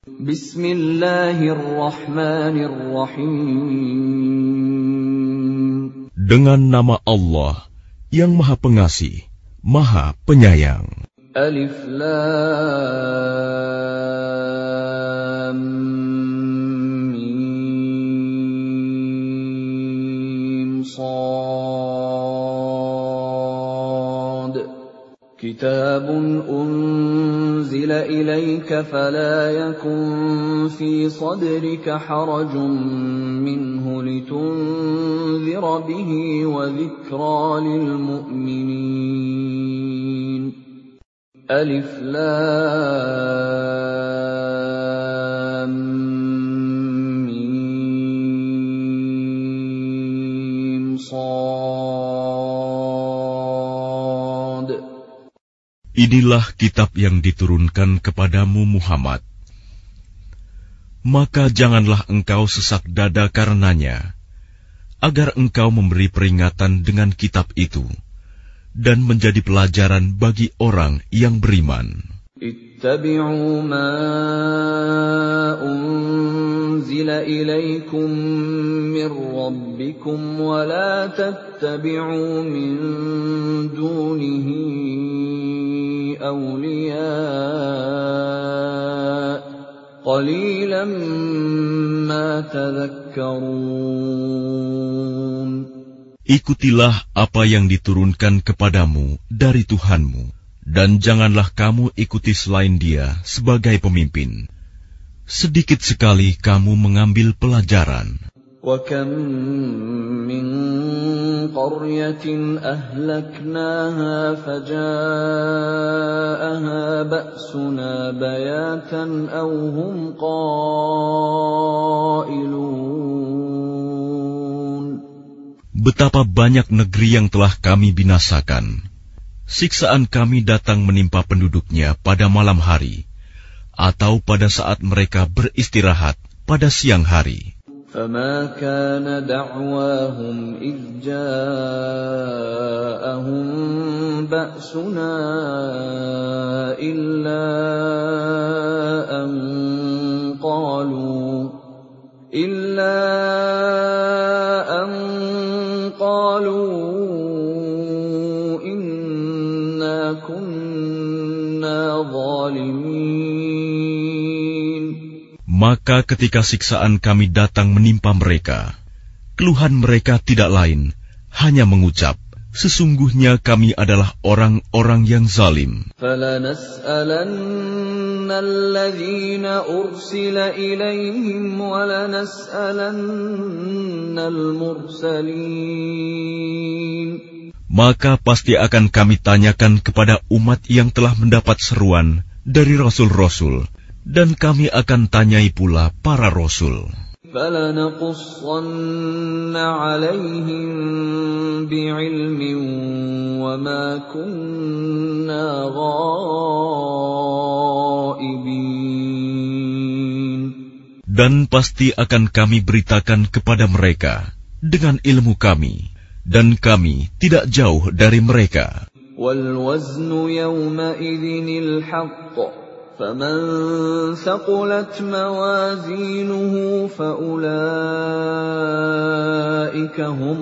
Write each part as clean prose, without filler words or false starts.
Bismillahirrahmanirrahim. Dengan nama Allah yang Maha Pengasih, Maha Penyayang. Alif Lam Mim Shad. Kitabun unzila ilayka fala yakun fi sadrika harajun minhu litunzira bihi wa dhikra lil mu'minin. Alif Lam Mim Shad. Inilah kitab yang diturunkan kepadamu Muhammad. Maka janganlah engkau sesak dada karenanya, agar engkau memberi peringatan dengan kitab itu dan menjadi pelajaran bagi orang yang beriman. Ittabi'u ma unzila ilaykum min rabbikum wa la tattabi'u min dunihi awliya qalilan ma tadhakkarun. Ikutilah apa yang diturunkan kepadamu dari Tuhanmu, dan janganlah kamu ikuti selain Dia sebagai pemimpin. Sedikit sekali kamu mengambil pelajaran. وَكَمْ مِنْ قَرْيَةٍ أَهْلَكْنَاهَا فَجَاءَهَا بَأْسُنَا بَيَاتًا أَوْ هُمْ قَائِلُونَ. Betapa banyak negeri yang telah kami binasakan. Siksaan kami datang menimpa penduduknya pada malam hari, atau pada saat mereka beristirahat pada siang hari. فَمَا كَانَ دَعْوَاهُمْ إِذْ جَاءَهُمْ بَأْسُنَا إِلَّا أَنْ قَالُوا إِنَّا كُنَّا ظَالِمِينَ. Maka ketika siksaan kami datang menimpa mereka, keluhan mereka tidak lain, hanya mengucap, sesungguhnya kami adalah orang-orang yang zalim. فَلَنَسْأَلَنَّ الَّذِينَ أُرْسِلَ إِلَيْهِمْ وَلَنَسْأَلَنَّ الْمُرْسَلِينَ. Maka pasti akan kami tanyakan kepada umat yang telah mendapat seruan dari rasul-rasul, dan kami akan tanyai pula para rasul. فَلَنَقُصَّنَّ عَلَيْهِمْ بِعِلْمٍ وَمَا كُنَّا غَائِبِينَ. Dan pasti akan kami beritakan kepada mereka dengan ilmu kami, dan kami tidak jauh dari mereka. وَالْوَزْنُ يَوْمَئِذٍ الْحَقُّ فَمَنْ ثَقُلَتْ مَوَازِينُهُ فَأُولَئِكَ هُمُ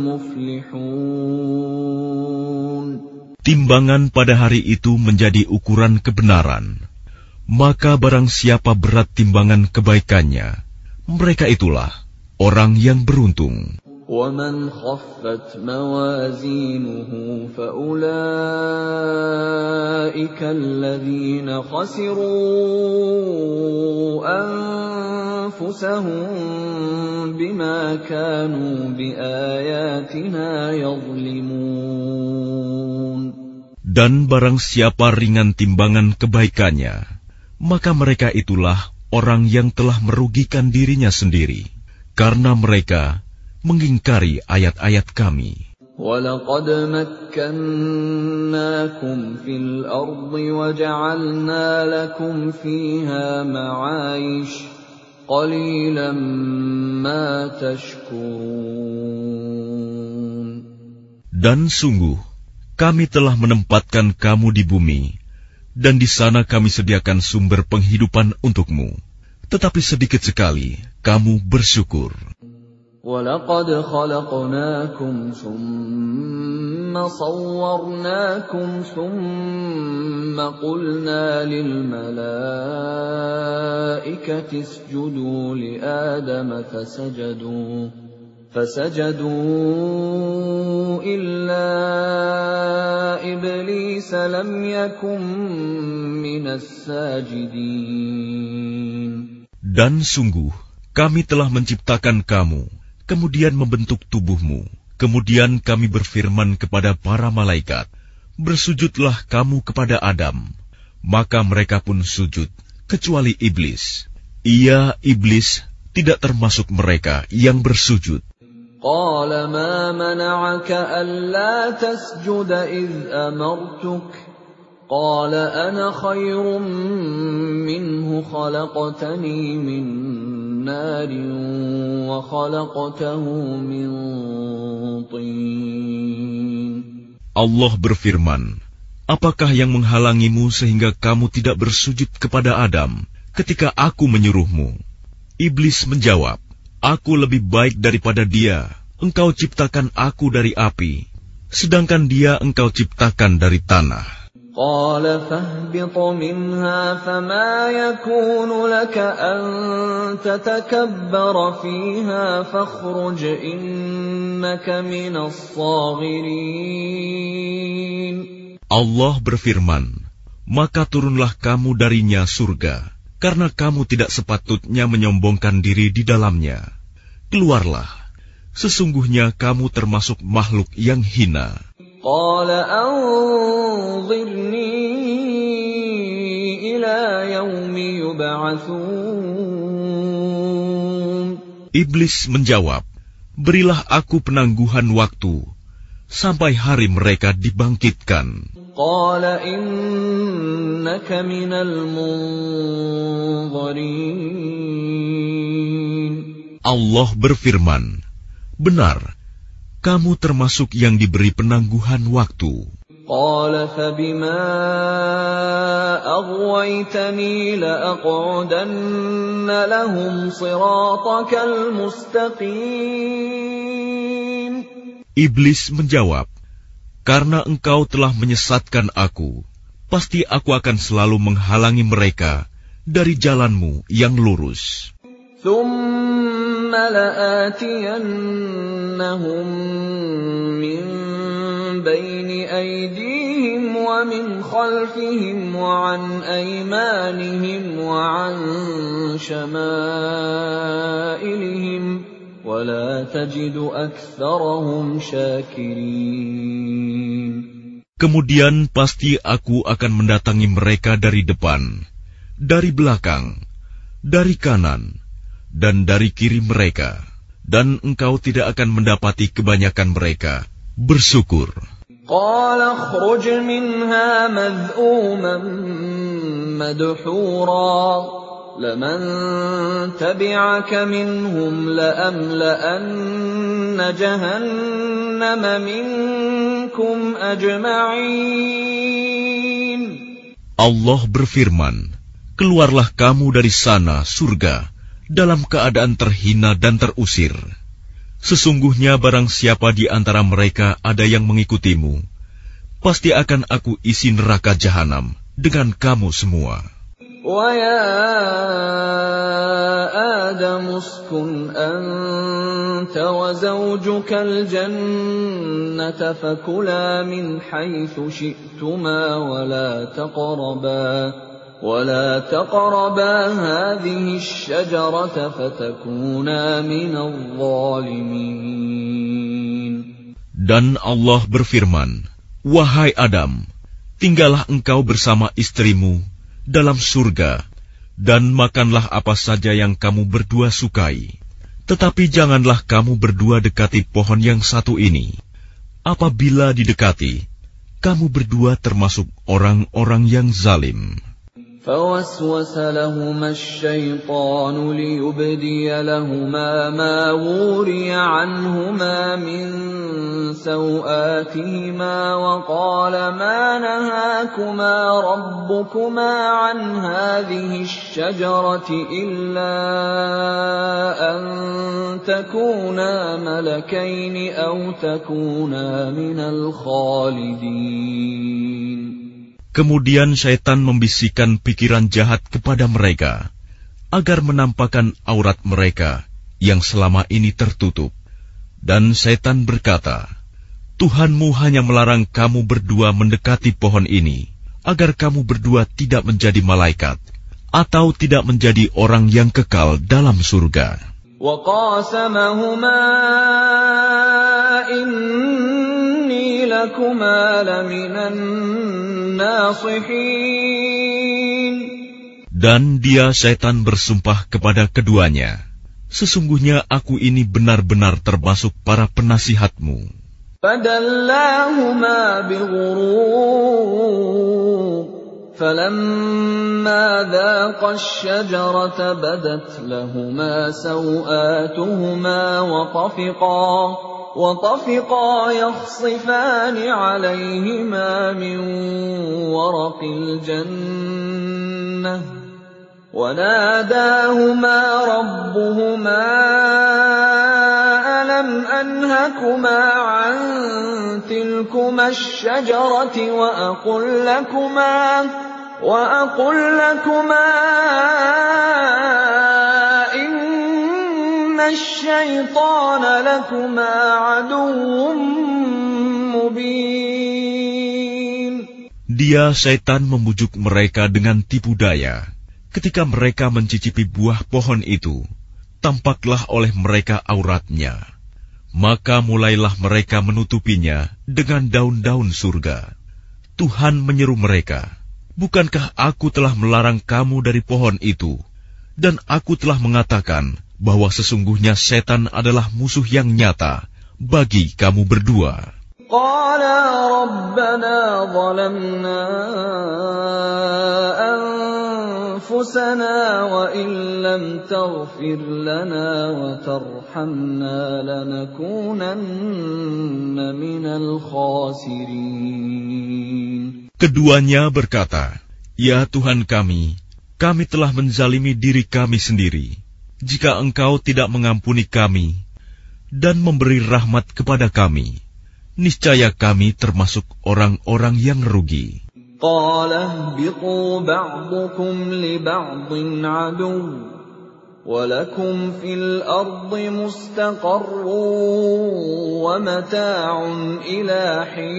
الْمُفْلِحُونَ. Timbangan pada hari itu menjadi ukuran kebenaran. Maka barang siapa berat timbangan kebaikannya, mereka itulah orang yang beruntung. وَمَنْ خَفَّتْ مَوَازِينُهُ فَأُولَئِكَ الَّذِينَ خَسِرُوا أَنفُسَهُم بِمَا كَانُوا بِآيَاتِنَا يَظْلِمُونَ. Dan barang siapa ringan timbangan kebaikannya, maka mereka itulah orang yang telah merugikan dirinya sendiri, karena mereka mengingkari ayat-ayat kami. وَلَقَدْ مَكَّنَّاكُمْ فِي الْأَرْضِ وَجَعَلْنَا لَكُمْ فِيهَا مَعَايِشَ قَلِيلًا مَا تَشْكُرُونَ. Dan sungguh, kami telah menempatkan kamu di bumi, dan di sana kami sediakan sumber penghidupan untukmu. tetapi sedikit sekali kamu bersyukur. وَلَقَدْ خَلَقْنَاكُمْ ثُمَّ صَوَّرْنَاكُمْ ثُمَّ قُلْنَا لِلْمَلَائِكَةِ اسْجُدُوا لِآدَمَ فسجدوا إلا إبليس لم يكن من الساجدين. Dan sungguh kami telah menciptakan kamu, kemudian membentuk tubuhmu, kemudian kami berfirman kepada para malaikat, bersujudlah kamu kepada Adam. Maka mereka pun sujud, kecuali iblis. Ia, iblis, tidak termasuk mereka yang bersujud. قال ما منعك ألا تسجد إذ أمرتك قال أنا خير منه خلقتني من نار وخلقته من طين. Allah berfirman, apakah yang menghalangimu sehingga kamu tidak bersujud kepada Adam ketika aku menyuruhmu? Iblis menjawab, aku lebih baik daripada dia. Engkau ciptakan aku dari api, sedangkan dia engkau ciptakan dari tanah. قال فاهبط منها فما يكون لك أن تتكبر فيها فاخرج إنك من الصاغرين. Allah berfirman, maka turunlah kamu darinya surga, karena kamu tidak sepatutnya menyombongkan diri di dalamnya. Keluarlah, sesungguhnya kamu termasuk makhluk yang hina. قال أنظرني إلى يوم يبعثون. Iblis menjawab, berilah aku penangguhan waktu sampai hari mereka dibangkitkan. قال إنك من المنظرين. Allah berfirman, benar, kamu termasuk yang diberi penangguhan waktu. قال فبما أغويتني لأقعدن لهم صراطك المستقيم. Iblis menjawab, karena engkau telah menyesatkan aku, pasti aku akan selalu menghalangi mereka dari jalanmu yang lurus. ثم لآتينهم من بين أيديهم ومن خلفهم وعن أيمانهم وعن شمائلهم ولا تجد أكثرهم شاكرين. Kemudian pasti aku akan mendatangi mereka dari depan, dari belakang, dari kanan, dan dari kiri mereka, dan engkau tidak akan mendapati kebanyakan mereka bersyukur. قال اخرج منها مذءوما مدحورا لمن تبعك منهم لأملأن جهنم منكم أجمعين. Allah berfirman, keluarlah kamu dari sana, surga, dalam keadaan terhina dan terusir. Sesungguhnya barang siapa di antara mereka ada yang mengikutimu, pasti akan aku isi neraka jahanam dengan kamu semua. وَيَا آدَمُ اسْكُنْ أَنْتَ وَزَوْجُكَ الْجَنَّةَ فَكُلَا مِنْ حَيْثُ شِئْتُمَا ولا تقربا هذه الشجرة فتكونا من الظالمين. Dan Allah berfirman, wahai Adam, tinggallah engkau bersama istrimu dalam surga, dan makanlah apa saja yang kamu berdua sukai. Tetapi janganlah kamu berdua dekati pohon yang satu ini. Apabila didekati, kamu berdua termasuk orang-orang yang zalim. فوسوس لهما الشيطان ليبدي لهما ما وري عنهما من سوآتهما وقال ما نهاكما ربكما عن هذه الشجرة إلا أن تكونا ملكين أو تكونا من الخالدين. Kemudian syaitan membisikkan pikiran jahat kepada mereka, agar menampakkan aurat mereka yang selama ini tertutup. Dan syaitan berkata, Tuhanmu hanya melarang kamu berdua mendekati pohon ini, agar kamu berdua tidak menjadi malaikat, atau tidak menjadi orang yang kekal dalam surga. وَقَاسَمَهُمَا إِنِّي لَكُمَا لَمِنَ النَّاصِحِينَ. Dan dia syaitan bersumpah kepada keduanya, sesungguhnya aku ini benar-benar termasuk para penasihatmu. فَدَلَّاهُمَا بِغُرُورٍ فَلَمَّا ذَاقَا الشَّجَرَةَ بَدَتْ لَهُمَا سَوْآتُهُمَا وَطَفِقَا يَخْصِفَانِ عَلَيْهِمَا مِنْ وَرَقِ الْجَنَّةِ وَنَادَاهُمَا رَبُّهُمَا أَلَمْ أَنْهَكُمَا عَنْ تِلْكُمَا الشَّجَرَةِ وَأَقُلْ لَكُمَا إِنَّ الشَّيْطَانَ لَكُمَا عَدُوٌّ مُبِينٌ. Dia syaitan membujuk mereka dengan tipu daya. Ketika mereka mencicipi buah pohon itu, tampaklah oleh mereka auratnya. Maka mulailah mereka menutupinya dengan daun-daun surga. Tuhan menyeru mereka, bukankah aku telah melarang kamu dari pohon itu? Dan aku telah mengatakan bahwa sesungguhnya setan adalah musuh yang nyata bagi kamu berdua. Qala rabbana zalamna anfusana wa in lam taghfir lana wa tarhamna lanakunanna minal khasirin. Keduanya berkata, Ya Tuhan kami telah menzalimi diri kami sendiri. Jika Engkau tidak mengampuni kami dan memberi rahmat kepada kami, niscaya kami termasuk orang-orang yang rugi. Qala ihbitu ba'dukum li ba'din aduw wa lakum fil ardi mustaqarrun wa mata'un ila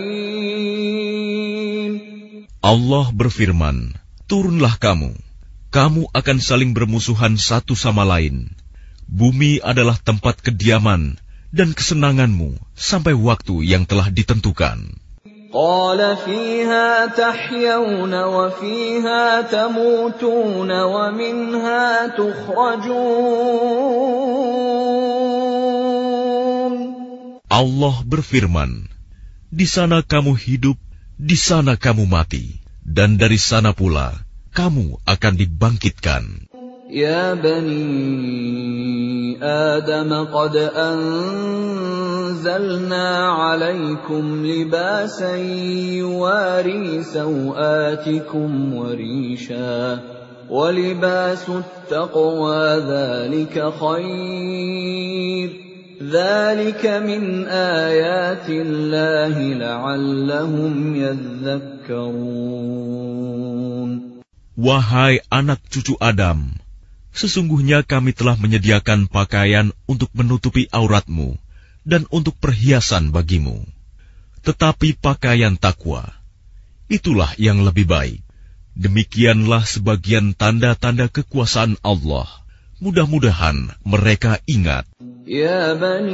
hin. Allah berfirman, turunlah kamu akan saling bermusuhan satu sama lain. Bumi adalah tempat kediaman dan kesenanganmu sampai waktu yang telah ditentukan. Qala fiha tahyawna wa fiha tamutuna wa minha tukhrajun. Allah berfirman, di sana kamu hidup, di sana kamu mati, dan dari sana pula kamu akan dibangkitkan. Ya bani Adam qad anzalna alaikum libasan yuwari sawatikum wa risha wa libasut taqwa dhalika khair dhalika min ayatillahi la'allahum yadhakkarun. Wahai anak cucu Adam, sesungguhnya kami telah menyediakan pakaian untuk menutupi auratmu dan untuk perhiasan bagimu. Tetapi pakaian takwa, itulah yang lebih baik. Demikianlah sebagian tanda-tanda kekuasaan Allah. Mudah-mudahan mereka ingat. Ya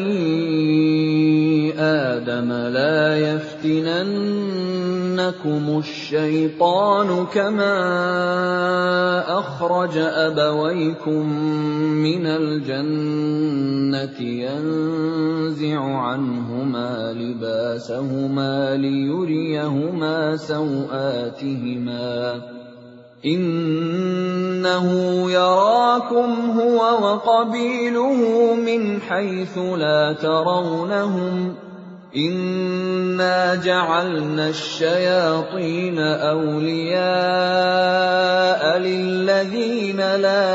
bani Adam la yaftinannakum asy-syaitanu kama akhraja abawaykum minal jannati yanzi'u anhuma libasahuma liyuriyahuma sawatihima Innahu yarakum huwa wa qabiluhu min haitsu la tarawnahum. Inna ja'alna asy-syayatina awliya'a lilladzina la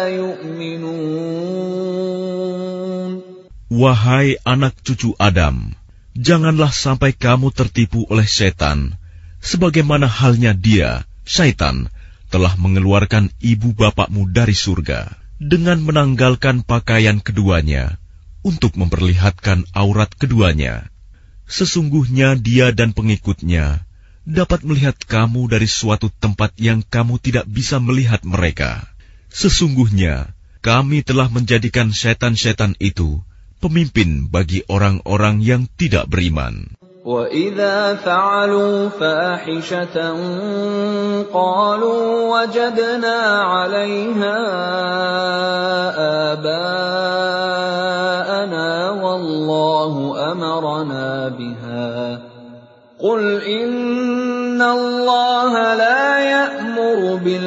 yu'minun. Wahai anak cucu Adam, janganlah sampai kamu tertipu oleh setan, sebagaimana halnya dia, syaitan, telah mengeluarkan ibu bapakmu dari surga dengan menanggalkan pakaian keduanya untuk memperlihatkan aurat keduanya. Sesungguhnya dia dan pengikutnya dapat melihat kamu dari suatu tempat yang kamu tidak bisa melihat mereka. Sesungguhnya kami telah menjadikan setan-setan itu pemimpin bagi orang-orang yang tidak beriman. وَإِذَا فَعَلُوا فَاحِشَةً قَالُوا وَجَدْنَا عَلَيْهَا آبَاءَنَا وَاللَّهُ أَمَرَنَا بِهَا قُلْ إِنَّ اللَّهَ لَا يَأْمُرُ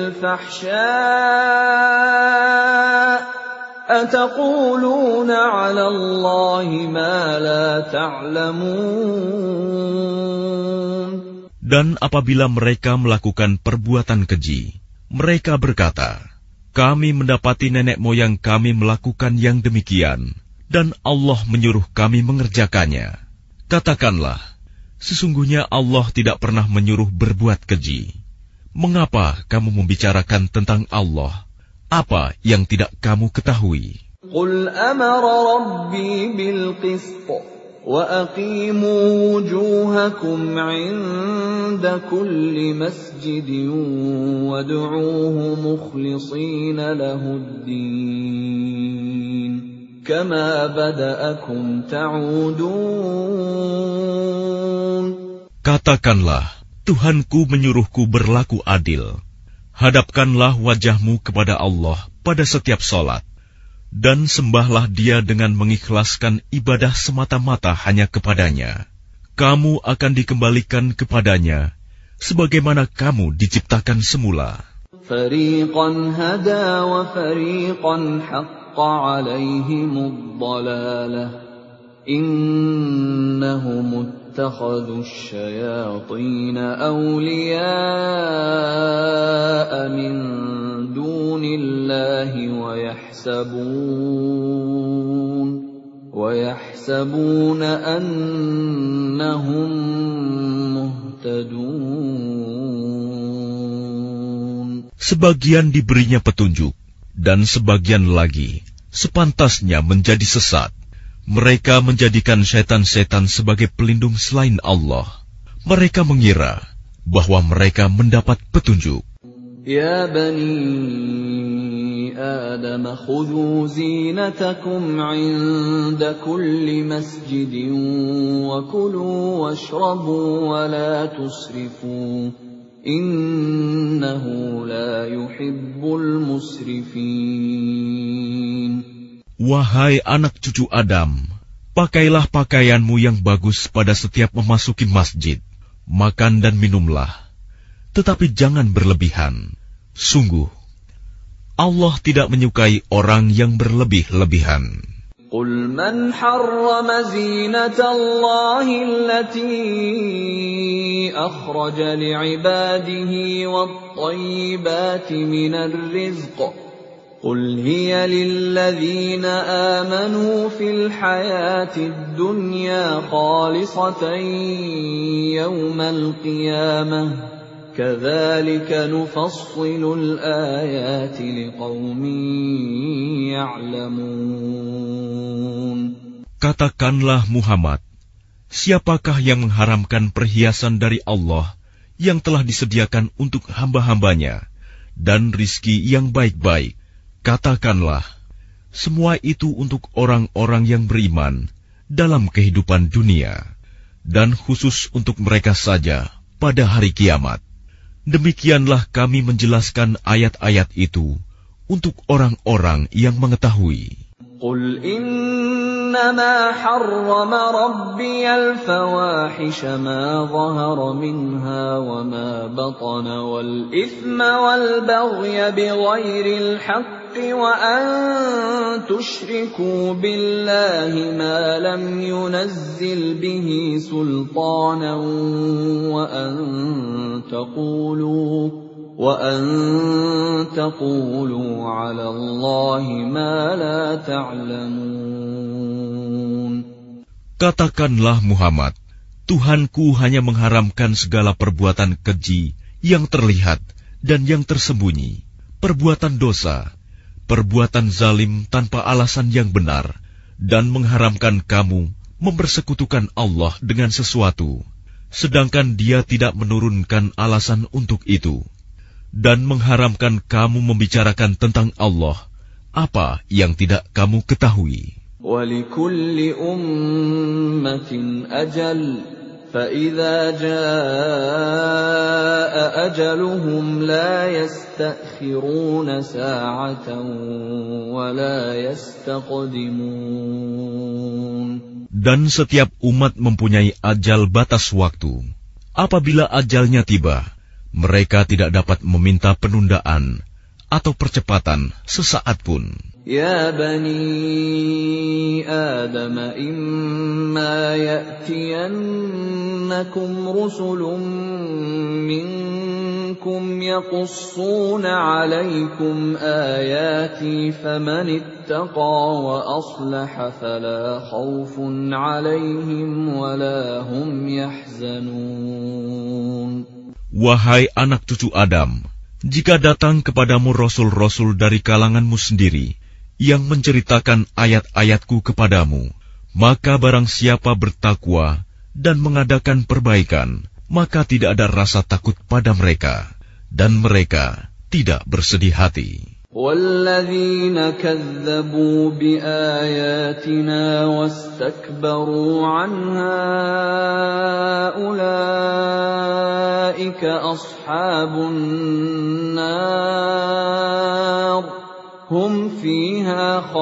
بِالْفَحْشَاءِ أَتَقُولُونَ عَلَى اللَّهِ مَا لَا تَعْلَمُونَ. Dan apabila mereka melakukan perbuatan keji, mereka berkata, kami mendapati nenek moyang kami melakukan yang demikian, dan Allah menyuruh kami mengerjakannya. Katakanlah, sesungguhnya Allah tidak pernah menyuruh berbuat keji. Mengapa kamu membicarakan tentang Allah apa yang tidak kamu ketahui? Qul amara rabbi bil qist wa aqimu wujuhakum 'inda kulli masjidin wad'uuhu mukhlishina lahud-din kama bada'akum ta'udun. Katakanlah, Tuhanku menyuruhku berlaku adil. Hadapkanlah wajahmu kepada Allah pada setiap salat, dan sembahlah Dia dengan mengikhlaskan ibadah semata-mata hanya kepadanya. Kamu akan dikembalikan kepadanya, sebagaimana kamu diciptakan semula. Fariqan hada wa fariqan haqqa 'alaihimud dhalalah. Innahum اتخذوا الشياطين أولياء من دون الله ويحسبون أنهم مهتدون. Sebagian diberinya petunjuk, dan sebagian lagi sepantasnya menjadi sesat. Mereka menjadikan setan-setan sebagai pelindung selain Allah. Mereka mengira bahwa mereka mendapat petunjuk. Ya bani Adam, khudhu zinatakum 'inda kulli masjidin wa kulu washrabu wa la tusrifu. Innahu la yuhibbul musrifin. Wahai anak cucu Adam, pakailah pakaianmu yang bagus pada setiap memasuki masjid. Makan dan minumlah, tetapi jangan berlebihan. Sungguh, Allah tidak menyukai orang yang berlebih-lebihan. Qul man harrama zinatallahi allati akhraja li'ibadihi wat-tayyibati minar rizq. قل هي للذين آمنوا في الحياة الدنيا خالصة يوم القيامة كذلك نفصل الآيات لقوم يعلمون. Katakanlah Muhammad, siapakah yang mengharamkan perhiasan dari Allah yang telah disediakan untuk hamba-hambanya dan rizki yang baik-baik? Katakanlah, semua itu untuk orang-orang yang beriman dalam kehidupan dunia, dan khusus untuk mereka saja pada hari kiamat. Demikianlah kami menjelaskan ayat-ayat itu untuk orang-orang yang mengetahui. Qul إنما حرم ربي الفواحش ما ظهر منها وما بطن والإثم والبغي بغير الحق وأن تشركوا بالله ما لم ينزل به سلطانا وأن تقولوا على الله ما لا تعلمون. Katakanlah Muhammad, Tuhanku hanya mengharamkan segala perbuatan keji yang terlihat dan yang tersembunyi, perbuatan dosa, perbuatan zalim tanpa alasan yang benar, dan mengharamkan kamu mempersekutukan Allah dengan sesuatu, sedangkan Dia tidak menurunkan alasan untuk itu, dan mengharamkan kamu membicarakan tentang Allah apa yang tidak kamu ketahui. وَلِكُلِّ أُمَّةٍ أَجَلٌ فَإِذَا جَاءَ أَجَلُهُمْ لَا يَسْتَأْخِرُونَ سَاعَةً وَلَا يَسْتَقْدِمُونَ. Dan setiap umat mempunyai ajal batas waktu. Apabila ajalnya tiba, mereka tidak dapat meminta penundaan atau percepatan sesaat pun. Ya bani Adam, imma ya'tiyannakum rusulun minkum yaqussuna 'alaykum ayati faman ittaqa wa aslaha fala khawfun 'alayhim wa la hum yahzanun. Wahai anak cucu Adam, jika datang kepadamu rasul-rasul dari kalanganmu sendiri yang menceritakan ayat-ayatku kepadamu, maka barang siapa bertakwa dan mengadakan perbaikan, maka tidak ada rasa takut pada mereka, dan mereka tidak bersedih hati. وَالَّذِينَ كَذَّبُوا بِآيَاتِنَا وَاسْتَكْبَرُوا عَنْهَا أُولَئِكَ أَصْحَابُ النَّارِ هُمْ فِيهَا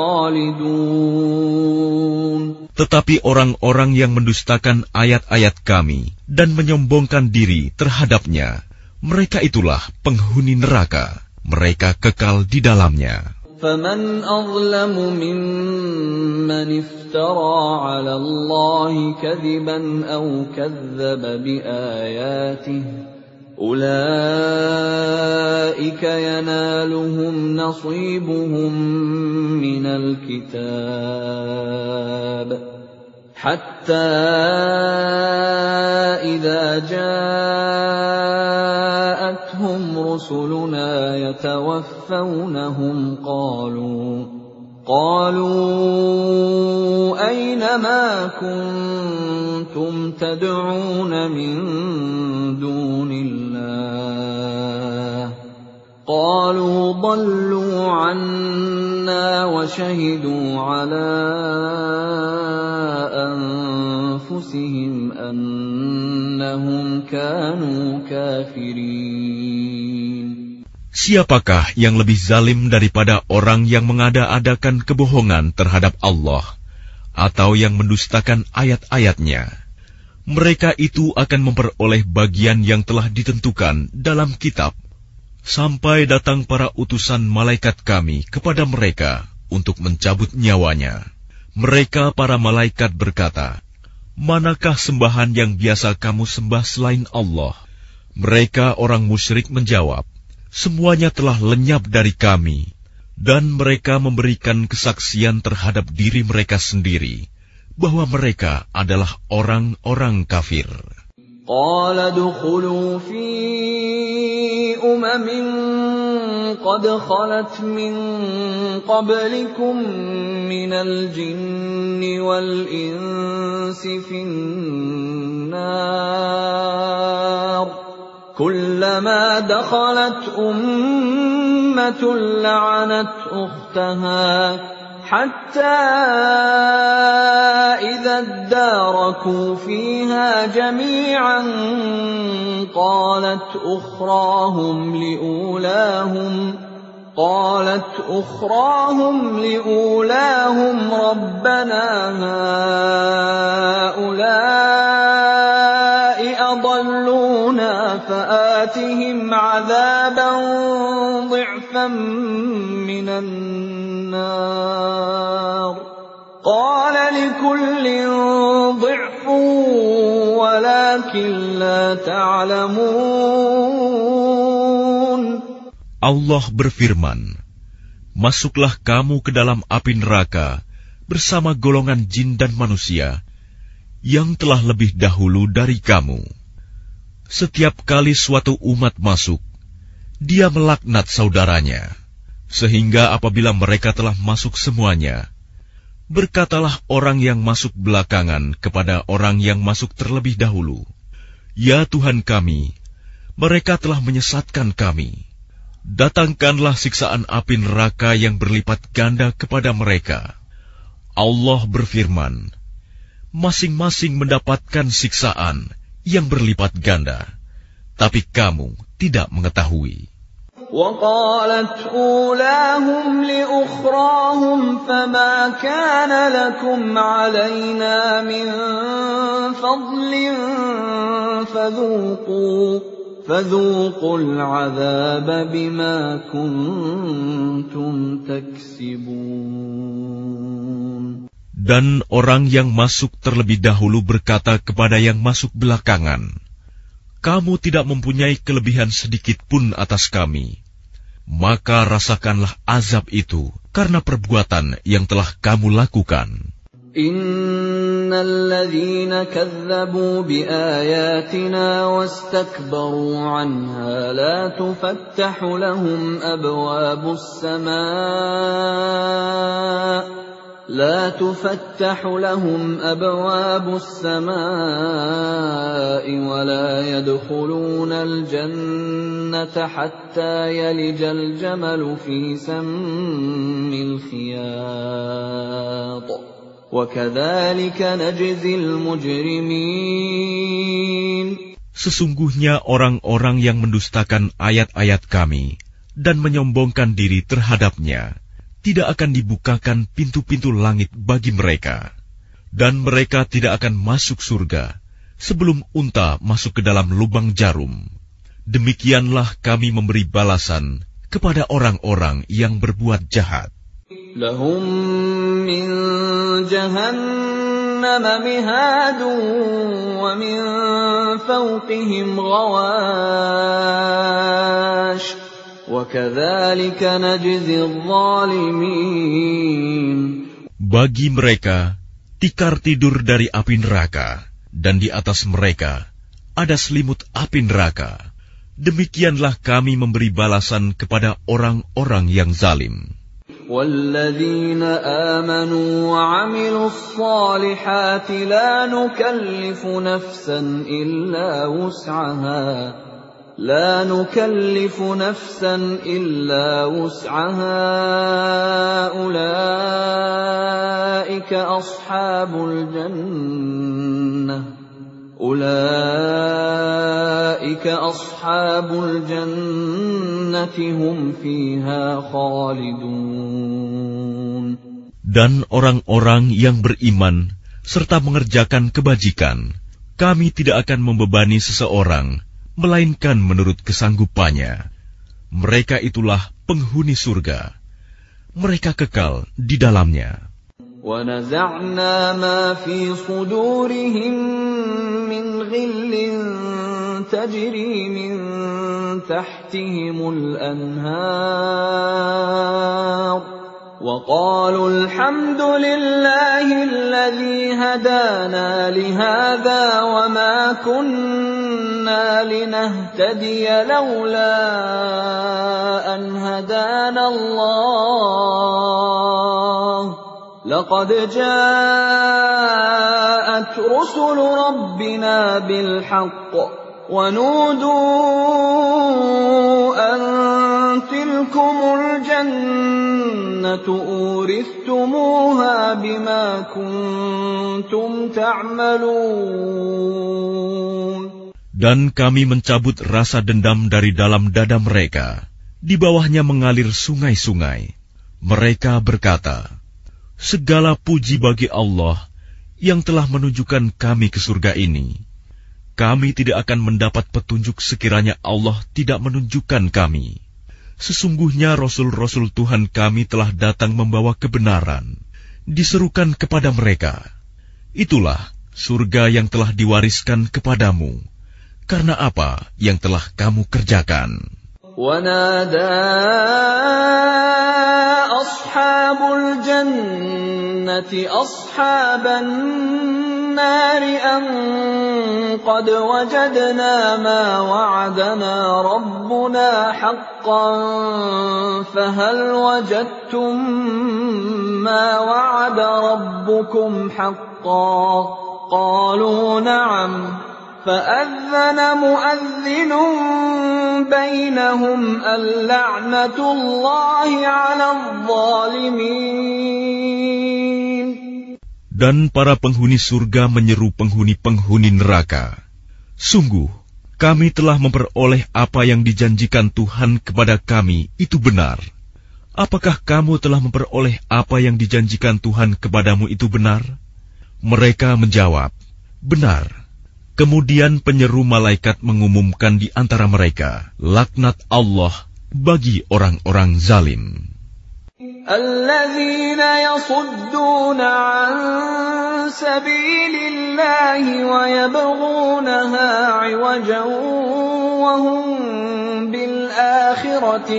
خَالِدُونَ. Tetapi orang-orang yang mendustakan ayat-ayat kami dan menyombongkan diri terhadapnya, mereka itulah penghuni neraka. Mereka kekal di dalamnya. فَمَنْ أَظْلَمُ مِمَّنِ افْتَرَى عَلَى اللَّهِ كَذِبًا أَوْ كَذَّبَ بِآيَاتِهِ أُولَئِكَ يَنَالُهُمْ نَصِيبُهُمْ مِنَ الْكِتَابِ حَتَّى إِذَا جَاءَتْهُمْ رُسُلُنَا يَتَوَفَّوْنَهُمْ قَالُوا أَيْنَ مَا كُنتُمْ تَدْعُونَ مِن دُونِ اللَّهِ قَالُوا ضَلُّوا عَنَّا وَشَهِدُوا عَلَى أَنفُسِهِمْ أَنَّهُمْ كَانُوا كَافِرِينَ. Siapakah yang lebih zalim daripada orang yang mengada-adakan kebohongan terhadap Allah atau yang mendustakan ayat-ayatnya? Mereka itu akan memperoleh bagian yang telah ditentukan dalam kitab, sampai datang para utusan malaikat kami kepada mereka untuk mencabut nyawanya. Mereka para malaikat berkata, "Manakah sembahan yang biasa kamu sembah selain Allah?" Mereka orang musyrik menjawab, "Semuanya telah lenyap dari kami." Dan mereka memberikan kesaksian terhadap diri mereka sendiri bahwa mereka adalah orang-orang kafir. قَالَ ادْخُلُوا فِي أُمَمٍ قَدْ خَلَتْ مِن قَبْلِكُم مِّنَ الْجِنِّ وَالْإِنسِ فِي النَّارِ كُلَّمَا دَخَلَتْ أُمَّةٌ لَّعَنَتْ أُخْتَهَا حَتَّى إِذَا ادَّارَكُوا فِيهَا جَمِيعًا قَالَتْ قالت أخراهم لأولاهم ربنا هؤلاء أضلونا فآتهم عذابا ضعفا من النار قال لكل ضعف ولكن لا تعلمون. Allah berfirman, masuklah kamu ke dalam api neraka bersama golongan jin dan manusia yang telah lebih dahulu dari kamu. Setiap kali suatu umat masuk, dia melaknat saudaranya, sehingga apabila mereka telah masuk semuanya, berkatalah orang yang masuk belakangan kepada orang yang masuk terlebih dahulu, "Ya Tuhan kami, mereka telah menyesatkan kami. Datangkanlah siksaan api neraka yang berlipat ganda kepada mereka." Allah berfirman, masing-masing mendapatkan siksaan yang berlipat ganda, tapi kamu tidak mengetahui. وقالت أولاهم لأخراهم فما كان لكم علينا من فضل فذوقوا العذاب بما كنتم تكسبون. Dan orang yang masuk terlebih dahulu berkata kepada yang masuk belakangan, "Kamu tidak mempunyai kelebihan sedikit pun atas kami, maka rasakanlah azab itu karena perbuatan yang telah kamu lakukan." Innal ladzina kazzabu biayatina wastakbaru anha la tufattahu lahum abwabus samaa لا تفتح لهم أبواب السماء ولا يدخلون الجنة حتى يلج الجمل في سم الخياط وكذلك نجزي المجرمين. Sesungguhnya orang-orang yang mendustakan ayat-ayat kami dan menyombongkan diri terhadapnya, tidak akan dibukakan pintu-pintu langit bagi mereka, dan mereka tidak akan masuk surga sebelum unta masuk ke dalam lubang jarum. Demikianlah kami memberi balasan kepada orang-orang yang berbuat jahat. Lahum min jahannam mihadun wa min fawqihim ghawash. Bagi mereka tikar tidur dari api neraka, dan di atas mereka ada selimut api neraka. Demikianlah kami memberi balasan kepada orang-orang yang zalim. وَالَّذِينَ آمَنُوا وَعَمِلُوا الصَّالِحَاتِ لَا نُكَلِّفُ نَفْسًا إِلَّا وُسْعَهَا أُولَئِكَ أَصْحَابُ الْجَنَّةِ هُمْ فِيهَا خَالِدُونَ. Dan orang-orang yang beriman serta mengerjakan kebajikan, kami tidak akan membebani seseorang melainkan menurut kesanggupannya. Mereka itulah penghuni surga. Mereka kekal di dalamnya. وَنَزَعْنَا مَا فِي صُدُورِهِم مِّنْ غِلٍّ تَجْرِي مِن تَحْتِهِمُ الْأَنْهَارُ وَقَالُوا الْحَمْدُ لِلَّهِ الَّذِي هَدَانَا لِهَذَا وَمَا كُنَّا لِنَهْتَدِيَ لَوْلَا أَنْ هَدَانَا اللَّهُ لَقَدْ جَاءَتْ رُسُلُ رَبِّنَا بِالْحَقِّ وَنُودُوا أَن تِلْكُمُ الْجَنَّةُ أُورِثْتُمُوهَا بِمَا كُنتُمْ تَعْمَلُونَ. Dan kami mencabut rasa dendam dari dalam dada mereka, Di bawahnya mengalir sungai-sungai. Mereka berkata, segala puji bagi Allah yang telah menunjukkan kami ke surga ini. Kami tidak akan mendapat petunjuk sekiranya Allah tidak menunjukkan kami. Sesungguhnya Rasul-Rasul Tuhan kami telah datang membawa kebenaran. Diserukan kepada mereka, itulah surga yang telah diwariskan kepadamu, karena apa yang telah kamu kerjakan. وَنَادَى أَصْحَابُ الْجَنَّةِ أَصْحَابَ النَّارِ أَنْ قَدْ وَجَدْنَا مَا وَعَدَنَا رَبُّنَا حَقًّا فَهَلْ وَجَدتُّم مَّا وَعَدَ رَبُّكُمْ حَقًّا قَالُوا نَعَمْ فَأَذَّنَ مُؤَذِّنٌ بَيْنَهُمْ اللَّعْنَةُ اللَّهِ عَلَى الظَّالِمِينَ. Dan para penghuni surga menyeru penghuni-penghuni neraka, sungguh, kami telah memperoleh apa yang dijanjikan Tuhan kepada kami itu benar. Apakah kamu telah memperoleh apa yang dijanjikan Tuhan kepadamu itu benar? Mereka menjawab, benar. Kemudian penyeru malaikat mengumumkan di antara mereka, laknat Allah bagi orang-orang zalim. الذين يصدون عن سبيل الله ويبغونها عوجا وهم بالآخرة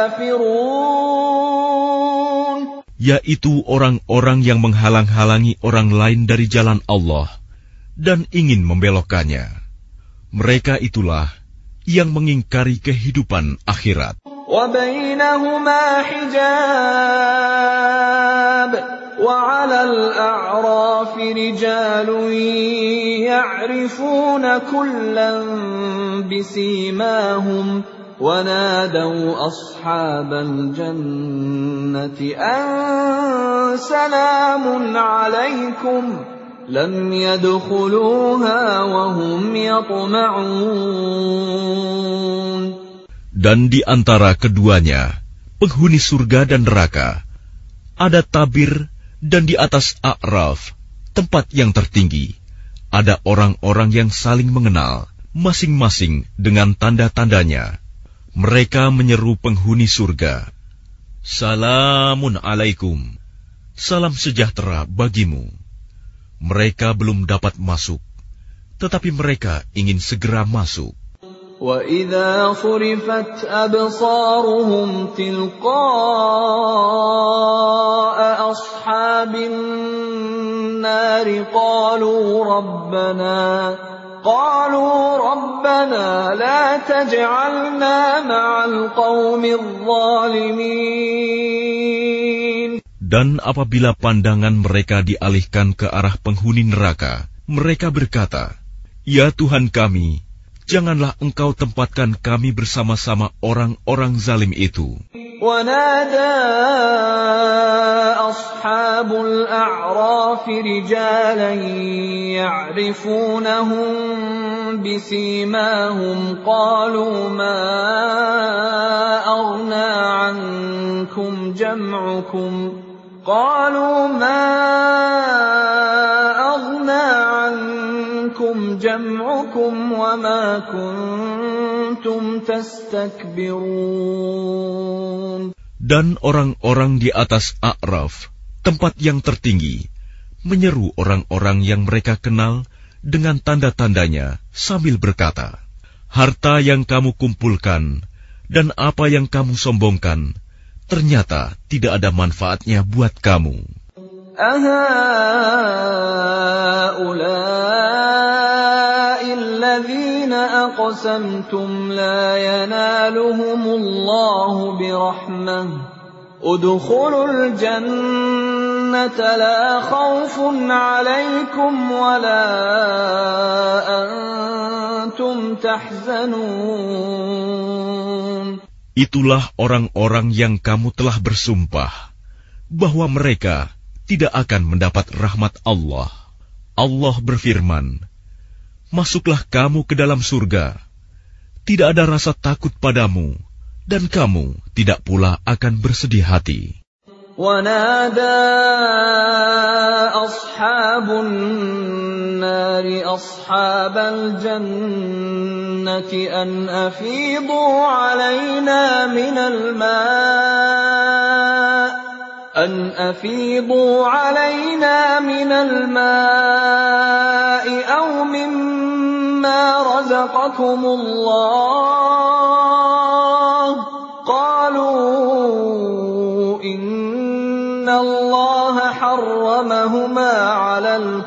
كافرون. Yaitu orang-orang yang menghalang-halangi orang lain dari jalan Allah dan ingin membelokkannya. Mereka itulah yang mengingkari kehidupan akhirat. وَبَيْنَهُمَا حِجَابٌ وَعَلَى الْأَعْرَافِ رِجَالٌ يَعْرِفُونَ كُلًّا بِسِيمَاهُمْ وَنَادَوْا أَصْحَابَ الْجَنَّةِ أَن سَلَامٌ عَلَيْكُمْ لَمْ يَدْخُلُوهَا وَهُمْ يَطْمَعُونَ. Dan di antara keduanya, penghuni surga dan neraka, ada tabir, dan di atas A'raf, tempat yang tertinggi, ada orang-orang yang saling mengenal, masing-masing dengan tanda-tandanya. Mereka menyeru penghuni surga, Salamun alaikum, salam sejahtera bagimu. Mereka belum dapat masuk, tetapi mereka ingin segera masuk. وَإِذَا صُرِفَتْ أَبْصَارُهُمْ تِلْقَاءَ أَصْحَابِ النَّارِ قَالُوا رَبَّنَا لَا تَجْعَلْنَا مَعَ الْقَوْمِ الظَّالِمِينَ. Dan apabila pandangan mereka dialihkan ke arah penghuni neraka, mereka berkata, Ya Tuhan kami, janganlah Engkau tempatkan kami bersama-sama orang-orang zalim itu. وَنَادَى أَصْحَابُ الْأَعْرَافِ رِجَالًا يَعْرِفُونَهُم بِسِيمَاهُمْ قَالُوا مَا أَغْنَىٰ عَنكُمْ جَمْعُكُمْ وَمَا كُنتُمْ تَسْتَكْبِرُونَ. Dan orang-orang di atas A'raf, tempat yang tertinggi, menyeru orang-orang yang mereka kenal dengan tanda-tandanya sambil berkata, harta yang kamu kumpulkan dan apa yang kamu sombongkan ternyata tidak ada manfaatnya buat kamu. أَهَٰؤُلَاءِ الَّذِينَ أَقْسَمْتُمْ لَا يَنَالُهُمُ اللَّهُ بِرَحْمَةٍ ادْخُلُوا الْجَنَّةَ لَا خَوْفٌ عَلَيْكُمْ وَلَا أَنْتُمْ تَحْزَنُونَ. Itulah orang-orang yang kamu telah bersumpah bahwa mereka tidak akan mendapat rahmat Allah. Allah berfirman, masuklah kamu ke dalam surga. Tidak ada rasa takut padamu, dan kamu tidak pula akan bersedih hati. ونادى أصحاب النار أصحاب الجنة أن أفيضوا علينا من الماء أو مما رزقكم الله قالوا Allah harramahuma 'alal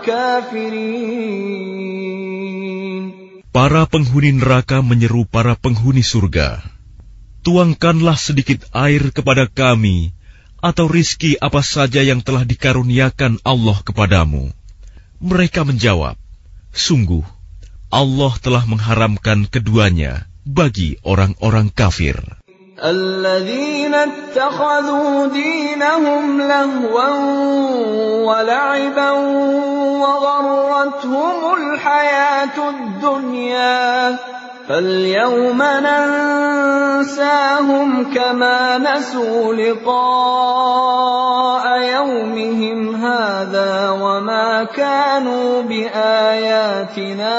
kafirin. Para penghuni neraka menyeru para penghuni surga, tuangkanlah sedikit air kepada kami, atau rizki apa saja yang telah dikaruniakan Allah kepadamu. Mereka menjawab, sungguh, Allah telah mengharamkan keduanya bagi orang-orang kafir. الذين اتخذوا دينهم لهوا ولعبا وغرتهم الحياة الدنيا فاليوم ننساهم كما نسوا لقاء يومهم هذا وما كانوا بآياتنا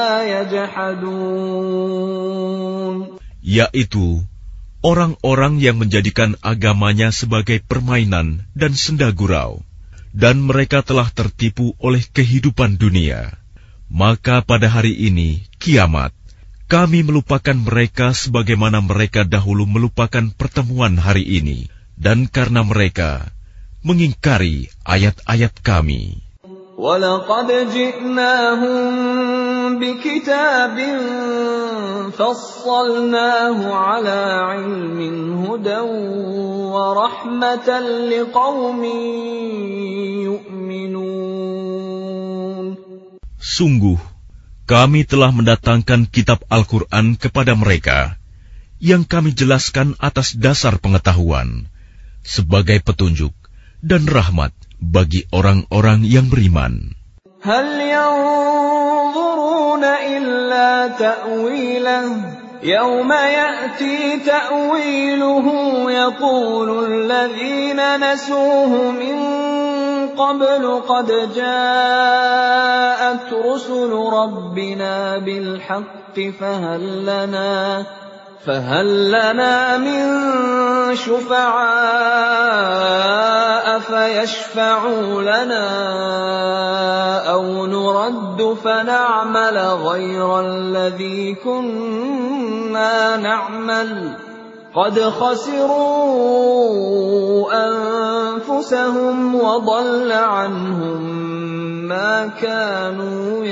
يجحدون. Yaitu orang-orang yang menjadikan agamanya sebagai permainan dan senda gurau, dan mereka telah tertipu oleh kehidupan dunia. Maka pada hari ini, kiamat, kami melupakan mereka sebagaimana mereka dahulu melupakan pertemuan hari ini, dan karena mereka mengingkari ayat-ayat kami. وَلَقَدْ جِئْنَاهُمْ بِكِتَابٍ فَصَّلْنَاهُ عَلَى عِلْمٍ هُدًى وَرَحْمَةً لِقَوْمٍ يُؤْمِنُونَ. Sungguh, kami telah mendatangkan kitab Al-Quran kepada mereka, yang kami jelaskan atas dasar pengetahuan, sebagai petunjuk dan rahmat bagi orang-orang yang beriman. Hal yanzuruna illa ta'wilah yawma ya'ti ta'wiluhu yaqulu alladhina nasuhu min qablu qad ja'at rusulu rabbina bil haqqi فهل لنا من شفعاء فيشفعوا لنا أو نرد فنعمل غير الذي كنا نعمل قد خسروا أنفسهم وضل عنهم ما كانوا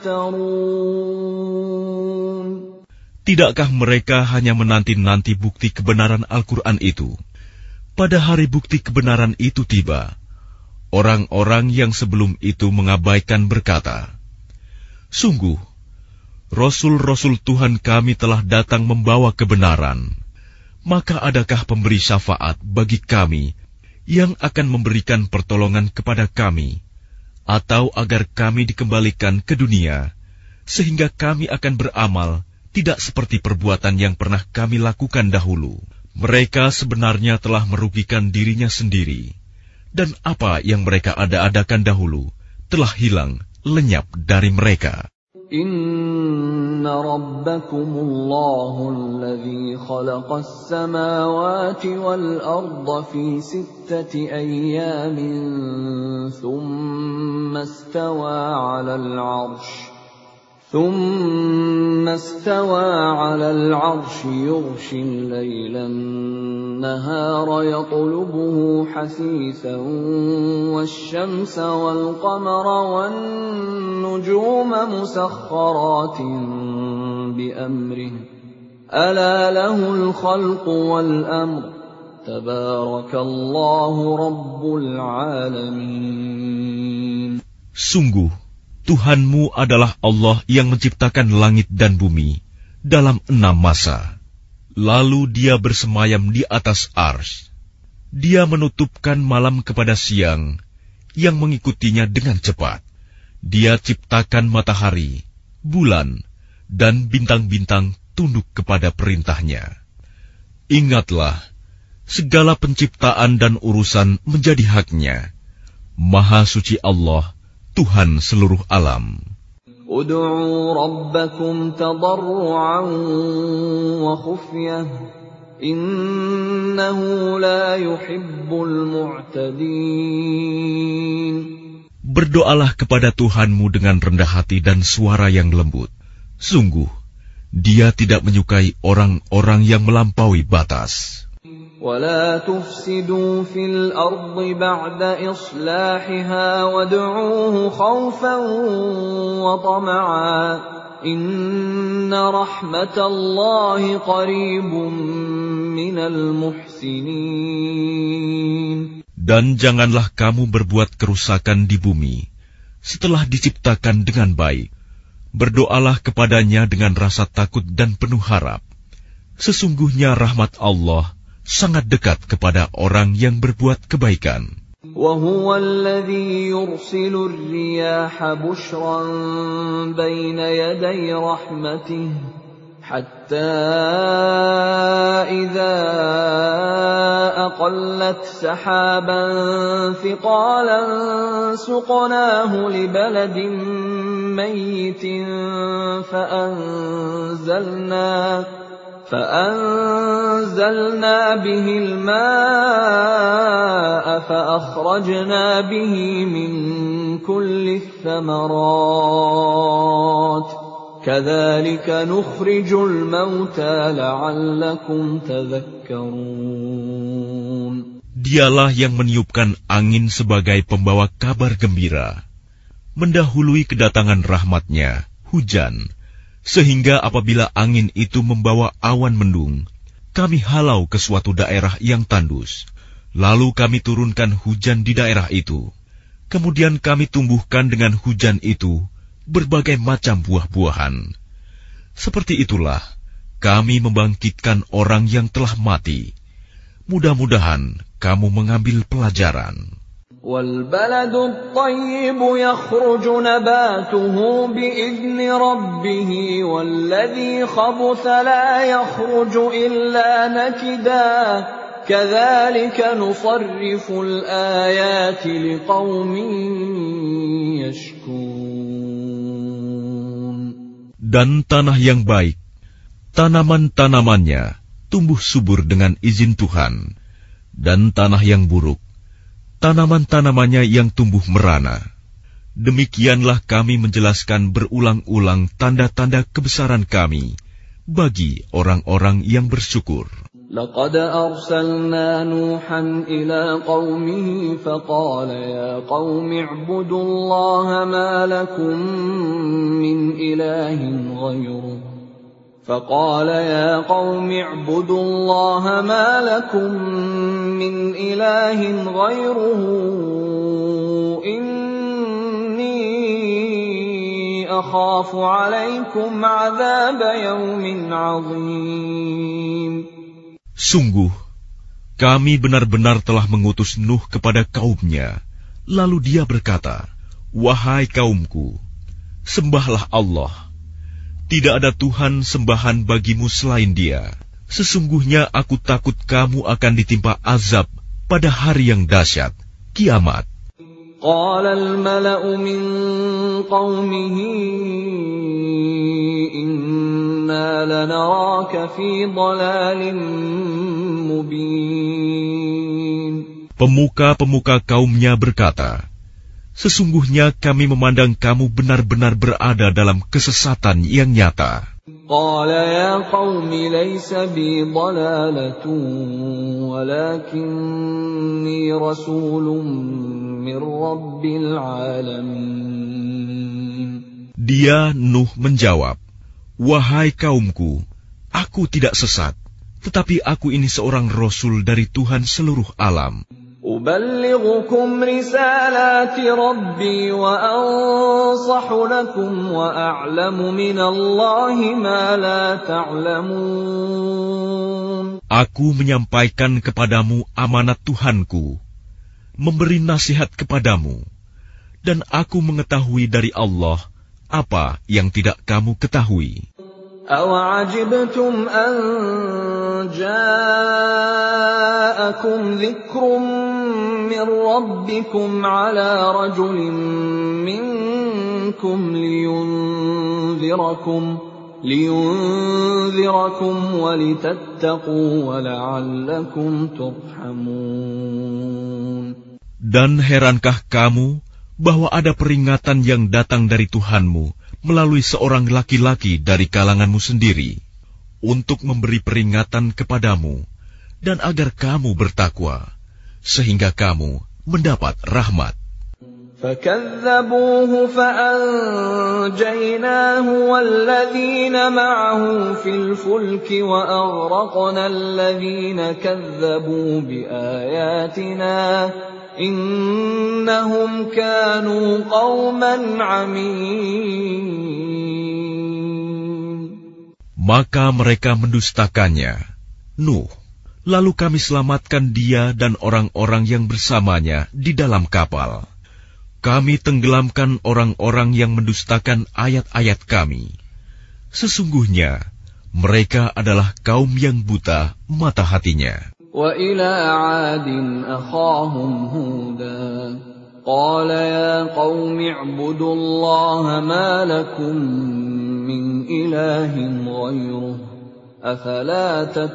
يفترون. Tidakkah mereka hanya menanti-nanti bukti kebenaran Al-Quran itu? Pada hari bukti kebenaran itu tiba, orang-orang yang sebelum itu mengabaikan berkata, sungguh, Rasul-Rasul Tuhan kami telah datang membawa kebenaran. Maka adakah pemberi syafaat bagi kami yang akan memberikan pertolongan kepada kami, atau agar kami dikembalikan ke dunia, sehingga kami akan beramal tidak seperti perbuatan yang pernah kami lakukan dahulu. Mereka sebenarnya telah merugikan dirinya sendiri, dan apa yang mereka ada-adakan dahulu telah hilang, lenyap dari mereka. Inna rabbakumullahu alladhi khalaqas samawati wal arda fi 6 ayyamin thumma istawa 'alal 'arsy ثم استوى على العرش يغشي الليل النهار يطلبه حثيثا والشمس والقمر والنجوم مسخرات بأمره ألا له الخلق والأمر تبارك الله رب العالمين. Sungguh, Tuhanmu adalah Allah yang menciptakan langit dan bumi dalam 6 masa. Lalu Dia bersemayam di atas Arsy. Dia menutupkan malam kepada siang, yang mengikutinya dengan cepat. Dia ciptakan matahari, bulan, dan bintang-bintang tunduk kepada perintahnya. Ingatlah, segala penciptaan dan urusan menjadi haknya. Maha suci Allah, Tuhan seluruh alam. Ud'u rabbakum tadarru'an wa khufyah, innahu la yuhibbul mu'tadin. Berdoalah kepada Tuhanmu dengan rendah hati dan suara yang lembut. Sungguh, Dia tidak menyukai orang-orang yang melampaui batas. وَلَا تُفْسِدُوا فِي الْأَرْضِ بَعْدَ إِصْلَاحِهَا وَادْعُوهُ خَوْفًا وَطَمَعًا إِنَّ رَحْمَةَ اللَّهِ قَرِيبٌ مِّنَ الْمُحْسِنِينَ. Dan janganlah kamu berbuat kerusakan di bumi setelah diciptakan dengan baik. Berdoalah kepadanya dengan rasa takut dan penuh harap. Sesungguhnya rahmat Allah sangat dekat kepada orang yang berbuat kebaikan. وَهُوَ الَّذِي يُرْسِلُ الرِّيَاحَ بُشْرًا بَيْنَ يَدَيْ رَحْمَتِهِ حَتَّى إِذَا أَقَلَّتْ سَحَابًا ثِقَالًا سُقْنَاهُ لِبَلَدٍ مَّيِّتٍ فأنزلنا به الماء فأخرجنا به من كل الثمرات كذلك نخرج الموتى لعلكم تذكرون. Dialah yang meniupkan angin sebagai pembawa kabar gembira, mendahului kedatangan rahmat-Nya, hujan, sehingga apabila angin itu membawa awan mendung, kami halau ke suatu daerah yang tandus, lalu kami turunkan hujan di daerah itu. Kemudian kami tumbuhkan dengan hujan itu berbagai macam buah-buahan. Seperti itulah kami membangkitkan orang yang telah mati. Mudah-mudahan kamu mengambil pelajaran. وَالْبَلَدُ الطَّيِّبُ يَخْرُجُ نَبَاتُهُ بِإِذْنِ رَبِّهِ وَالَّذِي خَبُثَ لَا يَخْرُجُ إِلَّا نَكِدًا كَذَلِكَ نُصَرِّفُ الْآيَاتِ لِقَوْمٍ يَشْكُرُونَ. Dan tanah yang baik, tanaman-tanamannya tumbuh subur dengan izin Tuhan, dan tanah yang buruk, tanaman-tanamannya yang tumbuh merana. Demikianlah kami menjelaskan berulang-ulang tanda-tanda kebesaran kami bagi orang-orang yang bersyukur. لقد أرسلنا نوحا إلى قومه فقال يا قوم اعبدوا الله ما لكم من إله غيره فقال يا قوم اعبدوا الله ما لكم من إله غيره إني أخاف عليكم عذاب يوم عظيم. Sungguh, kami benar-benar telah mengutus Nuh kepada kaumnya. Lalu dia berkata, "Wahai kaumku, sembahlah Allah. Tidak ada Tuhan sembahan bagimu selain Dia. Sesungguhnya aku takut kamu akan ditimpa azab pada hari yang dahsyat, kiamat." قال الملأ من قومه إنا لنراك في ضلال مبين. Pemuka-pemuka kaumnya berkata, "Sesungguhnya kami memandang kamu benar-benar berada dalam kesesatan yang nyata." قال يا قوم ليس بي ضلالة ولكني رسول من رب العالمين. Dia, Nuh, menjawab, "Wahai kaumku, aku tidak sesat, tetapi aku ini seorang rasul dari Tuhan seluruh alam. أبلغكم رسالات ربي وأنصح لكم وأعلم من الله ما لا تعلمون. Aku menyampaikan kepadamu amanat Tuhanku, memberi nasihat kepadamu, dan aku mengetahui dari Allah apa yang tidak kamu ketahui. أَوَعَجِبْتُمْ أَنْ جَاءَكُمْ ذِكْرٌ مِّن رَّبِّكُمْ عَلَى رَجُلٍ مِّنكُمْ لِيُنذِرَكُمْ وَلِتَتَّقُوا وَلَعَلَّكُمْ تُرْحَمُونَ. Dan herankah kamu bahwa ada peringatan yang datang dari Tuhanmu melalui seorang laki-laki dari kalanganmu sendiri, untuk memberi peringatan kepadamu, dan agar kamu bertakwa, sehingga kamu mendapat rahmat. فَكَذَّبُوهُ فَأَنْجَيْنَاهُ وَالَّذِينَ مَعَهُ فِي الْفُلْكِ وَأَغْرَقْنَا الَّذِينَ كَذَّبُوا بِآيَاتِنَا إِنَّهُمْ كَانُوا قَوْمًا عَمِينَ. Maka mereka mendustakannya, Nuh, lalu kami selamatkan dia dan orang-orang yang bersamanya di dalam kapal. Kami tenggelamkan orang-orang yang mendustakan ayat-ayat kami. Sesungguhnya mereka adalah kaum yang buta mata hatinya. وَإِلَىٰ عَادٍ أَخَاهُمْ هُودًا قَالَ يَا قَوْمِ اعْبُدُوا اللَّهَ مَا لَكُم مِّنْ إِلَٰهٍ غَيْرُهُ أَفَلَا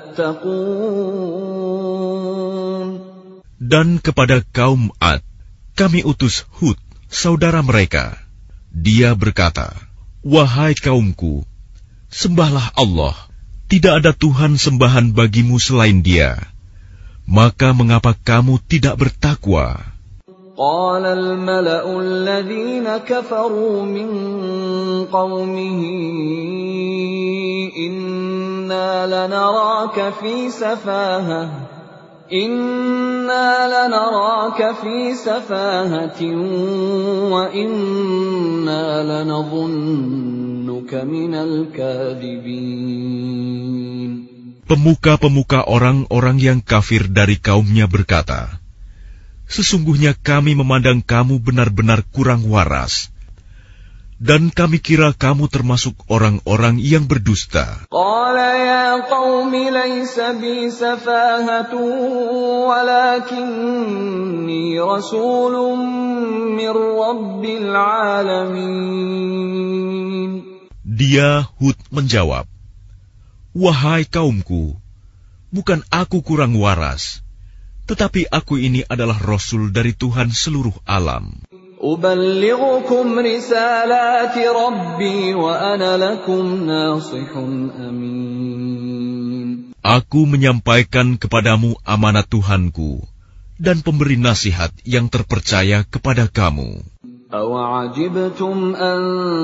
تَتَّقُونَ. Dan kepada kaum Ad kami utus Hud, saudara mereka. Dia berkata, "Wahai kaumku, sembahlah Allah, tidak ada Tuhan sembahan bagimu selain Dia. Maka mengapa kamu tidak bertakwa?" قال الملأ الذين كفروا من قومه إنا لنراك في سفاهة وإنا لنظنك من الكاذبين. Pemuka-pemuka orang-orang yang kafir dari kaumnya berkata, "Sesungguhnya kami memandang kamu benar-benar kurang waras, dan kami kira kamu termasuk orang-orang yang berdusta." Qala ya qaumi laysa bi safahatun walakinni rasulun min rabbil alamin. Dia Hud menjawab, "Wahai kaumku, bukan aku kurang waras, tetapi aku ini adalah Rasul dari Tuhan seluruh alam. Uballighukum risalati Rabbi wa ana lakum nasihun amin. Aku menyampaikan kepadamu amanat Tuhanku dan pemberi nasihat yang terpercaya kepada kamu. أَوَعَجِبْتُمْ أَنْ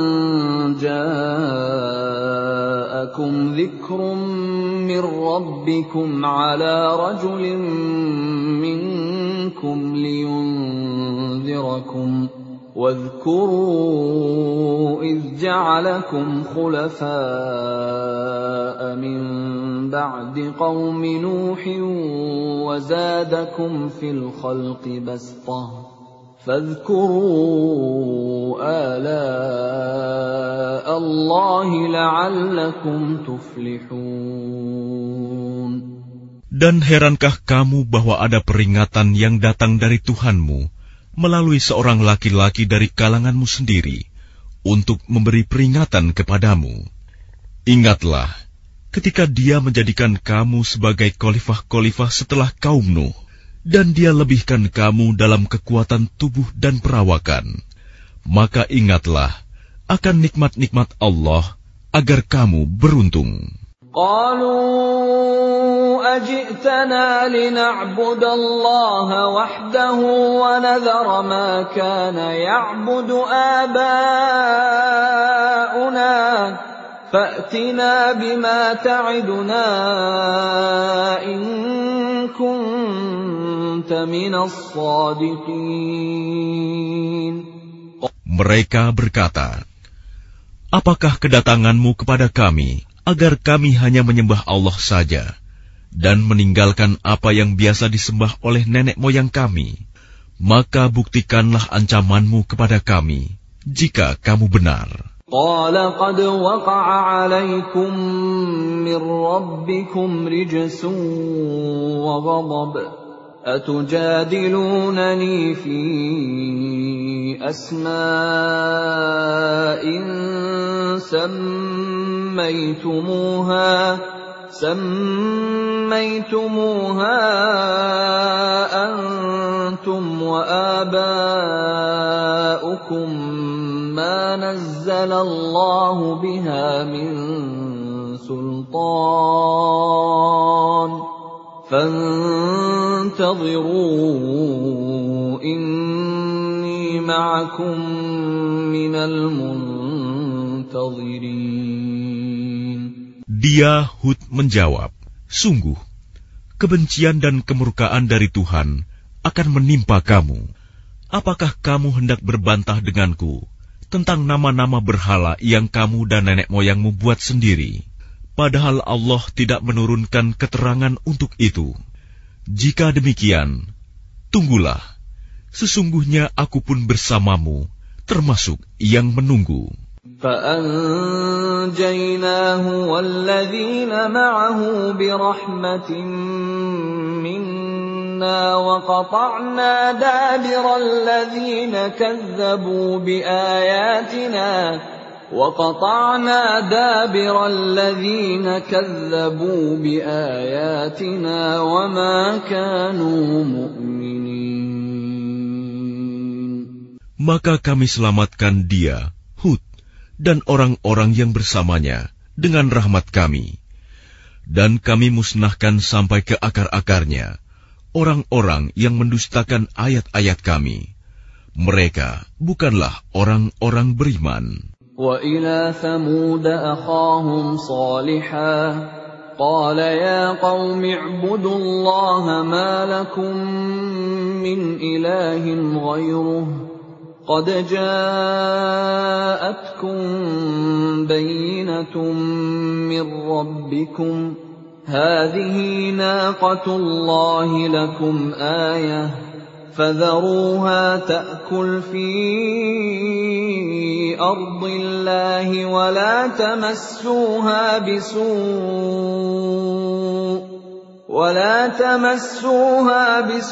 جَاءَكُمْ ذِكْرٌ مِّنْ رَبِّكُمْ عَلَى رَجُلٍ مِّنْكُمْ لِيُنْذِرَكُمْ وَاذْكُرُوا إِذْ جَعَلَكُمْ خُلَفَاءَ مِنْ بَعْدِ قَوْمِ نُوحٍ وَزَادَكُمْ فِي الْخَلْقِ بَسْطَةً فاذكروا آلاء الله لعلكم تفلحون. Dan herankah kamu bahwa ada peringatan yang datang dari Tuhanmu melalui seorang laki-laki dari kalanganmu sendiri untuk memberi peringatan kepadamu? Ingatlah ketika dia menjadikan kamu sebagai khalifah-khalifah setelah kaum Nuh, dan dia lebihkan kamu dalam kekuatan tubuh dan perawakan. Maka ingatlah akan nikmat-nikmat Allah agar kamu beruntung. Qalu aj'tana lina'budallaha wahdahu wa nadhara ma kana ya'budu aba'una fa'tina bima ta'iduna in kunta minas sadiqin. Mereka berkata, "Apakah kedatanganmu kepada kami agar kami hanya menyembah Allah saja dan meninggalkan apa yang biasa disembah oleh nenek moyang kami? Maka buktikanlah ancamanmu kepada kami jika kamu benar." قال قد وقع عليكم من ربكم رجس وغضب أتجادلونني في أسماء سميتموها أنتم وآباؤكم ما نزل الله بها من سلطان فانتظروا إني معكم من المنتظرين. Dia Hud menjawab, sungguh, kebencian dan kemurkaan dari Tuhan akan menimpa kamu. Apakah kamu hendak berbantah denganku tentang nama-nama berhala yang kamu dan nenek moyangmu buat sendiri, padahal Allah tidak menurunkan keterangan untuk itu? Jika demikian, tunggulah, sesungguhnya aku pun bersamamu, termasuk yang menunggu. فأنجيناه والذين معه برحمة منا وقطعنا دابر الذين كذبوا بآياتنا وما كانوا مؤمنين. Maka kami selamatkan dia, Hud, dan orang-orang yang bersamanya dengan rahmat kami. Dan kami musnahkan sampai ke akar-akarnya orang-orang yang mendustakan ayat-ayat kami. Mereka bukanlah orang-orang beriman. وَإِلَى ثَمُودَ أَخَاهُمْ صَالِحًا قَالَ يَا قَوْمِ اعْبُدُوا اللَّهَ مَا لَكُمْ مِنْ إِلَٰهٍ غَيْرُهُ قَدْ جَاءَتْكُمْ بَيِّنَةٌ مِّن رَّبِّكُمْ هَٰذِهِ نَاقَةُ اللَّهِ لَكُمْ آيَةً فَذَرُوهَا تَأْكُلْ فِي أَرْضِ اللَّهِ وَلَا تَمَسُّوهَا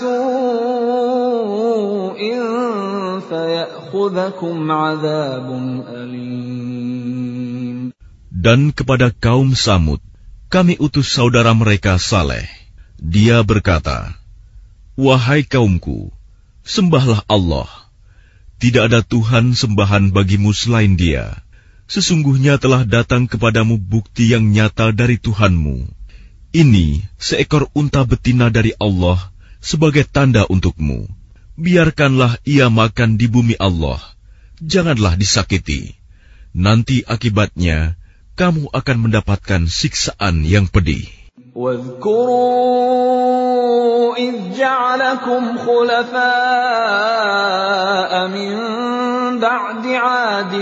بِسُوءٍ فَيَأْخُذَكُمْ عَذَابٌ أَلِيمٌ. Dan kepada kaum Samud, kami utus saudara mereka Saleh. Dia berkata, wahai kaumku, sembahlah Allah. Tidak ada Tuhan sembahan bagimu selain Dia. Sesungguhnya telah datang kepadamu bukti yang nyata dari Tuhanmu. Ini seekor unta betina dari Allah sebagai tanda untukmu. Biarkanlah ia makan di bumi Allah. Janganlah disakiti. Nanti akibatnya kamu akan mendapatkan siksaan yang pedih. وَاذْكُرُوا إِذْ جَعَلَكُمْ خُلَفَاءَ مِنْ بَعْدِ عَادٍ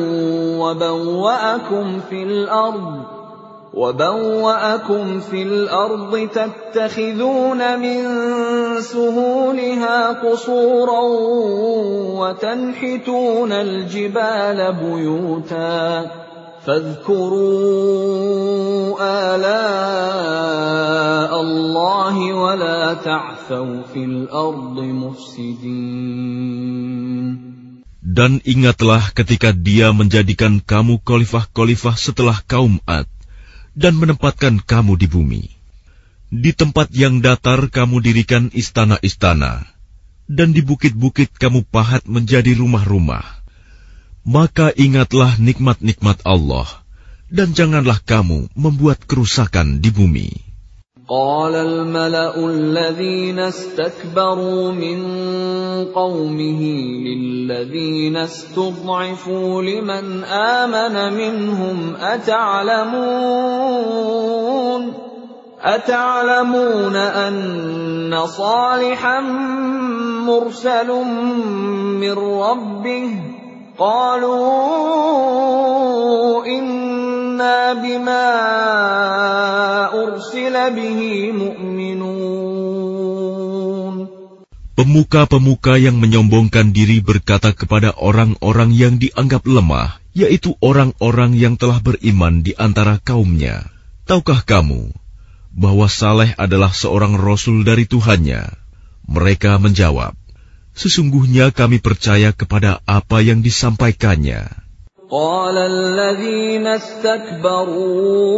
وَبَوَّأَكُمْ فِي الْأَرْضِ تَتَّخِذُونَ مِنْ سُهُولِهَا قُصُورًا وَتَنْحِتُونَ الْجِبَالَ بُيُوتًا فاذكروا آلاء الله ولا تعثوا في الأرض مفسدين. Dan ingatlah ketika Dia menjadikan kamu khalifah-khalifah setelah kaum Ad dan menempatkan kamu di bumi. Di tempat yang datar kamu dirikan istana-istana, dan di bukit-bukit kamu pahat menjadi rumah-rumah. Maka ingatlah nikmat-nikmat Allah, dan janganlah kamu membuat kerusakan di bumi. قال الملأ الذين استكبروا من قومه للذين استضعفوا لمن آمن منهم أتعلمون أن صالحا مرسل من ربه قالوا إنا بما أرسل به مؤمنون. Pemuka-pemuka yang menyombongkan diri berkata kepada orang-orang yang dianggap lemah, yaitu orang-orang yang telah beriman di antara kaumnya, "Tahukah kamu bahwa Saleh adalah seorang rasul dari Tuhannya?" Mereka menjawab, "Sesungguhnya kami percaya kepada apa yang disampaikannya." Qala alladhina istakbaru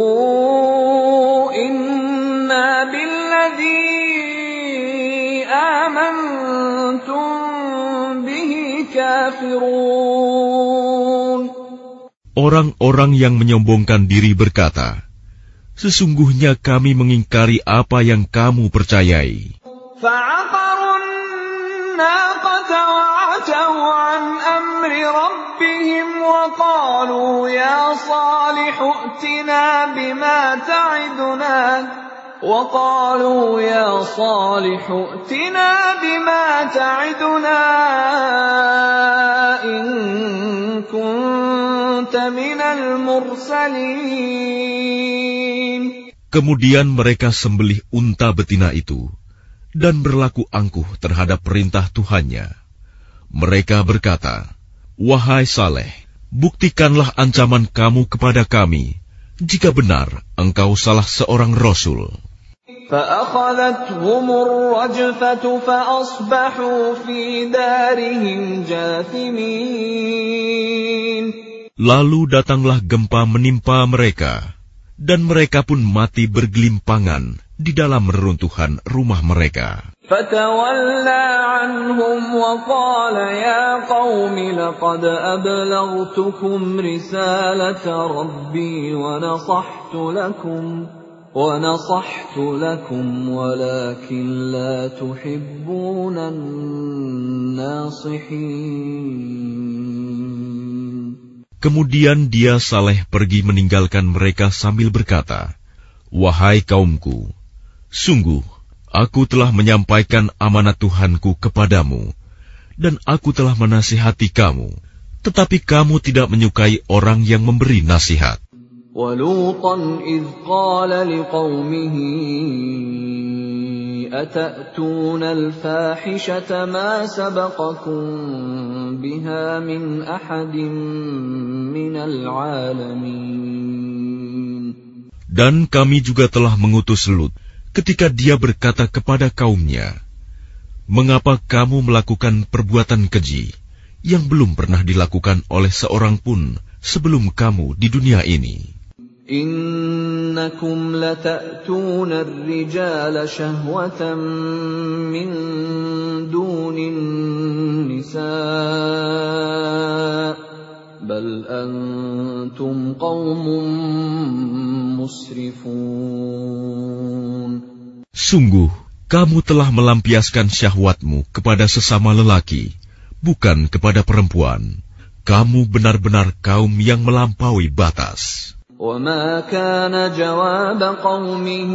inna billadhi amantum bihi kafirun. Orang-orang yang menyombongkan diri berkata, "Sesungguhnya kami mengingkari apa yang kamu percayai." فَعَقَرُوا النَّاقَةَ وَعَتَوْا عَنْ أَمْرِ رَبِّهِمْ وَقَالُوا يَا صَالِحُ ائْتِنَا بِمَا تَعِدُنَا إِن كُنتَ مِنَ الْمُرْسَلِينَ. Kemudian mereka sembelih unta betina itu dan berlaku angkuh terhadap perintah Tuhannya. Mereka berkata, "Wahai Saleh, buktikanlah ancaman kamu kepada kami, jika benar engkau salah seorang rasul." فَأَخَذَتْهُمُ الرَّجْفَةُ فَأَصْبَحُوا فِي دَارِهِمْ جَاثِمِينَ. Lalu datanglah gempa menimpa mereka, dan mereka pun mati bergelimpangan di dalam reruntuhan rumah mereka. فَتَوَلَّى عَنْهُمْ وَقَالَ يَا قَوْمِ لَقَدْ أَبْلَغْتُكُمْ رِسَالَةَ رَبِّي وَنَصَحْتُ لَكُمْ وَلَكِنْ لَا تُحِبُّونَ النَّاصِحِينَ. Kemudian dia Saleh pergi meninggalkan mereka sambil berkata, "Wahai kaumku, sungguh aku telah menyampaikan amanat Tuhanku kepadamu, dan aku telah menasihati kamu, tetapi kamu tidak menyukai orang yang memberi nasihat." وَلُوطًا إِذْ قَالَ لِقَوْمِهِ أَتَأْتُونَ الْفَاحِشَةَ مَا سَبَقَكُم بِهَا مِنْ أَحَدٍ مِنَ الْعَالَمِينَ. Dan kami juga telah mengutus Lut ketika dia berkata kepada kaumnya, "Mengapa kamu melakukan perbuatan keji yang belum pernah dilakukan oleh seorang pun sebelum kamu di dunia ini? إِنَّكُمْ لَتَأْتُونَ الرِّجَالَ شَهْوَةً مِّن دُونِ النِّسَاءِ بَلْ أَنْتُمْ قَوْمٌ مُسْرِفُونَ. Sungguh, kamu telah melampiaskan syahwatmu kepada sesama lelaki, bukan kepada perempuan. Kamu benar-benar kaum yang melampaui batas. وَمَا كَانَ جَوَابَ قَوْمِهِ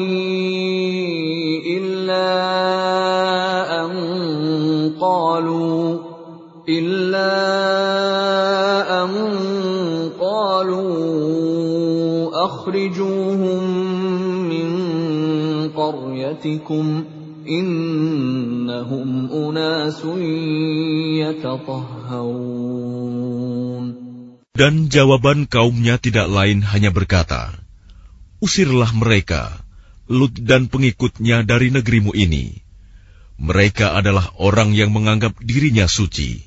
إِلَّا أَن قَالُوا أَخْرِجُوهُم مِّن قَرْيَتِكُمْ إِنَّهُمْ أُنَاسٌ يَتَطَهَّرُونَ. Dan jawaban kaumnya tidak lain hanya berkata, "Usirlah mereka, Lut dan pengikutnya dari negerimu ini. Mereka adalah orang yang menganggap dirinya suci."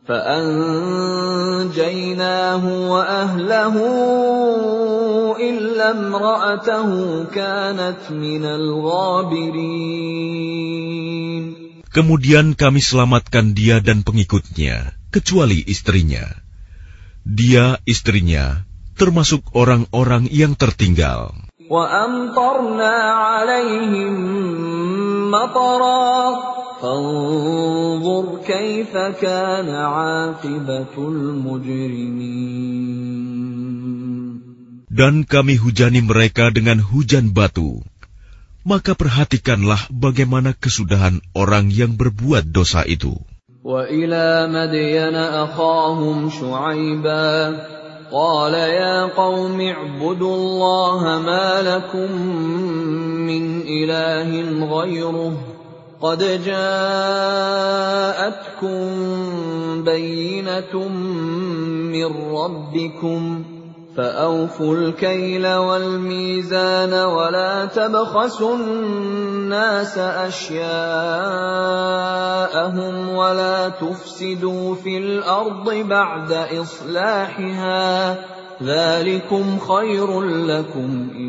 فَأَنْجَيْنَاهُ وَأَهْلَهُ إِلَّا امْرَأَتَهُ كَانَتْ مِنَ الْغَابِرِينَ. Kemudian kami selamatkan dia dan pengikutnya, kecuali istrinya. Dia, istrinya, termasuk orang-orang yang tertinggal. وَأَمْطَرْنَا عَلَيْهِمْ مَطَرًا فَانظُرْ كَيْفَ كَانَ عَاقِبَةُ الْمُجْرِمِينَ. Dan kami hujani mereka dengan hujan batu. Maka perhatikanlah bagaimana kesudahan orang yang berbuat dosa itu. وَإِلَى مَدْيَنَ أَخَاهُمْ شُعَيْبًا قَالَ يَا قَوْمِ اعْبُدُوا اللَّهَ مَا لَكُمْ مِنْ إِلَٰهٍ غَيْرُهُ قد جاءتكم بينة من ربكم فأوفوا الكيل والميزان ولا تبخسوا الناس أشياءهم ولا تفسدوا في الأرض بعد إصلاحها ذلكم خير لكم إن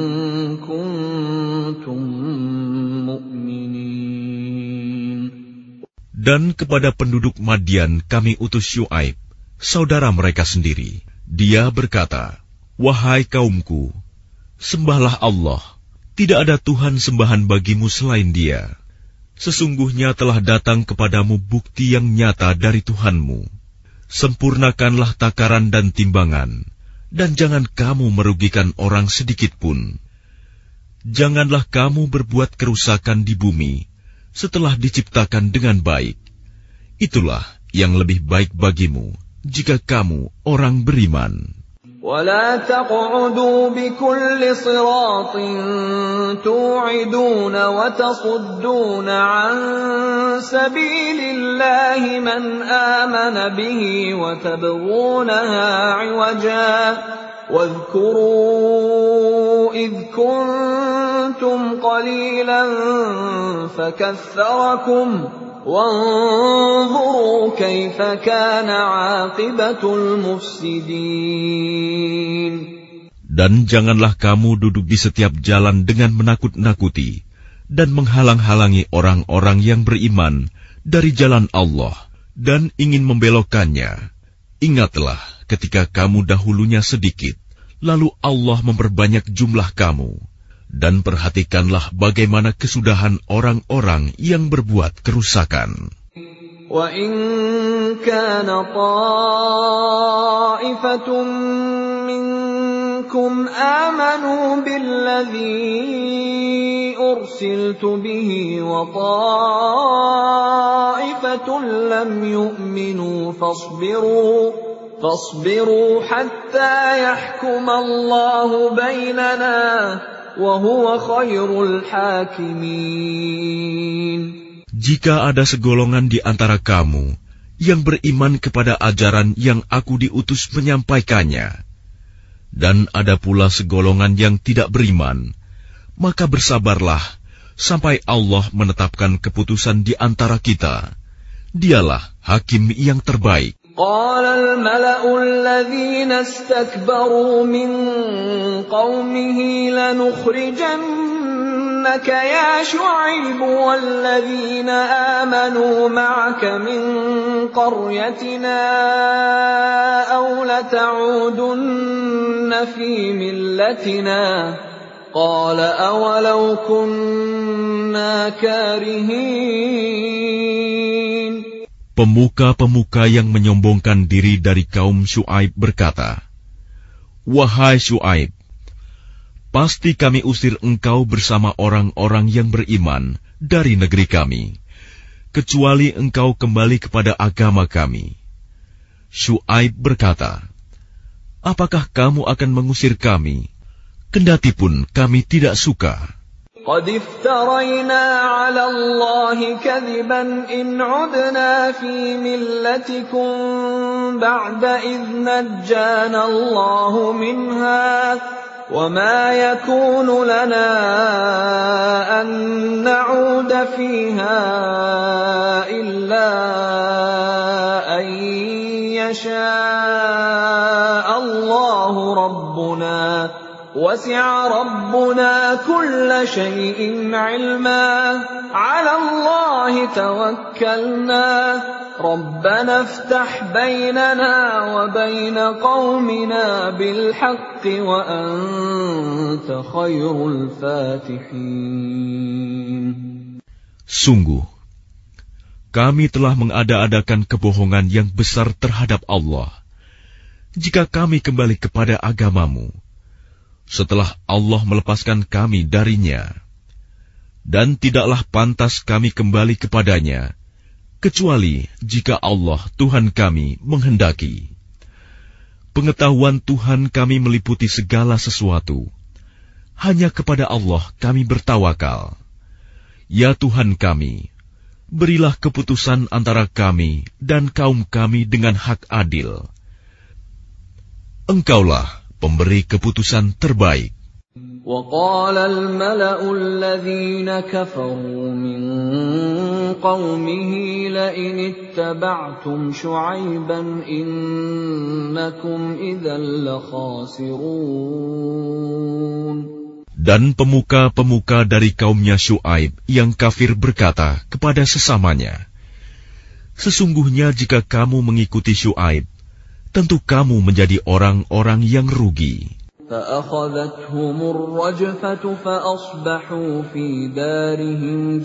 كنتم مؤمنين. Dan kepada penduduk Madian kami utus Syuaib, saudara mereka sendiri. Dia berkata, "Wahai kaumku, sembahlah Allah. Tidak ada Tuhan sembahan bagimu selain Dia. Sesungguhnya telah datang kepadamu bukti yang nyata dari Tuhanmu. Sempurnakanlah takaran dan timbangan, dan jangan kamu merugikan orang sedikit pun. Janganlah kamu berbuat kerusakan di bumi setelah diciptakan dengan baik. Itulah yang lebih baik bagimu jika kamu orang beriman." ولا تقعدوا بكل صراط توعدون وتصدون عن سبيل الله من آمن به وتبغونها عوجا واذكروا إذ كنتم قليلا فكثركم وانظروا كيف كان عاقبة المفسدين. Dan janganlah kamu duduk di setiap jalan dengan menakut-nakuti dan menghalang-halangi orang-orang yang beriman dari jalan Allah dan ingin membelokkannya. Ingatlah ketika kamu dahulunya sedikit, lalu Allah memperbanyak jumlah kamu. Dan perhatikanlah bagaimana kesudahan orang-orang yang berbuat kerusakan. وَإِنْ كَانَ طَائِفَةٌ مِّنكُمْ آمَنُوا بِالَّذِي أُرْسِلْتُ بِهِ وَطَائِفَةٌ لَّمْ يُؤْمِنُوا فاصبروا حَتَّى يَحْكُمَ اللَّهُ بَيْنَنَا وَهُوَ خَيْرُ الْحَاكِمِينَ. Jika ada segolongan di antara kamu yang beriman kepada ajaran yang aku diutus menyampaikannya, dan ada pula segolongan yang tidak beriman, maka bersabarlah sampai Allah menetapkan keputusan di antara kita. Dialah hakim yang terbaik. قال الملأ الذين استكبروا من قومه لنخرجنك يا شعيب والذين آمنوا معك من قريتنا أو لتعودن في ملتنا قال أولو كنا كارهين. Pemuka-pemuka yang menyombongkan diri dari kaum Syuaib berkata, "Wahai Syuaib, pasti kami usir engkau bersama orang-orang yang beriman dari negeri kami, kecuali engkau kembali kepada agama kami." Syuaib berkata, "Apakah kamu akan mengusir kami, kendatipun kami tidak suka?" قد افترينا على الله كذبا إن عدنا في ملتكم بعد إذ نجانا الله منها وما يكون لنا أن نعود فيها إلا أن يشاء الله ربنا وسع ربنا كل شيء علما على الله توكلنا ربنا افتح بيننا وبين قومنا بالحق وأنت خير الفاتحين. Sungguh, kami telah mengada-adakan kebohongan yang besar terhadap Allah. Jika kami kembali kepada agamamu, setelah Allah melepaskan kami darinya, dan tidaklah pantas kami kembali kepadanya, kecuali jika Allah Tuhan kami menghendaki. Pengetahuan Tuhan kami meliputi segala sesuatu. Hanya kepada Allah kami bertawakal. Ya Tuhan kami, berilah keputusan antara kami dan kaum kami dengan hak adil. Engkaulah pemberi keputusan terbaik. وقال الملأ الذين كفروا من قومه لئن اتبعتم شعيبا إنكم إذا لخاسرون. Dan pemuka-pemuka dari kaumnya Syuaib yang kafir berkata kepada sesamanya, sesungguhnya jika kamu mengikuti Syuaib, tentu kamu menjadi orang-orang yang rugi. فأخذتهم الرجفة فأصبحوا في دارهم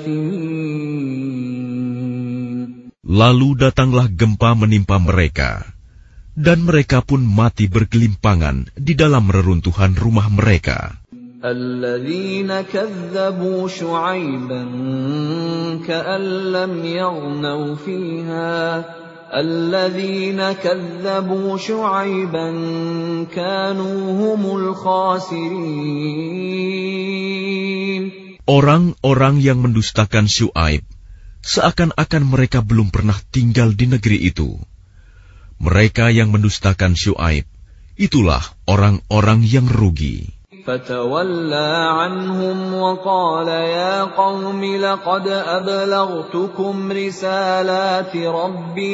جاثمين. Lalu datanglah gempa menimpa mereka, dan mereka pun mati bergelimpangan di dalam reruntuhan rumah mereka. الذين كذبوا شعيبا كأن لم يغنوا فيها الذين كذبوا شعيبا كانوا هم الخاسرين. Orang-orang yang mendustakan Syuaib seakan-akan mereka belum pernah tinggal di negeri itu. Mereka yang mendustakan Syuaib, itulah orang-orang yang rugi. فَتَوَلَّى عَنْهُمْ وَقَالَ يَا قَوْمِ لَقَدْ أَبْلَغْتُكُمْ رِسَالَاتِ رَبِّي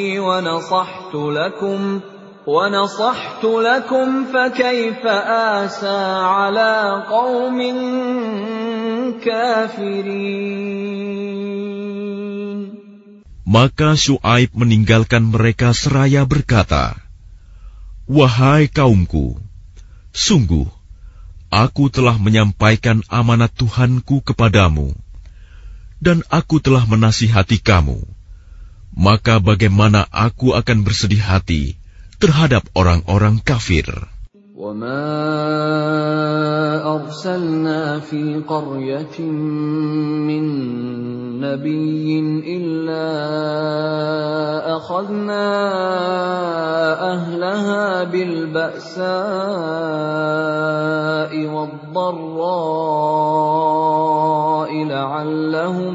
وَنَصَحْتُ لَكُمْ فَكَيْفَ آسَى عَلَى قَوْمٍ كَافِرِينَ. Maka Syuaib meninggalkan mereka seraya berkata, Wahai kaumku, sungguh aku telah menyampaikan amanat Tuhanku kepadamu, dan aku telah menasihati kamu. Maka bagaimana aku akan bersedih hati terhadap orang-orang kafir? وَمَا أَرْسَلْنَا فِي قَرْيَةٍ مِّن نَّبِيٍّ إِلَّا أَخَذْنَا أَهْلَهَا بِالْبَأْسَاءِ وَالضَّرَّاءِ لَعَلَّهُمْ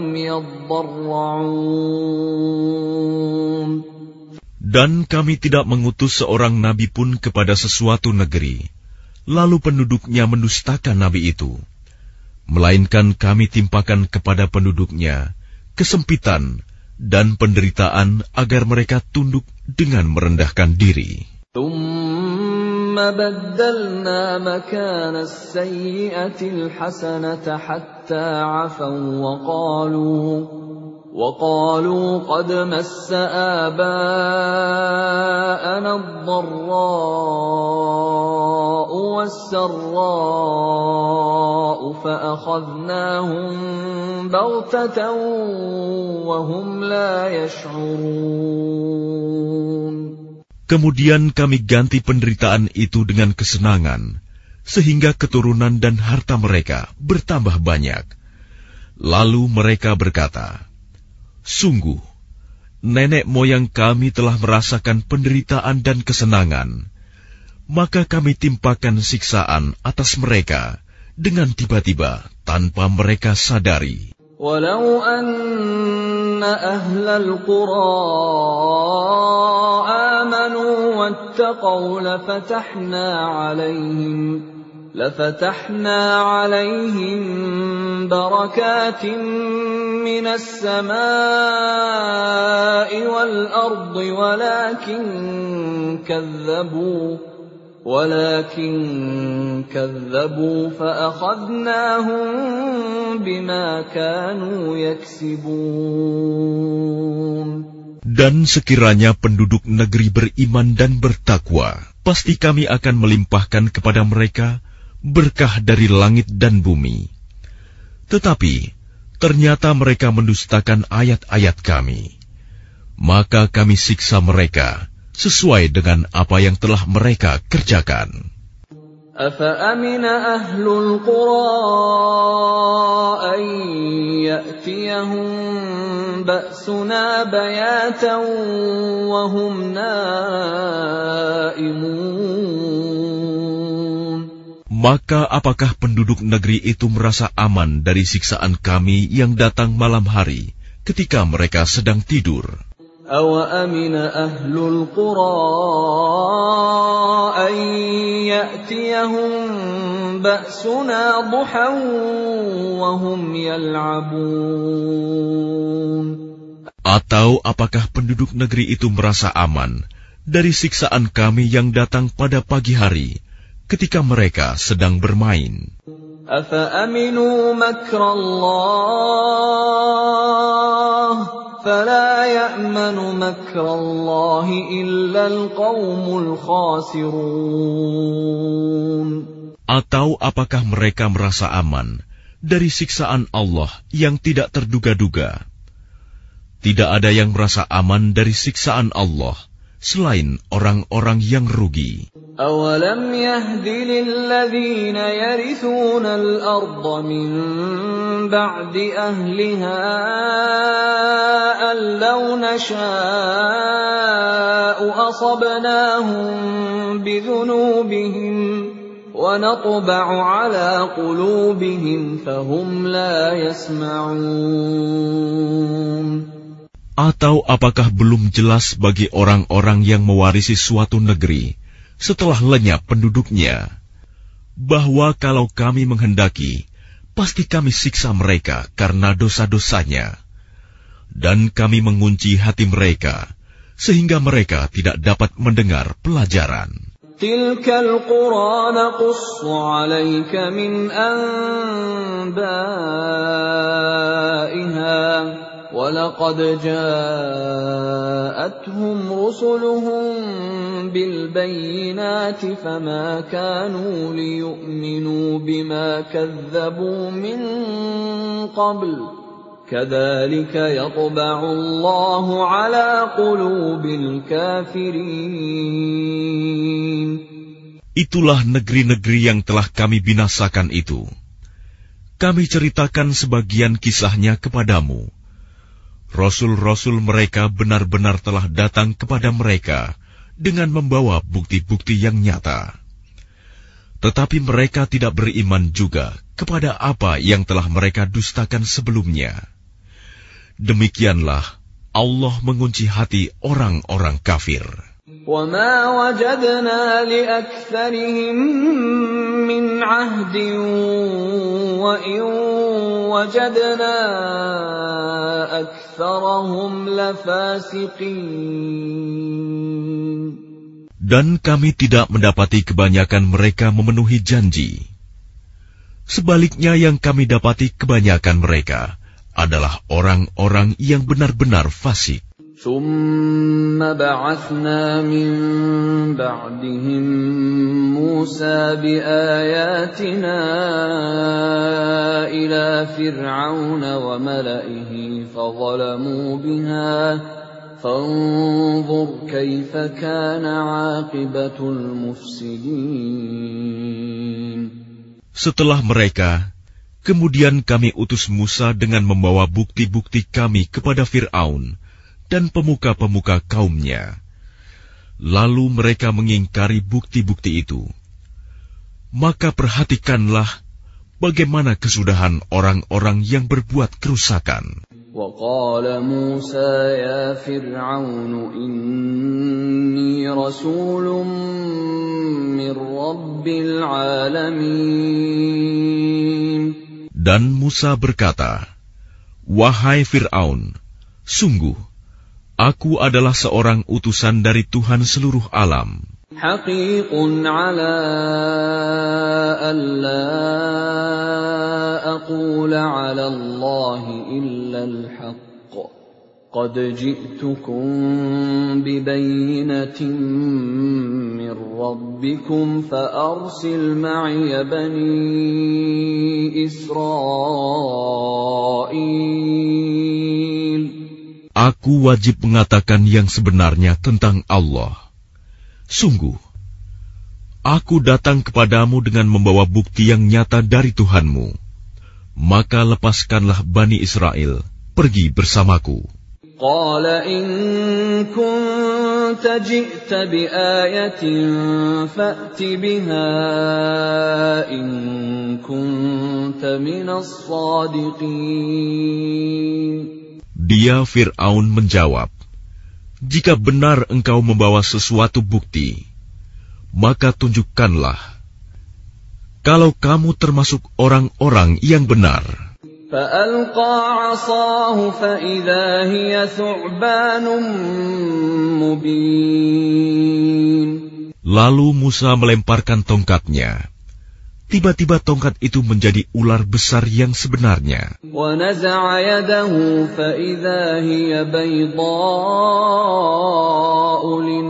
يَضَّرَّعُونَ. Dan kami tidak mengutus seorang nabi pun kepada sesuatu negeri, lalu penduduknya mendustakan nabi itu. Melainkan kami timpakan kepada penduduknya kesempitan dan penderitaan agar mereka tunduk dengan merendahkan diri. ثُمَّ بَدَّلْنَا مَكَانَ السَّيِّئَةِ الْحَسَنَةَ حَتَّى عَفَوا وَقَالُوا قَدْ مَسَّ آبَاءَنَا الضَّرَّاءُ وَالسَّرَّاءُ فَأَخَذْنَاهُمْ بَغْتَةً وَهُمْ لَا يَشْعُرُونَ. Kemudian kami ganti penderitaan itu dengan kesenangan, sehingga keturunan dan harta mereka bertambah banyak. Lalu mereka berkata, Sungguh, nenek moyang kami telah merasakan penderitaan dan kesenangan, maka kami timpakan siksaan atas mereka dengan tiba-tiba tanpa mereka sadari. Walau anna ahlal qura amanu wattaqaw لفتحنا عليهم بركات من السماء والأرض ولكن كذبوا فأخذناهم بما كانوا يكسبون. Dan sekiranya penduduk negeri beriman dan bertakwa, pasti kami akan melimpahkan kepada mereka berkah dari langit dan bumi. Tetapi ternyata mereka mendustakan ayat-ayat kami. Maka kami siksa mereka sesuai dengan apa yang telah mereka kerjakan. أَفَأَمِنَ أَهْلُ الْقُرَىٰ أَن يَأْتِيَهُم بَأْسُنَا بَيَاتًا وَهُمْ نَائِمُونَ. Maka apakah penduduk negeri itu merasa aman dari siksaan kami yang datang malam hari ketika mereka sedang tidur? Awa amina ahlul qura an ya'tiyahum ba'suna duhan wa hum yal'abun. Atau apakah penduduk negeri itu merasa aman dari siksaan kami yang datang pada pagi hari ketika mereka sedang bermain? Afa aminu makrallah fala ya'manu makrallahi illa alqaumul khasirun. Atau apakah mereka merasa aman dari siksaan Allah yang tidak terduga-duga? Tidak ada yang merasa aman dari siksaan Allah selain orang-orang yang rugi. Awalam yahdi lilladzina yarithuna al-ardha min ba'di ahliha an law nasha'u asabnahum bidhunubihim wa natba'u ala qulubihim fahum la yasma'un. Atau apakah belum jelas bagi orang-orang yang mewarisi suatu negeri setelah lenyap penduduknya, bahwa kalau kami menghendaki, pasti kami siksa mereka karena dosa-dosanya, dan kami mengunci hati mereka, sehingga mereka tidak dapat mendengar pelajaran. Tilkal qura naqussu 'alaika min anba'iha وَلَقَدْ جَاءَتْهُمْ رُسُلُهُم بِالْبَيِّنَاتِ فَمَا كَانُوا لِيُؤْمِنُوا بِمَا كَذَّبُوا مِن قَبْلُ كَذَلِكَ يَطْبَعُ اللَّهُ عَلَى قُلُوبِ الْكَافِرِينَ. Itulah negeri-negeri yang telah kami binasakan itu. Kami ceritakan sebagian kisahnya kepadamu. Rasul-rasul mereka benar-benar telah datang kepada mereka dengan membawa bukti-bukti yang nyata. Tetapi mereka tidak beriman juga kepada apa yang telah mereka dustakan sebelumnya. Demikianlah Allah mengunci hati orang-orang kafir. وَمَا وَجَدْنَا لِأَكْثَرِهِم مِّنْ عَهْدٍ وَإِن وَجَدْنَا أَكْثَرَهُمْ لَفَاسِقِينَ. Dan kami tidak mendapati kebanyakan mereka memenuhi janji. Sebaliknya yang kami dapati kebanyakan mereka adalah orang-orang yang benar-benar fasik. ثُمَّ بَعَثْنَا مِن بَعْدِهِم مُّوسَىٰ بِآيَاتِنَا إِلَىٰ فِرْعَوْنَ وَمَلَئِهِ فَظَلَمُوا بِهَا فَانظُرْ كَيْفَ كَانَ عَاقِبَةُ الْمُفْسِدِينَ. Setelah mereka, kemudian kami utus Musa dengan membawa bukti-bukti kami kepada Fir'aun dan pemuka-pemuka kaumnya. Lalu mereka mengingkari bukti-bukti itu. Maka perhatikanlah bagaimana kesudahan orang-orang yang berbuat kerusakan. وَقَالَ مُوسَى يَا فِرْعَوْنُ إِنِّي رَسُولٌ مِّن رَّبِّ الْعَالَمِينَ. Dan Musa berkata, "Wahai Fir'aun, sungguh, aku adalah seorang utusan dari Tuhan seluruh alam. حَقِيقٌ عَلَىٰ أَلَّا أَقُولَ عَلَى اللَّهِ إِلَّا الْحَقَّ قَدْ جِئْتُكُم بِبَيِّنَةٍ مِّن رَّبِّكُمْ فَأَرْسِلْ مَعِيَ بَنِي إِسْرَائِيلَ. Aku wajib mengatakan yang sebenarnya tentang Allah. Sungguh, aku datang kepadamu dengan membawa bukti yang nyata dari Tuhanmu. Maka lepaskanlah Bani Israel, pergi bersamaku." قال إن كنت جئت بآية فأت بها إن كنت من الصادقين. Dia Fir'aun menjawab, jika benar engkau membawa sesuatu bukti, maka tunjukkanlah. Kalau kamu termasuk orang-orang yang benar. فألقى عصاه فإذا هي ثعبان مبين. Lalu Musa melemparkan tongkatnya. Tiba-tiba tongkat itu menjadi ular besar yang sebenarnya. وَنَزَعَ يَدَهُ فَإِذَا هِيَ بَيْضَاءُ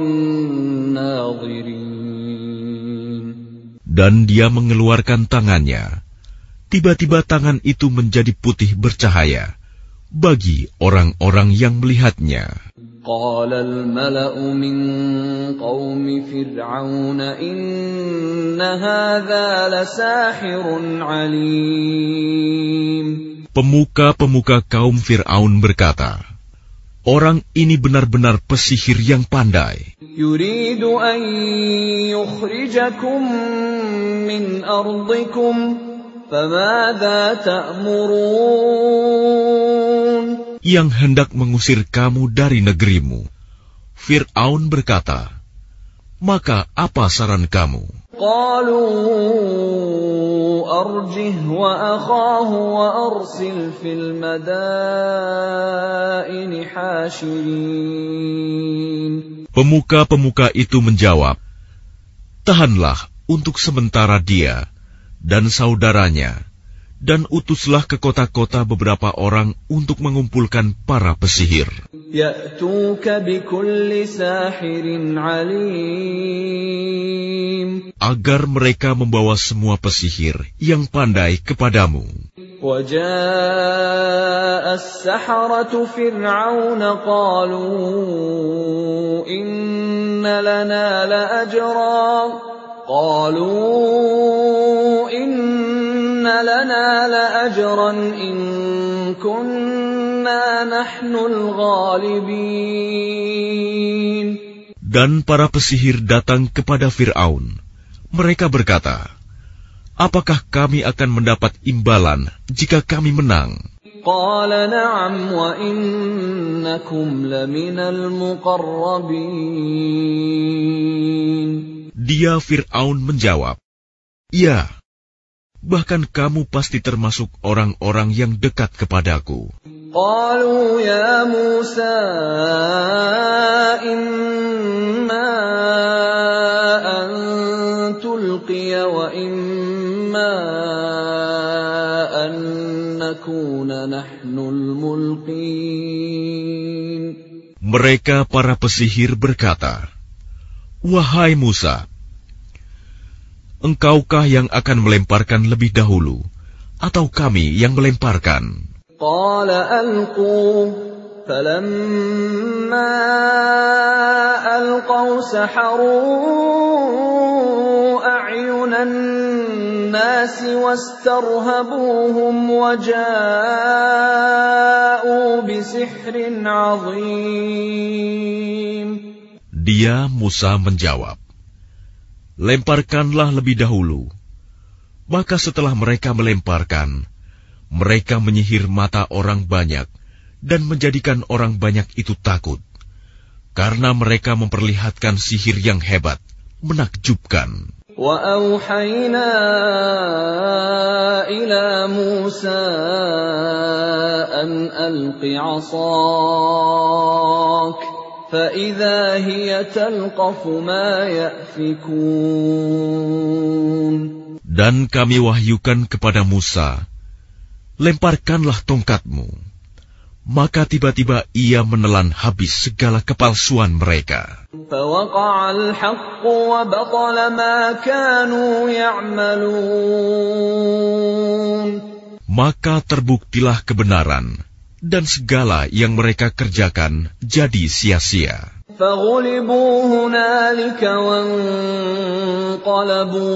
لِلنَّاظِرِينَ. Dan dia mengeluarkan tangannya. Tiba-tiba tangan itu menjadi putih bercahaya bagi orang-orang yang melihatnya. قال الملأ من قوم فرعون إن هذا لساحر عليم. Pemuka-pemuka kaum Fir'aun berkata, orang ini benar-benar pesihir yang pandai. يريد أن يخرجكم من أرضكم فماذا تأمرون. Yang hendak mengusir kamu dari negerimu. Fir'aun berkata, maka apa saran kamu? قالوا أرجه وأخاه وأرسل في المدائن حاشرين. Pemuka-pemuka itu menjawab, tahanlah untuk sementara dia dan saudaranya, dan utuslah ke kota-kota beberapa orang untuk mengumpulkan para pesihir. يَأْتُوكَ بِكُلِّ سَاحِرٍ عَلِيمٍ. Agar mereka membawa semua pesihir yang pandai kepadamu. وَجَاءَ السَّحَرَةُ فِرْعَوْنَ قَالُوا إِنَّ لَنَا لَأَجْرًا إِن كُنَّا نَحْنُ الْغَالِبِينَ. Dan para pesihir datang kepada Fir'aun. Mereka berkata, apakah kami akan mendapat imbalan jika kami menang? قَالَ نَعَمْ وَإِنَّكُمْ لَمِنَ الْمُقَرَّبِينَ. Dia Fir'aun menjawab, ya, bahkan kamu pasti termasuk orang-orang yang dekat kepadaku. قالوا يا موسى إما أن تلقي وإما أن نكون نحن الملقين. Mereka para pesihir berkata, wahai Musa, engkaukah yang akan melemparkan lebih dahulu, atau kami yang melemparkan? قال ألقوا فلما ألقوا سحروا أعين الناس واسترهبوهم وجاءوا بسحر عظيم. Dia Musa menjawab, lemparkanlah lebih dahulu. Maka setelah mereka melemparkan, mereka menyihir mata orang banyak dan menjadikan orang banyak itu takut, karena mereka memperlihatkan sihir yang hebat, menakjubkan. وَأَوْحَيْنَا إِلَى مُوسَىٰ أَنْ أَلْقِ عَصَاكَ فَإِذَا هِيَ تَلْقَفُ مَا يَأْفِكُونَ. Dan kami wahyukan kepada Musa, lemparkanlah tongkatmu. Maka tiba-tiba ia menelan habis segala kepalsuan mereka. فَوَقَعَ الْحَقُّ وَبَطَلَ مَا كَانُوا يَعْمَلُونَ. Maka terbuktilah kebenaran, dan segala yang mereka kerjakan jadi sia-sia. فَغُلِبُوا هُنَالِكَ وَانقَلَبُوا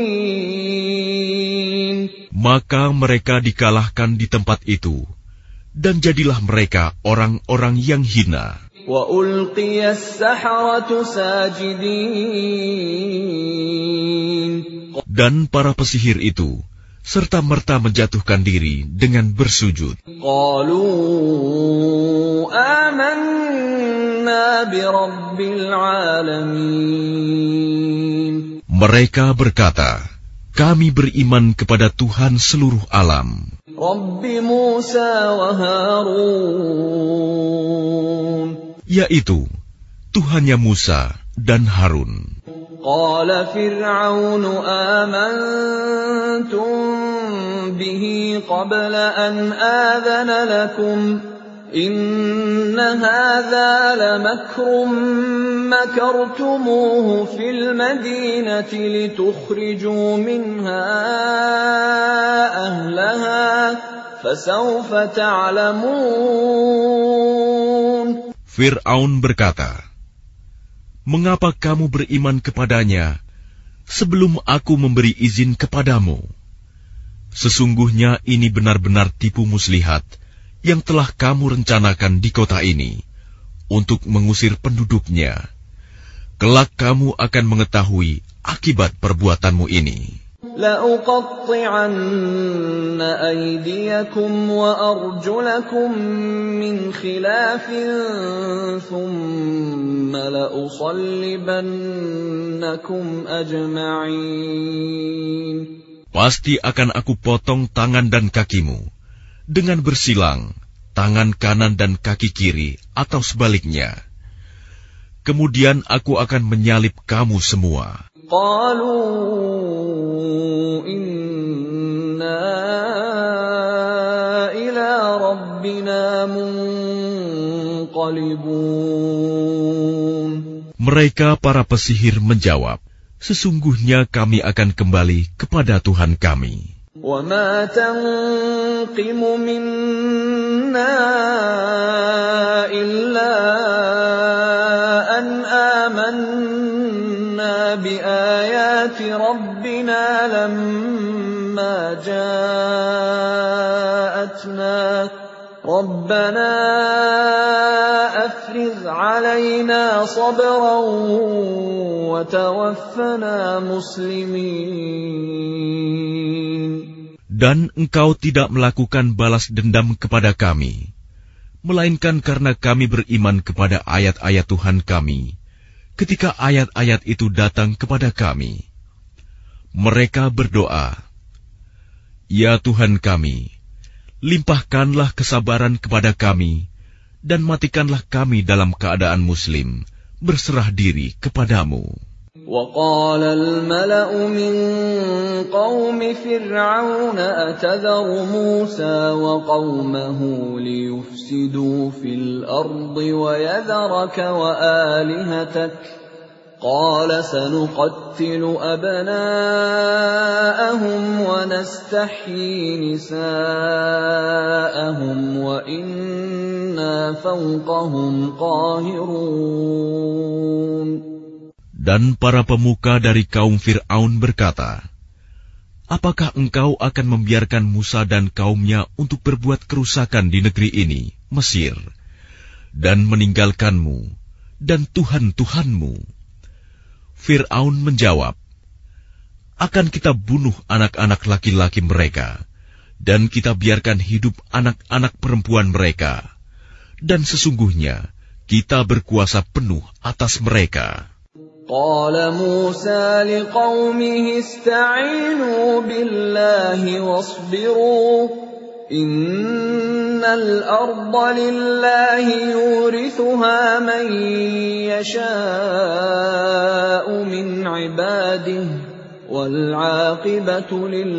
صَاغِرِينَ. Maka mereka dikalahkan di tempat itu, dan jadilah mereka orang-orang yang hina. وَأُلْقِيَ السَّحَرَةُ سَاجِدِينَ. Dan para pesihir itu serta-merta menjatuhkan diri dengan bersujud. قَالُوا آمَنَّا بِرَبِّ الْعَالَمِينَ. Mereka berkata, kami beriman kepada Tuhan seluruh alam, رَبِّ مُوسَى وَهَارُونَ. yaitu Tuhannya Musa dan Harun. قال فرعون آمنتم به قبل أن آذن لكم إن هذا لمكر مكرتموه في المدينة لتخرجوا منها أهلها فسوف تعلمون. Fir'aun berkata, mengapa kamu beriman kepadanya sebelum aku memberi izin kepadamu? Sesungguhnya ini benar-benar tipu muslihat yang telah kamu rencanakan di kota ini untuk mengusir penduduknya. Kelak kamu akan mengetahui akibat perbuatanmu ini. لَأُقَطِّعَنَّ أَيْدِيَكُمْ وَأَرْجُلَكُمْ مِنْ خِلَافٍ ثُمَّ لَأُصَلِّبَنَّكُمْ أَجْمَعِينَ. Pasti akan aku potong tangan dan kakimu dengan bersilang, tangan kanan dan kaki kiri atau sebaliknya. Kemudian aku akan menyalib kamu semua. قالوا إنا إلى ربنا منقلبون. Mereka para pesihir menjawab, sesungguhnya kami akan kembali kepada Tuhan kami. وما تنقم منا إلا أن آمنا بآيات ربنا لما جاءتنا ربنا أفرغ علينا صبرا وتوفنا مسلمين. Dan engkau tidak melakukan balas dendam kepada kami, melainkan karena kami beriman kepada ayat-ayat Tuhan kami, ketika ayat-ayat itu datang kepada kami. Mereka berdoa, ya Tuhan kami, limpahkanlah kesabaran kepada kami, dan matikanlah kami dalam keadaan muslim, berserah diri kepadamu. وقال الملأ من قوم فرعون أتذر موسى وقومه ليفسدوا في الأرض ويذرك وآلهتك قال سنقتل أبناءهم ونستحيي نساءهم وإنا فوقهم قاهرون. Dan para pemuka dari kaum Fir'aun berkata, apakah engkau akan membiarkan Musa dan kaumnya untuk berbuat kerusakan di negeri ini, Mesir, dan meninggalkanmu dan Tuhan-Tuhanmu? Fir'aun menjawab, akan kita bunuh anak-anak laki-laki mereka, dan kita biarkan hidup anak-anak perempuan mereka, dan sesungguhnya kita berkuasa penuh atas mereka. قال موسى لقومه استعينوا بالله واصبروا إن الأرض لله يورثها من يشاء من عباده والعاقبة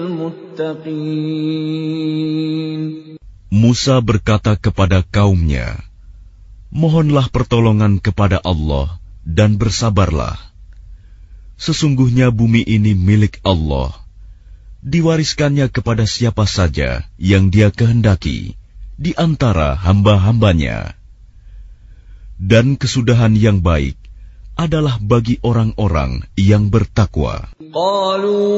للمتقين. Musa berkata kepada kaumnya, mohonlah pertolongan kepada Allah dan bersabarlah. Sesungguhnya bumi ini milik Allah, diwariskannya kepada siapa saja yang Dia kehendaki di antara hamba-hambanya. Dan kesudahan yang baik adalah bagi orang-orang yang bertakwa. Qalu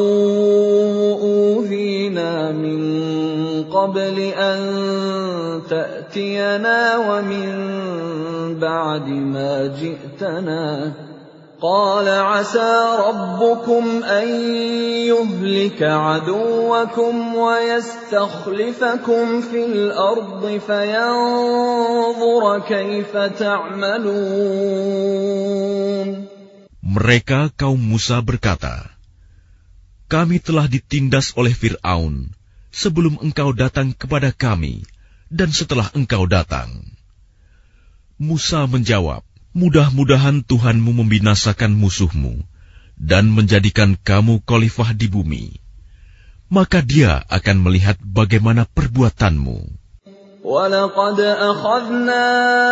uhdina min qabli an ta'tiyana wa min ba'di ma ji'tana. قال عسى ربكم أن يهلك عدوكم ويستخلفكم في الأرض فينظر كيف تعملون. Mereka kaum Musa berkata, kami telah ditindas oleh Fir'aun sebelum engkau datang kepada kami dan setelah engkau datang. Musa menjawab, mudah-mudahan Tuhanmu membinasakan musuhmu dan menjadikan kamu khalifah di bumi. Maka Dia akan melihat bagaimana perbuatanmu. وَلَقَدْ أَخَذْنَا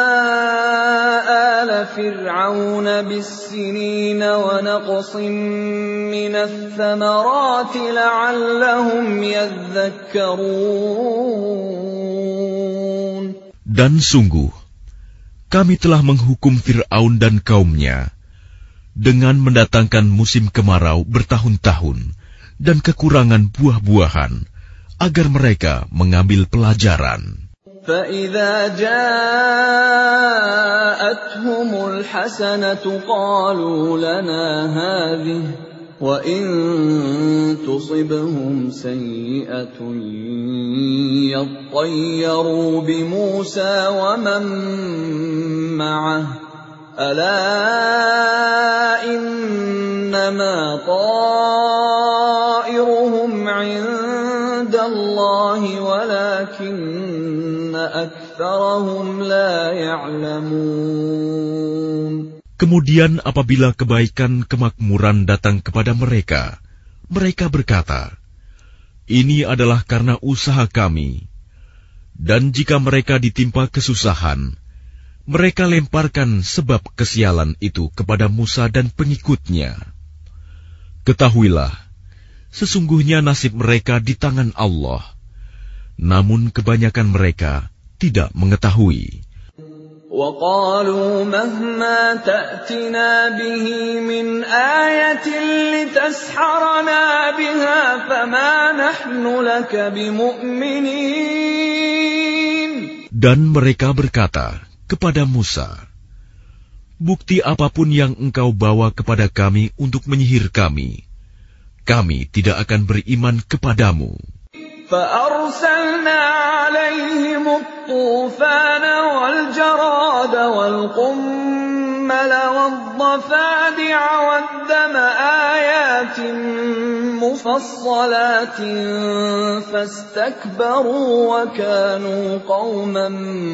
آلَ فِرْعَوْنَ بِالسِّنِينَ وَنَقْصٍ مِّنَ الثَّمَرَاتِ لَعَلَّهُمْ يَذَّكَّرُونَ. Dan sungguh, kami telah menghukum Fir'aun dan kaumnya dengan mendatangkan musim kemarau bertahun-tahun dan kekurangan buah-buahan, agar mereka mengambil pelajaran. فَإِذَا جَاءَتْهُمُ الْحَسَنَةُ قَالُوا لَنَا هَٰذِهِ وَإِن تُصِبْهُمْ سَيِّئَةٌ يَطَّيَّرُوا بِمُوسَىٰ وَمَن مَّعَهُ أَلَا إِنَّمَا طَائِرُهُمْ عِندَ اللَّهِ وَلَٰكِنَّ أَكْثَرَهُمْ لَا يَعْلَمُونَ. Kemudian apabila kebaikan kemakmuran datang kepada mereka, mereka berkata, ini adalah karena usaha kami. Dan jika mereka ditimpa kesusahan, mereka lemparkan sebab kesialan itu kepada Musa dan pengikutnya. Ketahuilah, sesungguhnya nasib mereka di tangan Allah, namun kebanyakan mereka tidak mengetahui. وَقَالُوا مَهْمَا تَأْتِنَا بِهِ مِنْ آيَةٍ لِتَسْحَرَنَا بِهَا فَمَا نَحْنُ لَكَ بِمُؤْمِنِينَ. Dan mereka berkata kepada Musa, bukti apapun yang engkau bawa kepada kami untuk menyihir kami, kami tidak akan beriman kepadamu. فَأَرْسَلْنَا عَلَيْهِمُ الطُّوفَانَ وَالْجَرَادَ وَالْقُمَّلَ وَالضَّفَادِعَ وَالدَّمَ آيَاتٍ مُفَصَّلَاتٍ فَاسْتَكْبَرُوا وَكَانُوا قَوْمًا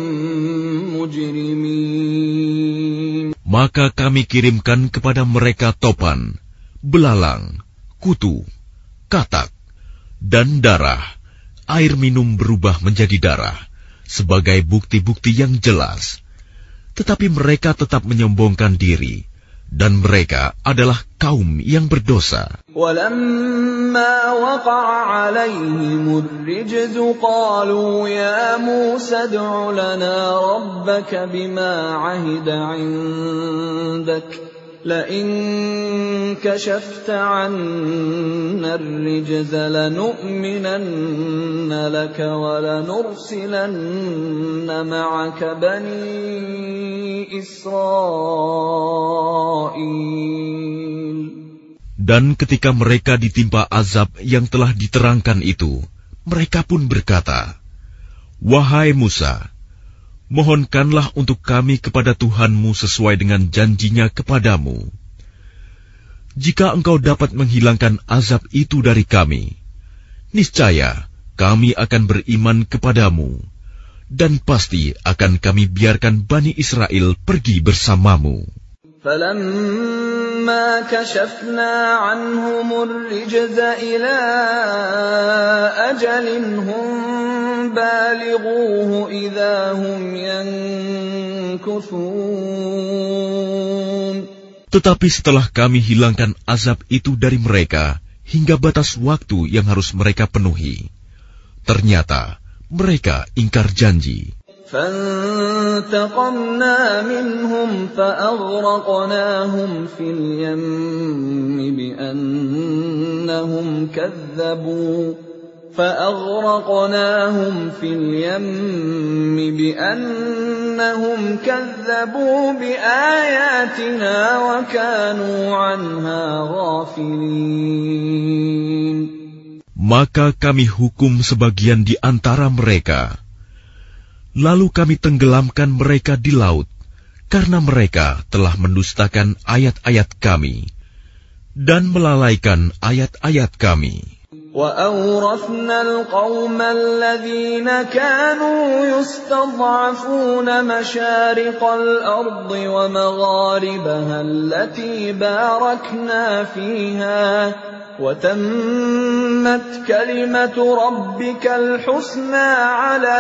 مُجْرِمِينَ. Maka kami kirimkan kepada mereka topan, belalang, kutu, katak, dan darah. Air minum berubah menjadi darah sebagai bukti-bukti yang jelas. Tetapi mereka tetap menyombongkan diri, dan mereka adalah kaum yang berdosa. وَلَمَّا وَقَعَ عَلَيْهِمُ الرِّجْزُ قَالُوا يَا مُوسَى ادْعُ لَنَا رَبَّكَ بِمَا عَهِدَ عِندَكَ لَئِن كَشَفْتَ عَنَّا الرِّجْزَ لَنُؤْمِنَنَّ لَكَ وَلَنُرْسِلَنَّ مَعَكَ بَنِي إِسْرَائِيلَ. Dan ketika mereka ditimpa azab yang telah diterangkan itu, mereka pun berkata, wahai Musa, mohonkanlah untuk kami kepada Tuhanmu sesuai dengan janjinya kepadamu. Jika engkau dapat menghilangkan azab itu dari kami, niscaya kami akan beriman kepadamu, dan pasti akan kami biarkan Bani Israel pergi bersamamu. فَلَمَّا كَشَفْنَا عَنْهُمُ الرِّجْزَ إِلَىٰ أَجَلٍ هُمْ بَالِغُوهُ إِذَا هُمْ يَنكُثُونَ. Tetapi setelah kami hilangkan azab itu dari mereka hingga batas waktu yang harus mereka penuhi, ternyata mereka ingkar janji. فانتقمنا منهم فأغرقناهم في اليم بأنهم كذبوا بآياتنا وكانوا عنها غافلين. Maka kami hukum sebagian di antara mereka. Lalu kami tenggelamkan mereka di laut, karena mereka telah mendustakan ayat-ayat kami dan melalaikan ayat-ayat kami. وَأَوْرَثْنَا الْقَوْمَ الَّذِينَ كَانُوا يُسْتَضْعَفُونَ مَشَارِقَ الْأَرْضِ وَمَغَارِبَهَا الَّتِي بَارَكْنَا فِيهَا وَتَمَّتْ كَلِمَةُ رَبِّكَ الْحُسْنَى عَلَى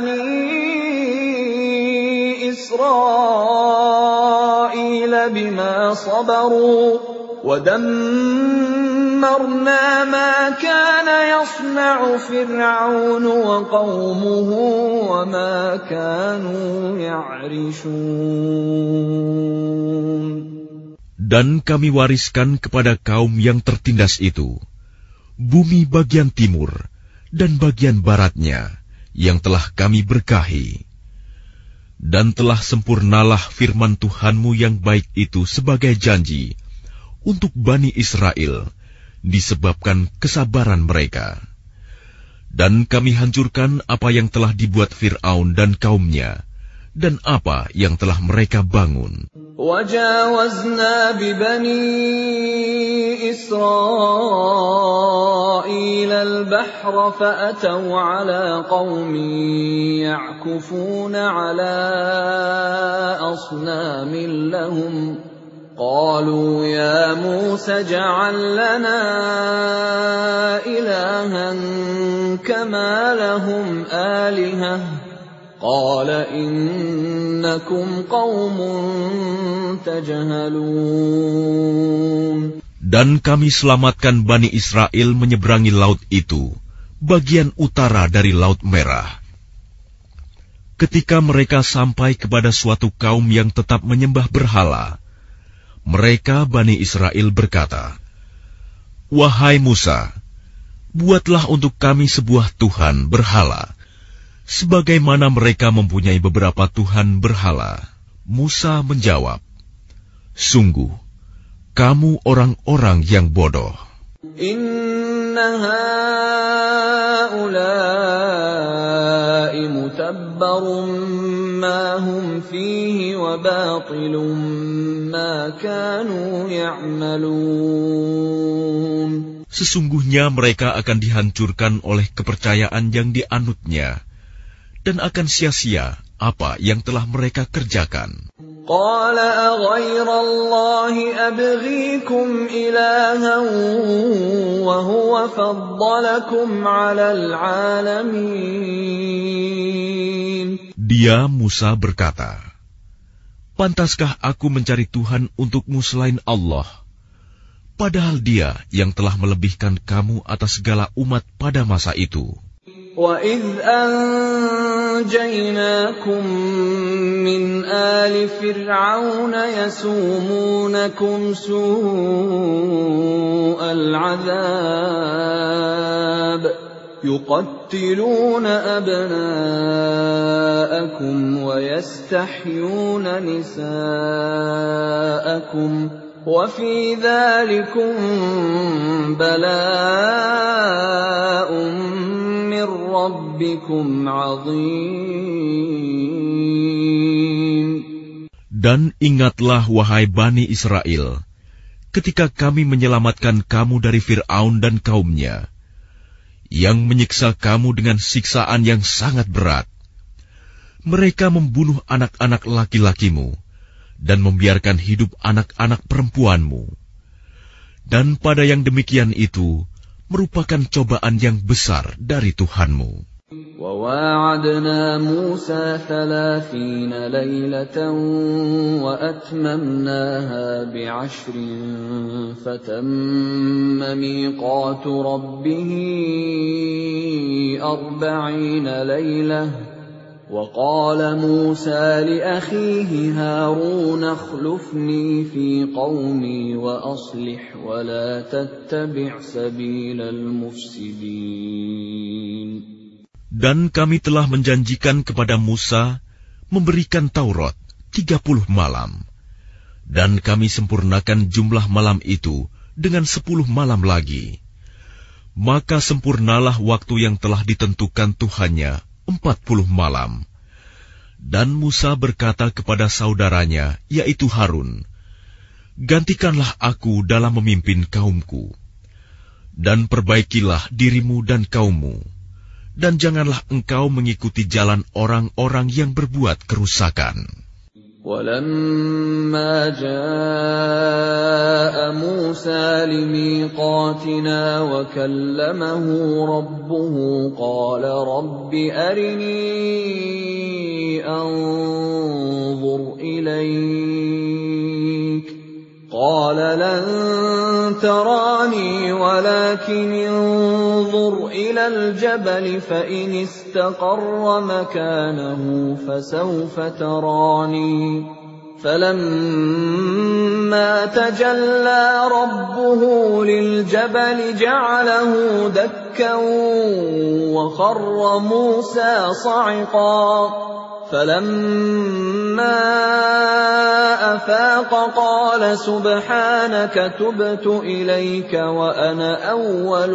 بَنِي إِسْرَائِيلَ بِمَا صَبَرُوا وَدَمَّرْنَا مَا كَانَ يَصْنَعُ فِرْعَوْنُ وَقَوْمُهُ وَمَا كَانُوا يَعْرِشُونَ. Dan kami wariskan kepada kaum yang tertindas itu bumi bagian timur dan bagian baratnya yang telah kami berkahi. Dan telah sempurnalah firman Tuhanmu yang baik itu sebagai janji untuk Bani Israel disebabkan kesabaran mereka. Dan kami hancurkan apa yang telah dibuat Fir'aun dan kaumnya, dan apa yang telah mereka bangun. وَجَاوَزْنَا بِبَنِي إِسْرَائِيلَ الْبَحْرَ فَأَتَوْا عَلَى قَوْمٍ يَعْكُفُونَ عَلَى أَصْنَامٍ لَهُمْ قَالُوا يَا مُوسَى اجْعَل لَّنَا إِلَٰهًا كَمَا لَهُمْ آلِهَةٌ قال إنكم قوم تجهلون. Dan kami selamatkan Bani Israel menyeberangi laut itu, bagian utara dari Laut Merah. Ketika mereka sampai kepada suatu kaum yang tetap menyembah berhala, mereka Bani Israel berkata, "Wahai Musa, buatlah untuk kami sebuah Tuhan berhala, sebagaimana mereka mempunyai beberapa Tuhan berhala." Musa menjawab, "Sungguh, kamu orang-orang yang bodoh. Inna haula'i mutabbarun ma hum fihi wa batilun ma kanu ya'malun." Sesungguhnya mereka akan dihancurkan oleh kepercayaan yang dianutnya, dan akan sia-sia apa yang telah mereka kerjakan. Qala aghayra Allahi abghikum ilahan wa huwa faddalakum 'alal 'alamin. Dia Musa berkata, "Pantaskah aku mencari Tuhan untukmu selain Allah, padahal Dia yang telah melebihkan kamu atas segala umat pada masa itu?" وَإِذْ أَنْجَيْنَاكُمْ مِنْ آلِ فِرْعَوْنَ يَسُومُونَكُمْ سُوءَ الْعَذَابِ يُقَتِّلُونَ أَبْنَاءَكُمْ وَيَسْتَحْيُونَ نِسَاءَكُمْ وَفِي ذَلِكُمْ بَلَاءٌ مِّن رَّبِّكُمْ عَظِيمٌ. Dan ingatlah wahai Bani Israel, ketika kami menyelamatkan kamu dari Fir'aun dan kaumnya, yang menyiksa kamu dengan siksaan yang sangat berat. Mereka membunuh anak-anak laki-lakimu dan membiarkan hidup anak-anak perempuanmu. Dan pada yang demikian itu merupakan cobaan yang besar dari Tuhanmu. وَوَاعَدْنَا مُوسَى 30 لَيْلَةً وَأَتْمَمْنَاهَا ب10 فَتَمَّ مِيقَاتُ رَبِّهِ 40 لَيْلَةً وقال موسى لأخيه هارون اخلفني في قومي وأصلح ولا تتبع سبيل المفسدين. Dan kami telah menjanjikan kepada Musa memberikan Taurat 30 malam. Dan kami sempurnakan jumlah malam itu dengan 10 malam lagi. Maka sempurnalah waktu yang telah ditentukan Tuhannya 40 malam. Dan Musa berkata kepada saudaranya, yaitu Harun, "Gantikanlah aku dalam memimpin kaumku, dan perbaikilah dirimu dan kaummu, dan janganlah engkau mengikuti jalan orang-orang yang berbuat kerusakan." وَلَمَّا جَاءَ مُوسَى لِمِيقَاتِنَا وَكَلَّمَهُ رَبُّهُ قَالَ رَبِّ أَرِنِي أَنظُرْ إِلَيْكَ قَالَ لَن تَرَانِي وَلَكِنِ انظُرْ إِلَى الْجَبَلِ فَإِنِ اسْتَقَرَّ مَكَانَهُ فَسَوْفَ تَرَانِي فَلَمَّا تَجَلَّى رَبُّهُ لِلْجَبَلِ جَعَلَهُ دَكًّا وَخَرَّ مُوسَى صَعِقًا فَلَمَّا أَفَاقَ قَالَ سُبْحَانَكَ تُبْتُ إِلَيْكَ وَأَنَا أَوَّلُ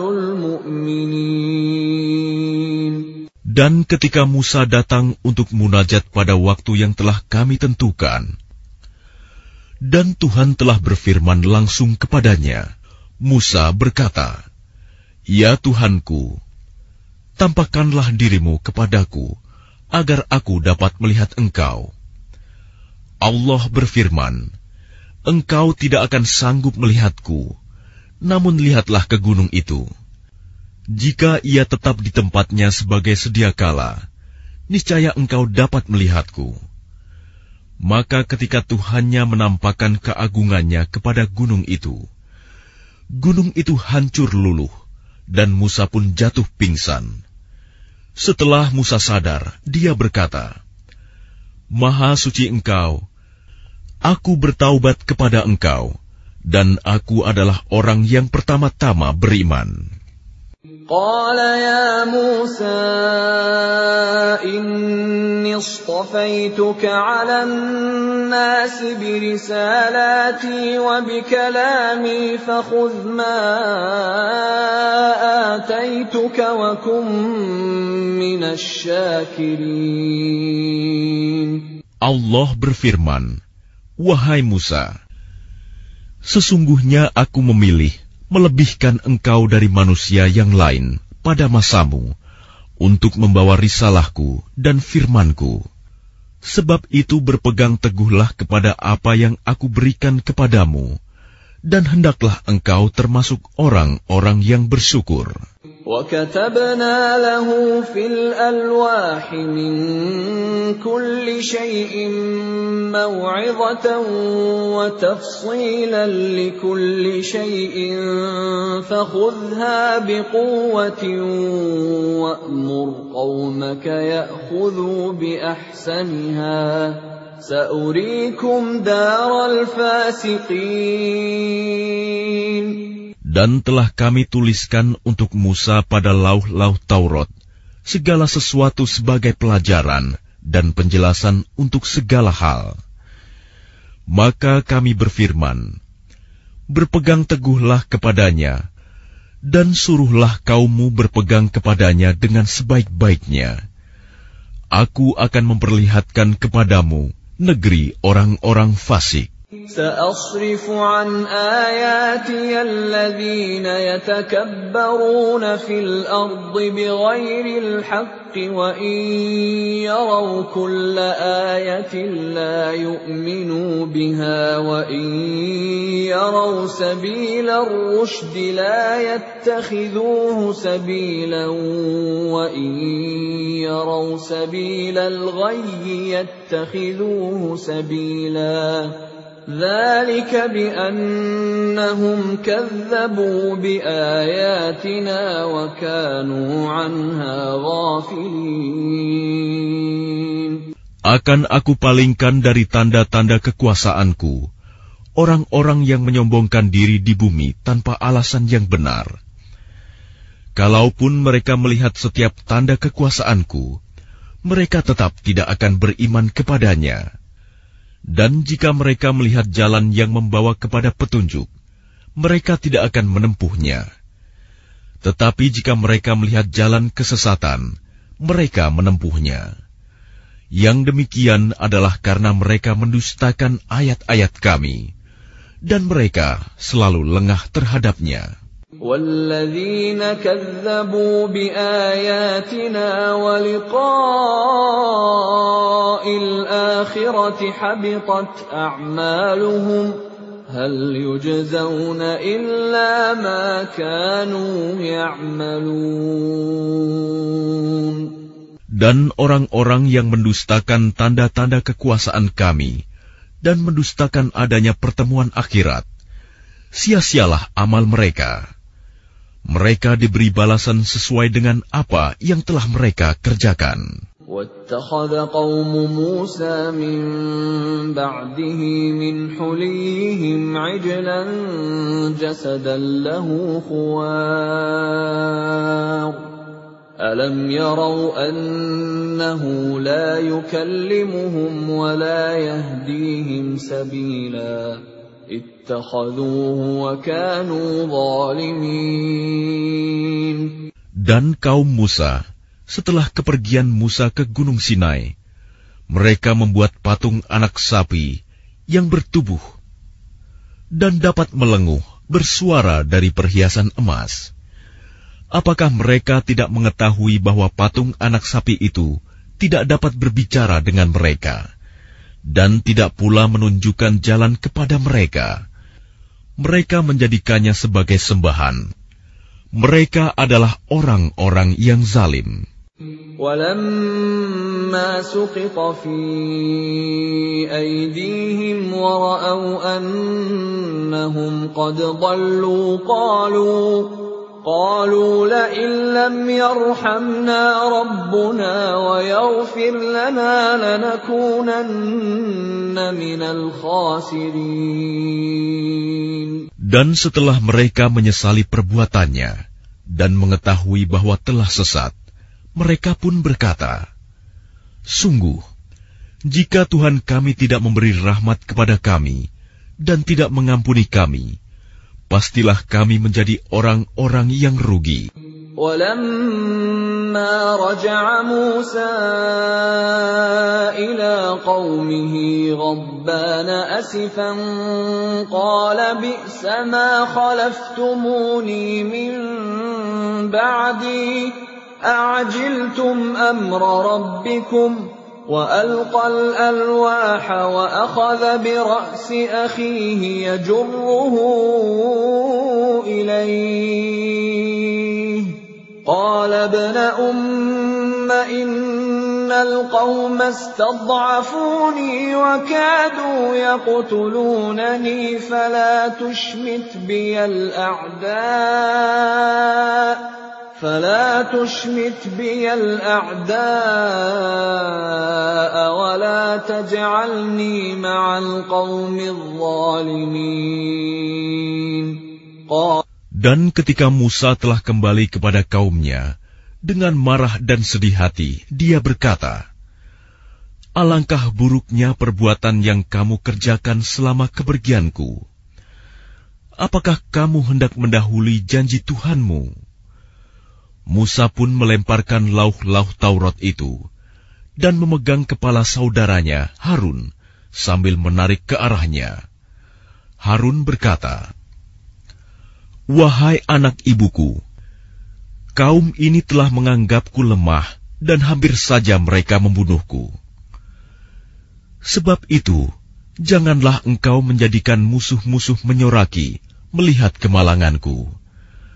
الْمُؤْمِنِينَ. Dan ketika Musa datang untuk munajat pada waktu yang telah kami tentukan, dan Tuhan telah berfirman langsung kepadanya, Musa berkata, "Ya Tuhanku, tampakkanlah dirimu kepadaku, agar aku dapat melihat engkau." Allah berfirman, "Engkau tidak akan sanggup melihatku, namun lihatlah ke gunung itu. Jika ia tetap di tempatnya sebagai sedia kala, niscaya engkau dapat melihatku." Maka ketika Tuhannya menampakkan keagungannya kepada gunung itu hancur luluh, dan Musa pun jatuh pingsan. Setelah Musa sadar, dia berkata, "Maha suci Engkau, aku bertaubat kepada Engkau, dan aku adalah orang yang pertama-tama beriman." قال يا موسى إني اصطفيتك على الناس برسالاتي وبكلامي فخذ ما آتيتك وكن من الشاكرين. Allah berfirman, "Wahai Musa, sesungguhnya aku memilih melebihkan engkau dari manusia yang lain pada masamu untuk membawa risalahku dan firmanku. Sebab itu berpegang teguhlah kepada apa yang aku berikan kepadamu, dan hendaklah engkau termasuk orang-orang yang bersyukur." وَكَتَبْنَا لَهُ فِي الْأَلْوَاحِ مِنْ كُلِّ شَيْءٍ مَوْعِظَةً وَتَفْصِيلًا لِكُلِّ شَيْءٍ فَخُذْهَا بِقُوَّةٍ وَأْمُرْ قَوْمَكَ يَأْخُذُوا بِأَحْسَنِهَا سَأُرِيكُمْ دَارَ الْفَاسِقِينَ. Dan telah kami tuliskan untuk Musa pada lauh-lauh Taurat segala sesuatu sebagai pelajaran dan penjelasan untuk segala hal. Maka kami berfirman, "Berpegang teguhlah kepadanya, dan suruhlah kaummu berpegang kepadanya dengan sebaik-baiknya. Aku akan memperlihatkan kepadamu negeri orang-orang fasik." سأصرف عن آياتي الذين يتكبرون في الأرض بغير الحق وإن يروا كل آية لا يؤمنوا بها وإن يروا سبيل الرشد لا يتخذوه سبيلا وإن يروا سبيل الغي يتخذوه سبيلا ذلك بأنهم كذبوا بآياتنا وكانوا عنها غافلين. Akan aku palingkan dari tanda-tanda kekuasaanku orang-orang yang menyombongkan diri di bumi tanpa alasan yang benar. Kalaupun mereka melihat setiap tanda kekuasaanku, mereka tetap tidak akan beriman kepadanya. Dan jika mereka melihat jalan yang membawa kepada petunjuk, mereka tidak akan menempuhnya. Tetapi jika mereka melihat jalan kesesatan, mereka menempuhnya. Yang demikian adalah karena mereka mendustakan ayat-ayat kami, dan mereka selalu lengah terhadapnya. وَالَّذِينَ كَذَّبُوا بِآيَاتِنَا وَلِقَاءِ الْآخِرَةِ حَبِطَتْ أَعْمَالُهُمْ هَلْ يُجْزَوْنَ إِلَّا مَا كَانُوا يَعْمَلُونَ. Dan orang-orang yang mendustakan tanda-tanda kekuasaan kami dan mendustakan adanya pertemuan akhirat, sia-sialah amal mereka. Mereka diberi balasan sesuai dengan apa yang telah mereka kerjakan. وَاتَّخَذَ قَوْمُ مُوسَى مِن بَعْدِهِ مِنْ حُلِيِّهِمْ عِجْلًا جَسَدًا لَهُ خُوَارٌ أَلَمْ يَرَوْا أَنَّهُ لَا يُكَلِّمُهُمْ وَلَا يَهْدِيهِمْ سَبِيلًا اتخذوه وكانوا ظالمين. Dan kaum Musa, setelah kepergian Musa ke Gunung Sinai, mereka membuat patung anak sapi yang bertubuh dan dapat melenguh bersuara dari perhiasan emas. Apakah mereka tidak mengetahui bahwa patung anak sapi itu tidak dapat berbicara dengan mereka dan tidak pula menunjukkan jalan kepada mereka? Mereka menjadikannya sebagai sembahan. Mereka adalah orang-orang yang zalim. وَلَمَّا سُقِطَ فِي أَيْدِيهِمْ وَرَأَوْا أَنَّهُمْ قَدْ ضَلُّوا قَالُوا لَئِن لَّمْ يَرْحَمْنَا رَبُّنَا وَيَغْفِرْ لَنَا لَنَكُونَنَّ مِنَ الْخَاسِرِينَ. Dan setelah mereka menyesali perbuatannya dan mengetahui bahwa telah sesat, mereka pun berkata, "Sungguh, jika Tuhan kami tidak memberi rahmat kepada kami dan tidak mengampuni kami, pastilah kami menjadi orang-orang yang rugi." وَلَمَّا رَجَعَ مُوسَى إِلَى قَوْمِهِ غَضْبَانَ أَسِفًا قَالَ بِئْسَ مَا خَلَفْتُمُونِي مِن بَعْدِي أَعَجِلْتُمْ أَمْرَ رَبِّكُمْ وَأَلْقَى الْأَلْوَاحَ وَأَخَذَ بِرَأْسِ أَخِيهِ يَجُرُّهُ إِلَيْهِ قَالَ ابْنَ أُمَّ إِنَّ الْقَوْمَ اسْتَضْعَفُونِي وَكَادُوا يَقْتُلُونَنِي فَلَا تُشْمِتْ بِيَ الْأَعْدَاءَ وَلَا تَجْعَلْنِي مَعَ الْقَوْمِ الظَّالِمِينَ. Dan ketika Musa telah kembali kepada kaumnya, dengan marah dan sedih hati, dia berkata, "Alangkah buruknya perbuatan yang kamu kerjakan selama kepergianku. Apakah kamu hendak mendahului janji Tuhanmu?" Musa pun melemparkan lauh-lauh Taurat itu dan memegang kepala saudaranya Harun sambil menarik ke arahnya. Harun berkata, "Wahai anak ibuku, kaum ini telah menganggapku lemah dan hampir saja mereka membunuhku. Sebab itu, janganlah engkau menjadikan musuh-musuh menyoraki melihat kemalanganku.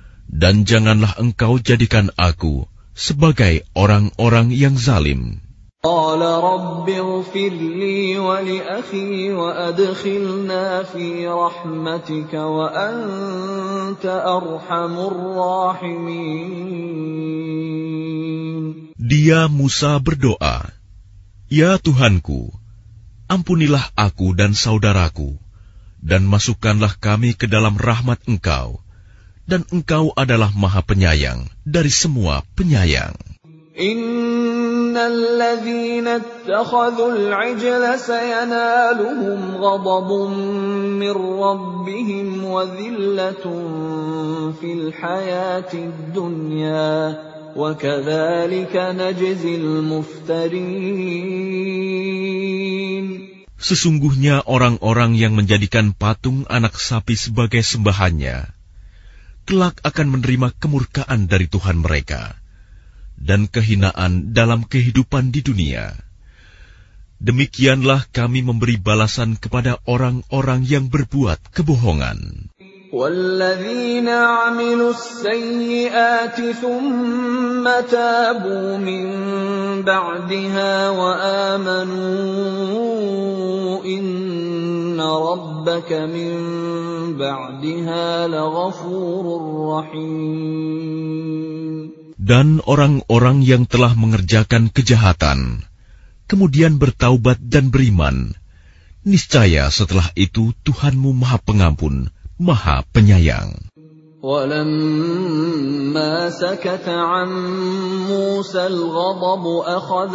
Dan janganlah engkau jadikan aku sebagai orang-orang yang zalim." قال رب اغفر لي ولأخي وأدخلنا في رحمتك وأنت أرحم الراحمين. Dia Musa berdoa, "Ya Tuhanku, ampunilah aku dan saudaraku, dan masukkanlah kami ke dalam rahmat Engkau, dan Engkau adalah Maha Penyayang dari semua penyayang." Innal ladzina ittakhadhul 'ijla sayanaluhum ghadabun mir rabbihim wa dhillatun fil hayatid dunya wa kadzalika najzil muftarin. Sesungguhnya orang-orang yang menjadikan patung anak sapi sebagai sembahannya kelak akan menerima kemurkaan dari Tuhan mereka dan kehinaan dalam kehidupan di dunia. Demikianlah kami memberi balasan kepada orang-orang yang berbuat kebohongan. وَالَّذِينَ عَمِلُوا السَّيِّئَاتِ ثُمَّ تَابُوا مِن بَعْدِهَا وَآمَنُوا إِنَّ رَبَّكَ مِن بَعْدِهَا لَغَفُورٌ رَّحِيمٌ. Dan orang-orang yang telah mengerjakan kejahatan, kemudian bertaubat dan beriman, niscaya setelah itu Tuhanmu Maha Pengampun, Maha Penyayang. وَلَمَّا سَكَتَ عَن مُوسَى الْغَضَبُ أَخَذَ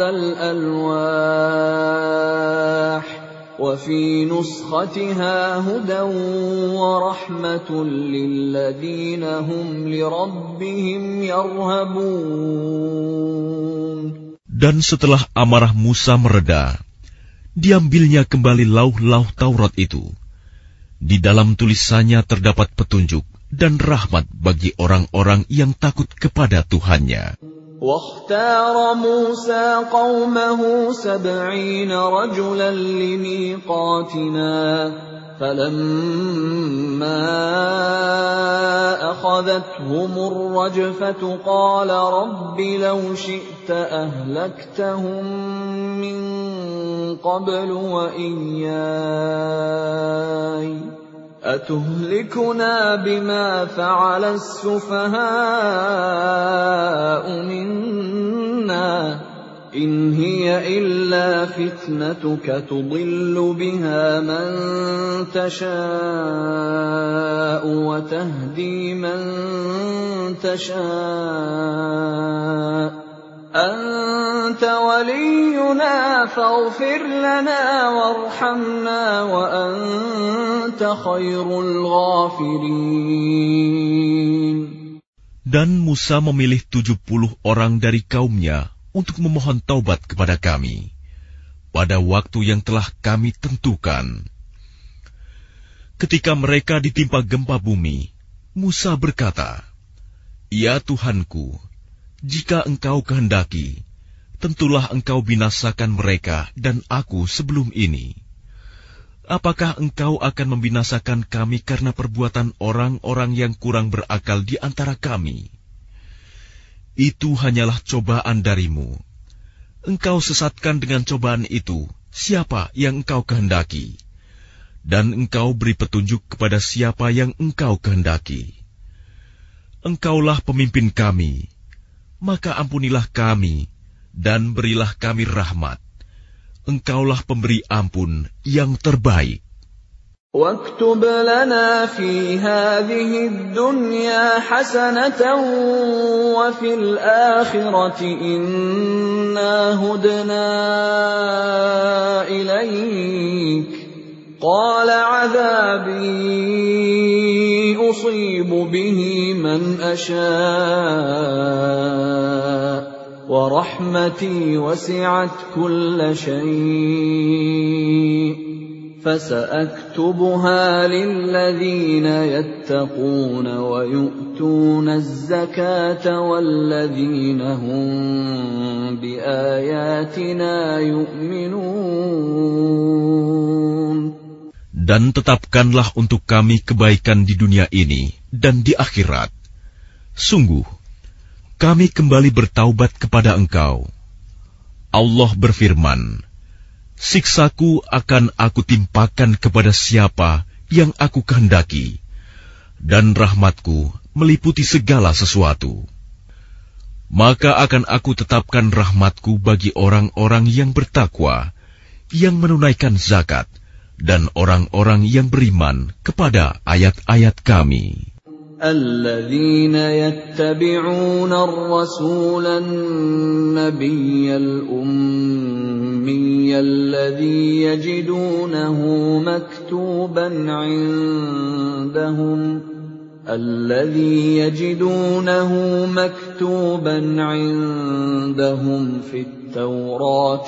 الْأَلْوَاحَ وَفِي نُسْخَتِهَا هُدًى وَرَحْمَةٌ لِّلَّذِينَ هُمْ لِرَبِّهِمْ يَرْهَبُونَ. Dan setelah amarah Musa mereda, diambilnya kembali lauh-lauh Taurat itu. Di dalam tulisannya terdapat petunjuk dan rahmat bagi orang-orang yang takut kepada Tuhannya. واختار موسى قومه 70 رجلا لميقاتنا فلما أخذتهم الرجفة قال رب لو شئت أهلكتهم من قبل وإياي أتهلكنا بما فعل السفهاء منا إن هي إلا فتنتك تضل بها من تشاء وتهدي من تشاء أنت ولينا فاغفر لنا وارحمنا وأنت خير الغافرين. Dan Musa memilih 70 orang dari kaumnya untuk memohon taubat kepada kami pada waktu yang telah kami tentukan. Ketika mereka ditimpa gempa bumi, Musa berkata, "Ya Tuhanku, jika Engkau kehendaki, tentulah Engkau binasakan mereka dan aku sebelum ini. Apakah Engkau akan membinasakan kami karena perbuatan orang-orang yang kurang berakal di antara kami? Itu hanyalah cobaan darimu. Engkau sesatkan dengan cobaan itu siapa yang Engkau kehendaki, dan Engkau beri petunjuk kepada siapa yang Engkau kehendaki. Engkaulah pemimpin kami, maka ampunilah kami dan berilah kami rahmat. Engkaulah pemberi ampun yang terbaik." واكتب لنا في هذه الدنيا حسنة وفي الآخرة إنا هدنا إليك قال عذابي أصيب به من أشاء ورحمتي وسعت كل شيء فسأكتبها للذين يتقون ويؤتون الزكاة والذين هم بآياتنا يؤمنون. Dan tetapkanlah untuk kami kebaikan di dunia ini dan di akhirat. Sungguh, kami kembali bertaubat kepada Engkau. Allah berfirman, siksaku akan aku timpakan kepada siapa yang aku kehendaki, dan rahmatku meliputi segala sesuatu. Maka akan aku tetapkan rahmatku bagi orang-orang yang bertakwa, yang menunaikan zakat, dan orang-orang yang beriman kepada ayat-ayat Kami. الذين يتبعون الرسول النبي الأمي الذي يجدونه مكتوبا عندهم في التوراة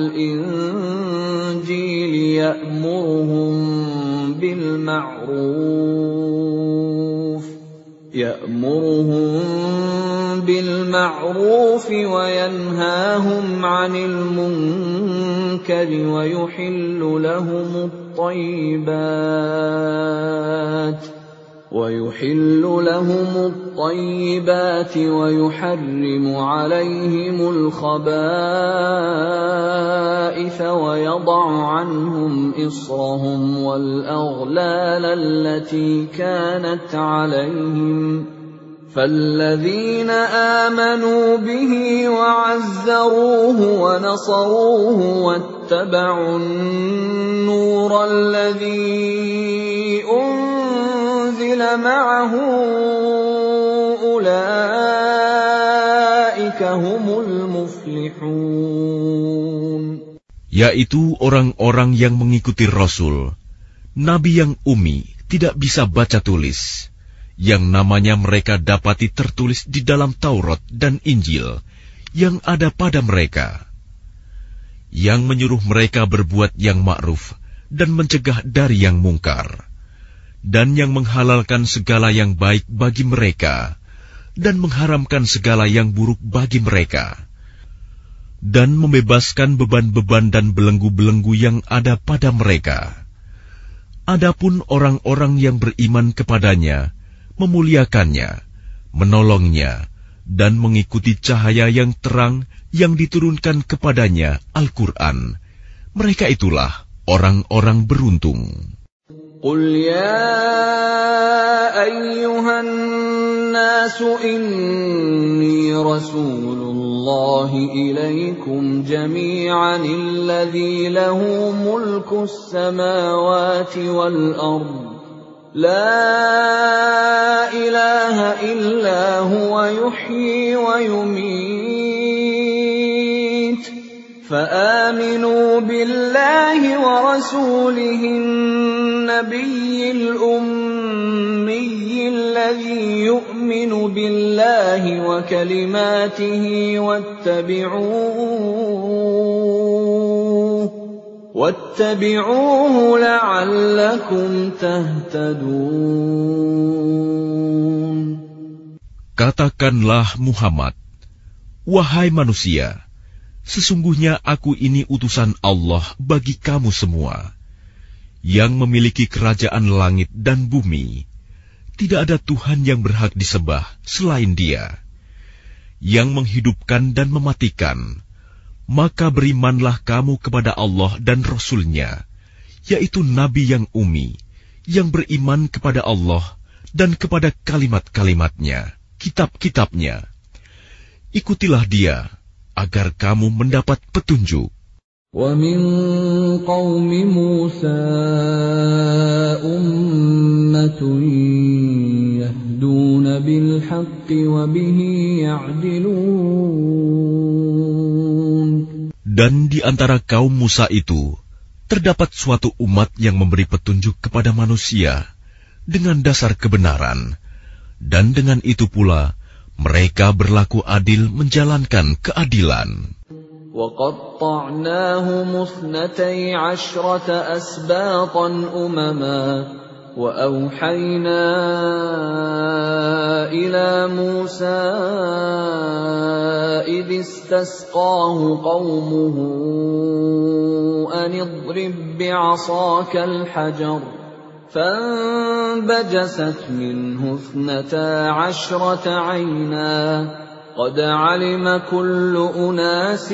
والإنجيل يأمرهم بالمعروف وينهاهم عن المنكر ويحل لهم الطيبات ويحرم عليهم الخبائث ويضع عنهم إصرهم والأغلال التي كانت عليهم فالذين آمنوا به وعزروه ونصروه واتبعوا النور الذي أنزل معه أولئك هم المفلحون. Yaitu orang-orang yang mengikuti Rasul, Nabi yang ummi, tidak bisa baca tulis, yang namanya mereka dapati tertulis di dalam Taurat dan Injil yang ada pada mereka, yang menyuruh mereka berbuat yang ma'ruf dan mencegah dari yang mungkar, dan yang menghalalkan segala yang baik bagi mereka dan mengharamkan segala yang buruk bagi mereka, dan membebaskan beban-beban dan belenggu-belenggu yang ada pada mereka. Adapun orang-orang yang beriman kepadanya, memuliakannya, menolongnya, dan mengikuti cahaya yang terang yang diturunkan kepadanya, Al-Quran, mereka itulah orang-orang beruntung. Qul ya ayyuhan nasu inni rasulullahi ilaikum jami'an alladhi lahu mulkus samawati wal ardh لا إله إلا هو يحيي ويميت فآمنوا بالله ورسوله النبي الأمي الذي يؤمن بالله وكلماته واتبعوه لعلكم تهتدون. Katakanlah Muhammad, wahai manusia, sesungguhnya aku ini utusan Allah bagi kamu semua, yang memiliki kerajaan langit dan bumi. Tidak ada Tuhan yang berhak disembah selain Dia, yang menghidupkan dan mematikan. Maka berimanlah kamu kepada Allah dan Rasul-Nya, yaitu Nabi yang ummi, yang beriman kepada Allah dan kepada kalimat-kalimatnya, kitab-kitabnya. Ikutilah Dia, agar kamu mendapat petunjuk. وَمِنْ قَوْمِ مُوسَى أُمَّةٌ يَهْدُونَ بِالْحَقِّ وَبِهِ يَعْدِلُونَ. Dan di antara kaum Musa itu, terdapat suatu umat yang memberi petunjuk kepada manusia dengan dasar kebenaran, dan dengan itu pula mereka berlaku adil menjalankan keadilan. وَقَطَّعْنَاهُمُ 12 أَسْبَاطًا أُمَمًا وَأَوْحَيْنَا إِلَى مُوسَى إِذِ اسْتَسْقَاهُ قَوْمُهُ أَنِ اضْرِب بِّعَصَاكَ الْحَجَرَ فَانبَجَسَتْ مِنْهُ 12 عَيْنًا قد علم كل أناس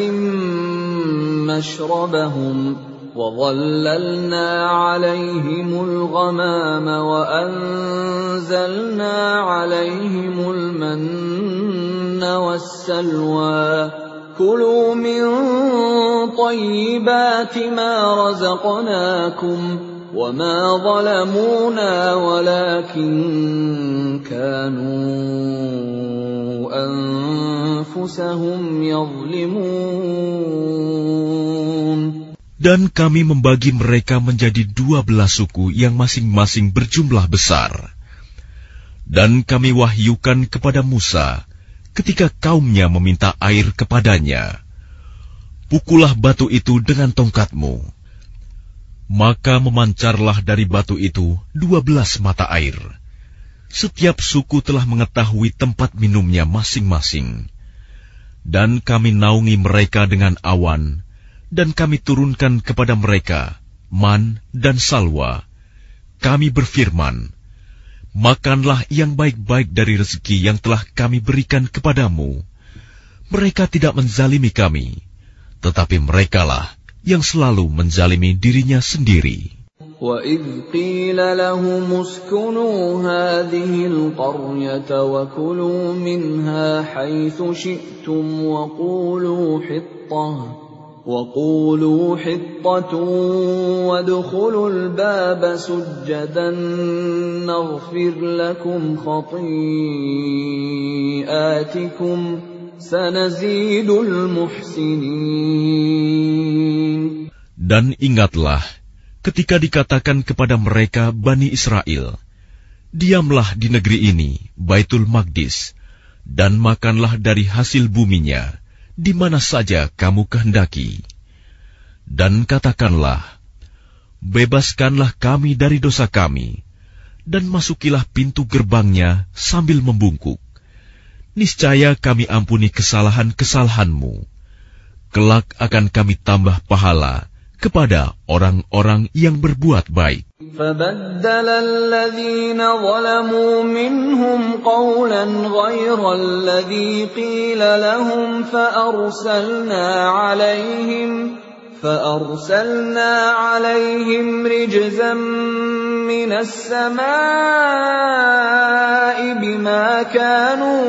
مشربهم وظللنا عليهم الغمام وأنزلنا عليهم المن والسلوى كلوا من طيبات ما رزقناكم وما ظلمونا ولكن كانوا أنفسهم يظلمون. Dan kami membagi mereka menjadi 12 suku yang masing-masing berjumlah besar. Dan kami wahyukan kepada Musa ketika kaumnya meminta air kepadanya, pukullah batu itu dengan tongkatmu. Maka memancarlah dari batu itu 12 mata air. Setiap suku telah mengetahui tempat minumnya masing-masing. Dan kami naungi mereka dengan awan, dan kami turunkan kepada mereka man dan salwa. Kami berfirman, makanlah yang baik-baik dari rezeki yang telah kami berikan kepadamu. Mereka tidak menzalimi kami, tetapi merekalah yang selalu menzalimi dirinya sendiri. وَإِذْ قِيلَ لَهُمُ اسْكُنُوا هَٰذِهِ الْقَرْيَةَ وَكُلُوا مِنْهَا حَيْثُ شِئْتُمْ وَقُولُوا حِطَّةٌ وَادْخُلُوا الْبَابَ سُجَّدًا نَّغْفِرْ لَكُمْ خَطِيئَاتِكُمْ سَنَزِيدُ الْمُحْسِنِينَ. Dan ingatlah ketika dikatakan kepada mereka Bani Israel, diamlah di negeri ini, Baitul Maqdis, dan makanlah dari hasil buminya, di mana saja kamu kehendaki. Dan katakanlah, bebaskanlah kami dari dosa kami, dan masukilah pintu gerbangnya sambil membungkuk. Niscaya kami ampuni kesalahan-kesalahanmu. Kelak akan kami tambah pahala kepada orang-orang yang berbuat baik. فَبَدَّلَ الَّذِينَ ظَلَمُوا مِنْهُمْ قَوْلًا غَيْرَ الَّذِي قِيلَ لَهُمْ فَأَرْسَلْنَا عَلَيْهِمْ رِجْزًا مِّنَ السَّمَاءِ بِمَا كَانُوا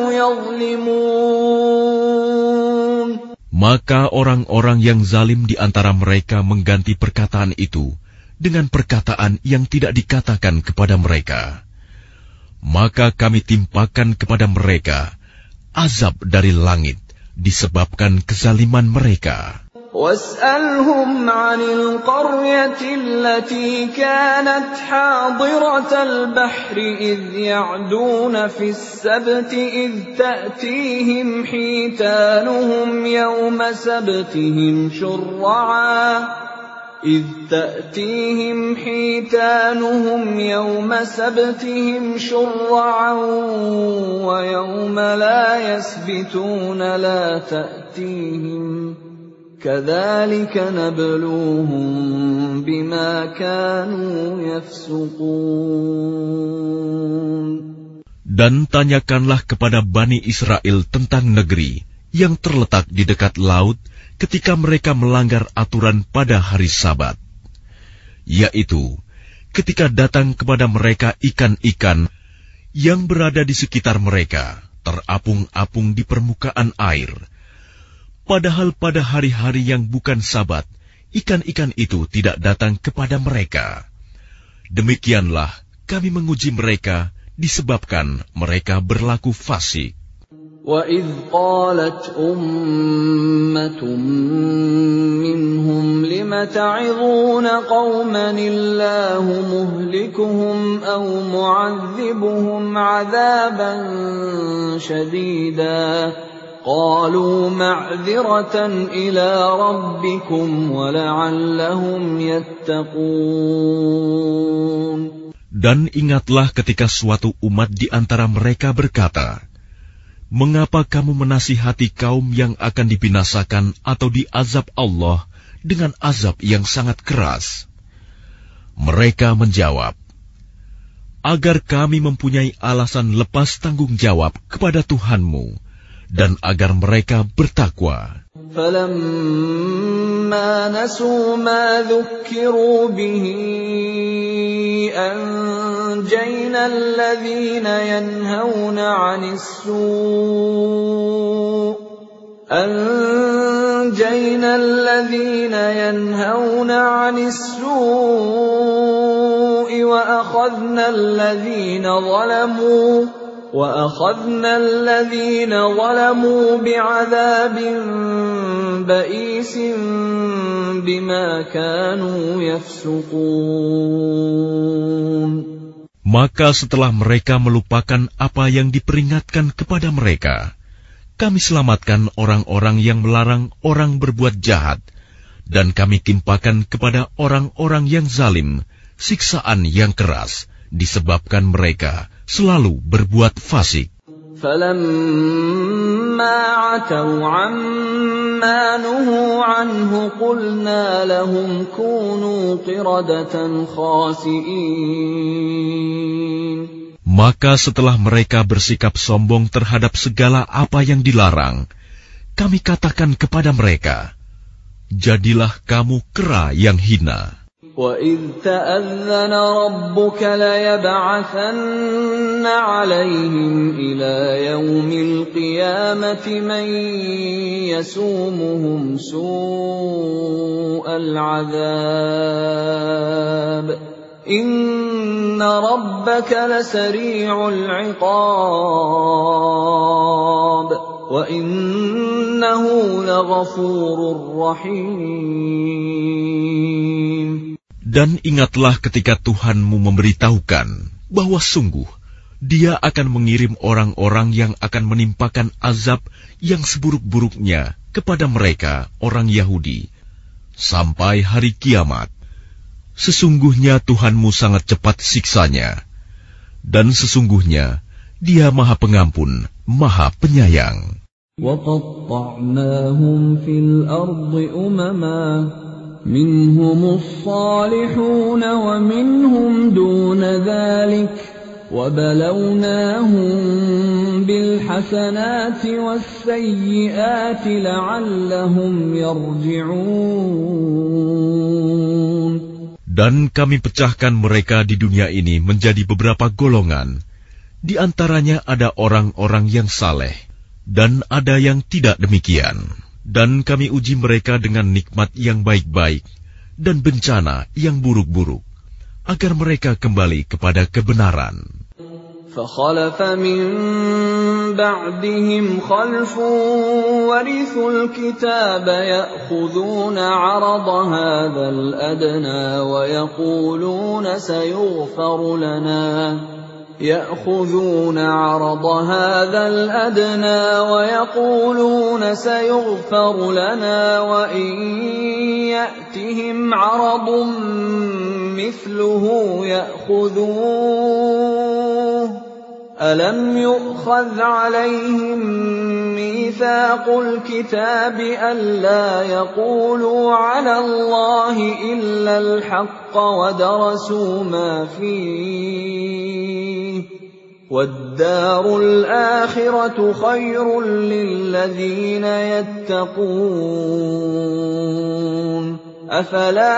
يَظْلِمُونَ. Maka orang-orang yang zalim di antara mereka mengganti perkataan itu dengan perkataan yang tidak dikatakan kepada mereka. Maka kami timpakan kepada mereka azab dari langit disebabkan kezaliman mereka. وَاسْأَلْهُمْ عَنِ الْقَرْيَةِ الَّتِي كَانَتْ حَاضِرَةَ الْبَحْرِ إِذْ يَعْدُونَ فِي السَّبْتِ إِذْ تَأْتِيهِمْ حِيتَانُهُمْ يَوْمَ سَبْتِهِمْ شُرَّعًا وَيَوْمَ لَا يَسْبِتُونَ لَا تَأْتِيهِمْ كَذَلِكَ نَبْلُوهُمْ بِمَا كَانُوا يَفْسُقُونَ. Dan tanyakanlah kepada Bani Israel tentang negeri yang terletak di dekat laut ketika mereka melanggar aturan pada hari Sabat, yaitu ketika datang kepada mereka ikan-ikan yang berada di sekitar mereka, terapung-apung di permukaan air. Padahal pada hari-hari yang bukan Sabat, ikan-ikan itu tidak datang kepada mereka. Demikianlah kami menguji mereka disebabkan mereka berlaku fasik. وَإِذْ قَالَتْ أُمَّةٌ مِّنْهُمْ لِمَ تَعِظُونَ قَوْمًا اللَّهُ مُهْلِكُهُمْ أَوْ مُعَذِّبُهُمْ عَذَابًا شَدِيدًا قَالُوا مَعْذِرَةً إِلَىٰ رَبِّكُمْ وَلَعَلَّهُمْ يَتَّقُونَ. Dan ingatlah ketika suatu umat di antara mereka berkata, mengapa kamu menasihati kaum yang akan dibinasakan atau diazab Allah dengan azab yang sangat keras? Mereka menjawab, agar kami mempunyai alasan lepas tanggung jawab kepada Tuhanmu, dan agar mereka bertakwa. فَلَمَّا نَسُوا مَا ذُكِّرُوا بِهِ أَنْجَيْنَا الَّذِينَ يَنْهَوْنَ عَنِ السُّوءِ وَأَخَذْنَا الَّذِينَ ظَلَمُوا بِعَذَابٍ بَئِيسٍ بِمَا كَانُوا يَفْسُقُونَ. Maka setelah mereka melupakan apa yang diperingatkan kepada mereka, kami selamatkan orang-orang yang melarang orang berbuat jahat, dan kami timpakan kepada orang-orang yang zalim siksaan yang keras, disebabkan mereka selalu berbuat fasik. فَلَمَّا عَتَوْا عَمَّا نُهُوا عَنْهُ قُلْنَا لَهُمْ كُونُوا قِرَدَةً خَاسِئِينَ. Maka setelah mereka bersikap sombong terhadap segala apa yang dilarang, kami katakan kepada mereka, jadilah kamu kera yang hina. وَإِذْ تَأَذَّنَ رَبُّكَ لَيَبْعَثَنَّ عَلَيْهِمْ إِلَى يَوْمِ الْقِيَامَةِ مَنْ يَسُومُهُمْ سُوءَ الْعَذَابِ إِنَّ رَبَّكَ لَسَرِيعُ الْعِقَابِ وَإِنَّهُ لَغَفُورٌ رَحِيمٌ. Dan ingatlah ketika Tuhanmu memberitahukan bahwa sungguh Dia akan mengirim orang-orang yang akan menimpakan azab yang seburuk-buruknya kepada mereka, orang Yahudi, sampai hari kiamat. Sesungguhnya Tuhanmu sangat cepat siksanya, dan sesungguhnya Dia Maha Pengampun, Maha Penyayang. وَقَطَّعْنَاهُمْ فِي الْأَرْضِ أُمَمًا مِنْهُمُ الصَّالِحُونَ وَمِنْهُمْ دُونَ ذَلِكَ وَبَلَوْنَاهُمْ بِالْحَسَنَاتِ وَالسَّيِّئَاتِ لَعَلَّهُمْ يَرْجِعُونَ. Dan kami pecahkan mereka di dunia ini menjadi beberapa golongan. Di antaranya ada orang-orang yang saleh, dan ada yang tidak demikian. Dan kami uji mereka dengan nikmat yang baik-baik dan bencana yang buruk-buruk, agar mereka kembali kepada kebenaran. فَخَلَفَ مِن بَعْدِهِمْ خَلْفٌ وَرِثُوا الْكِتَابَ يَأْخُذُونَ عَرَضَ هَذَا الْأَدْنَى وَيَقُولُونَ سَيُغْفَرُ لَنَا وَإِنْ يَأْتِهِمْ عَرَضٌ مِثْلُهُ يَأْخُذُوهُ أَلَمْ يُؤْخَذْ عَلَيْهِمْ مِيثَاقُ الْكِتَابِ أَلَّا يَقُولُوا عَلَى اللَّهِ إِلَّا الْحَقَّ وَدَرَسُوا مَا فِيهِ وَالدَّارُ الْآخِرَةُ خَيْرٌ لِّلَّذِينَ يَتَّقُونَ أَفَلَا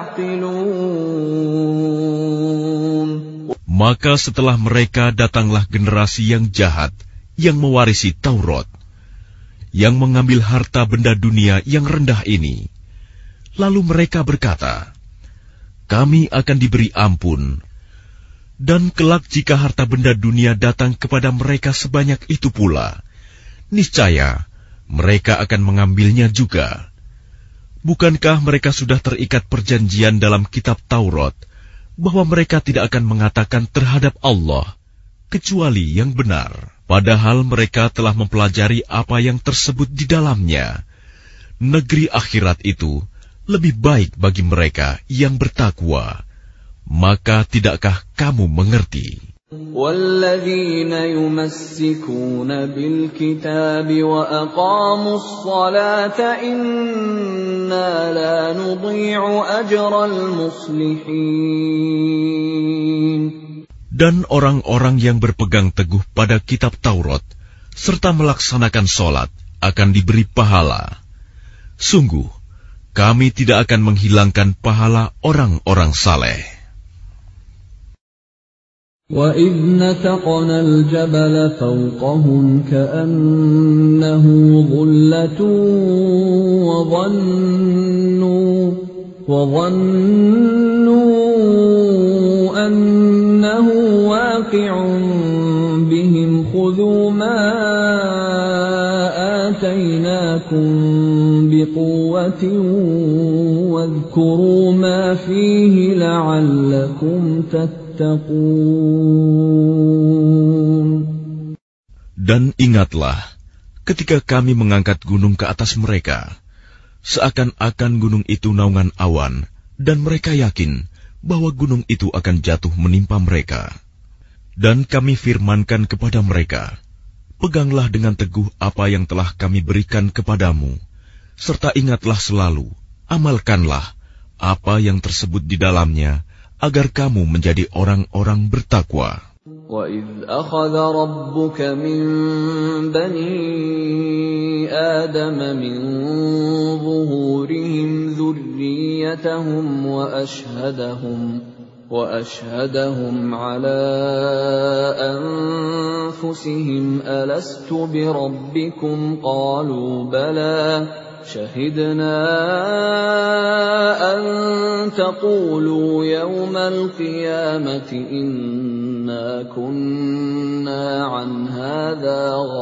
تَعْقِلُونَ. Maka setelah mereka datanglah generasi yang jahat, yang mewarisi Taurat, yang mengambil harta benda dunia yang rendah ini. Lalu mereka berkata, kami akan diberi ampun, dan kelak jika harta benda dunia datang kepada mereka sebanyak itu pula, niscaya mereka akan mengambilnya juga. Bukankah mereka sudah terikat perjanjian dalam kitab Taurat, bahwa mereka tidak akan mengatakan terhadap Allah kecuali yang benar, padahal mereka telah mempelajari apa yang tersebut di dalamnya. Negeri akhirat itu lebih baik bagi mereka yang bertakwa. Maka tidakkah kamu mengerti? وَالَّذِينَ يُمَسِّكُونَ بِالْكِتَابِ وَأَقَامُوا الصَّلَاةَ إِنَّا لَا نُضِيعُ أَجْرَ الْمُصْلِحِينَ. Dan orang-orang yang berpegang teguh pada kitab Taurat, serta melaksanakan sholat akan diberi pahala. Sungguh, kami tidak akan menghilangkan pahala orang-orang saleh. وَإِذْ نَتَقْنَا الْجَبَلَ فَوْقَهُمْ كَأَنَّهُ ظُلَّةٌ وَظَنُّوا أَنَّهُ واقع بهم خُذُوا مَا آتَيْنَاكُمْ بِقُوَّةٍ وَاذْكُرُوا مَا فِيهِ لَعَلَّكُمْ تَتَّقُونَ. Dan ingatlah ketika kami mengangkat gunung ke atas mereka, seakan-akan gunung itu naungan awan, dan mereka yakin bahwa gunung itu akan jatuh menimpa mereka. Dan kami firmankan kepada mereka, peganglah dengan teguh apa yang telah kami berikan kepadamu, serta ingatlah selalu, amalkanlah apa yang tersebut di dalamnya, agar kamu menjadi orang-orang bertakwa. وَإِذْ أَخَذَ رَبُّكَ مِنْ بَنِي آدَمَ مِنْ ظُهُورِهِمْ ذُرِّيَّتَهُمْ وَأَشْهَدَهُمْ عَلَى أَنفُسِهِمْ أَلَسْتُ بِرَبِّكُمْ قَالُوا بَلَى شَهِدْنَا أَن تَقُولُوا يَوْمَ الْقِيَامَةِ إِنَّا كُنَّا عَنْ هَذَا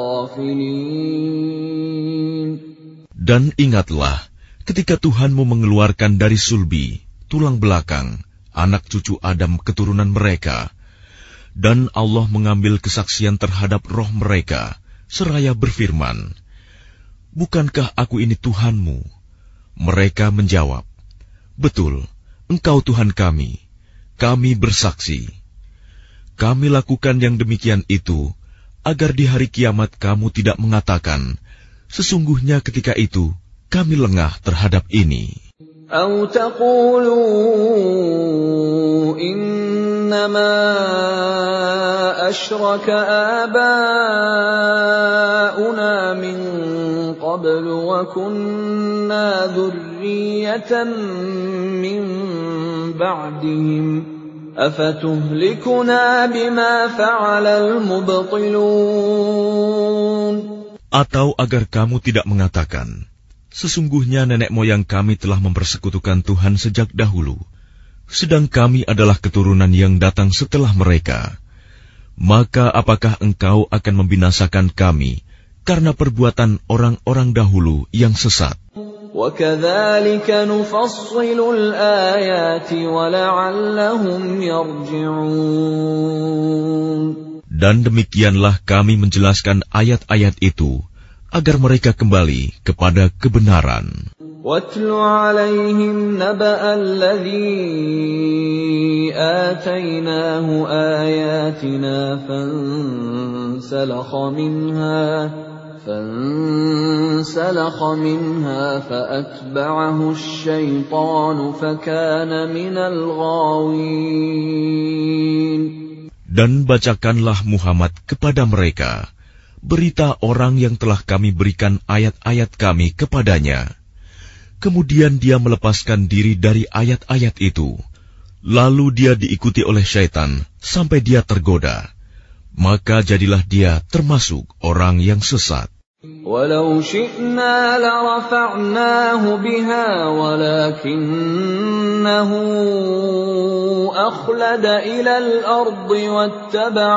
غَافِلِينَ. Dan ingatlah ketika Tuhanmu mengeluarkan dari sulbi, tulang belakang, anak cucu Adam keturunan mereka, dan Allah mengambil kesaksian terhadap roh mereka, seraya berfirman, bukankah aku ini Tuhanmu? Mereka menjawab, betul, Engkau Tuhan kami bersaksi. Kami lakukan yang demikian itu, agar di hari kiamat kamu tidak mengatakan, sesungguhnya ketika itu kami lengah terhadap ini. أَوْ تَقُولُوا إِنَّمَا أَشْرَكَ آبَاؤُنَا مِنْ قَبْلُ وَكُنَّا ذُرِّيَّةً مِنْ بَعْدِهِمْ أَفَتُهْلِكُنَا بِمَا فَعَلَ الْمُبْطِلُونَ. Atau agar kamu tidak mengatakan, sesungguhnya nenek moyang kami telah mempersekutukan Tuhan sejak dahulu, sedang kami adalah keturunan yang datang setelah mereka. Maka apakah engkau akan membinasakan kami karena perbuatan orang-orang dahulu yang sesat? وَكَذَلِكَ نُفَصِّلُ الْآيَاتِ وَلَعَلَّهُمْ يَرْجِعُونَ. Dan demikianlah kami menjelaskan ayat-ayat itu, agar mereka kembali kepada kebenaran. وَاتْلُ عَلَيْهِمْ نَبَأَ الَّذِي آتَيْنَاهُ آيَاتِنَا فَانسَلَخَ مِنْهَا فَأَتْبَعَهُ الشَّيْطَانُ فَكَانَ مِنَ الْغَاوِينَ. Dan bacakanlah Muhammad kepada mereka berita orang yang telah kami berikan ayat-ayat kami kepadanya. Kemudian dia melepaskan diri dari ayat-ayat itu. Lalu dia diikuti oleh syaitan sampai dia tergoda. Maka jadilah dia termasuk orang yang sesat. وَلَوْ شِئْنَا لَرَفَعْنَاهُ بِهَا وَلَكِنَّهُ أَخْلَدَ إِلَى الْأَرْضِ وَاتَّبَعَ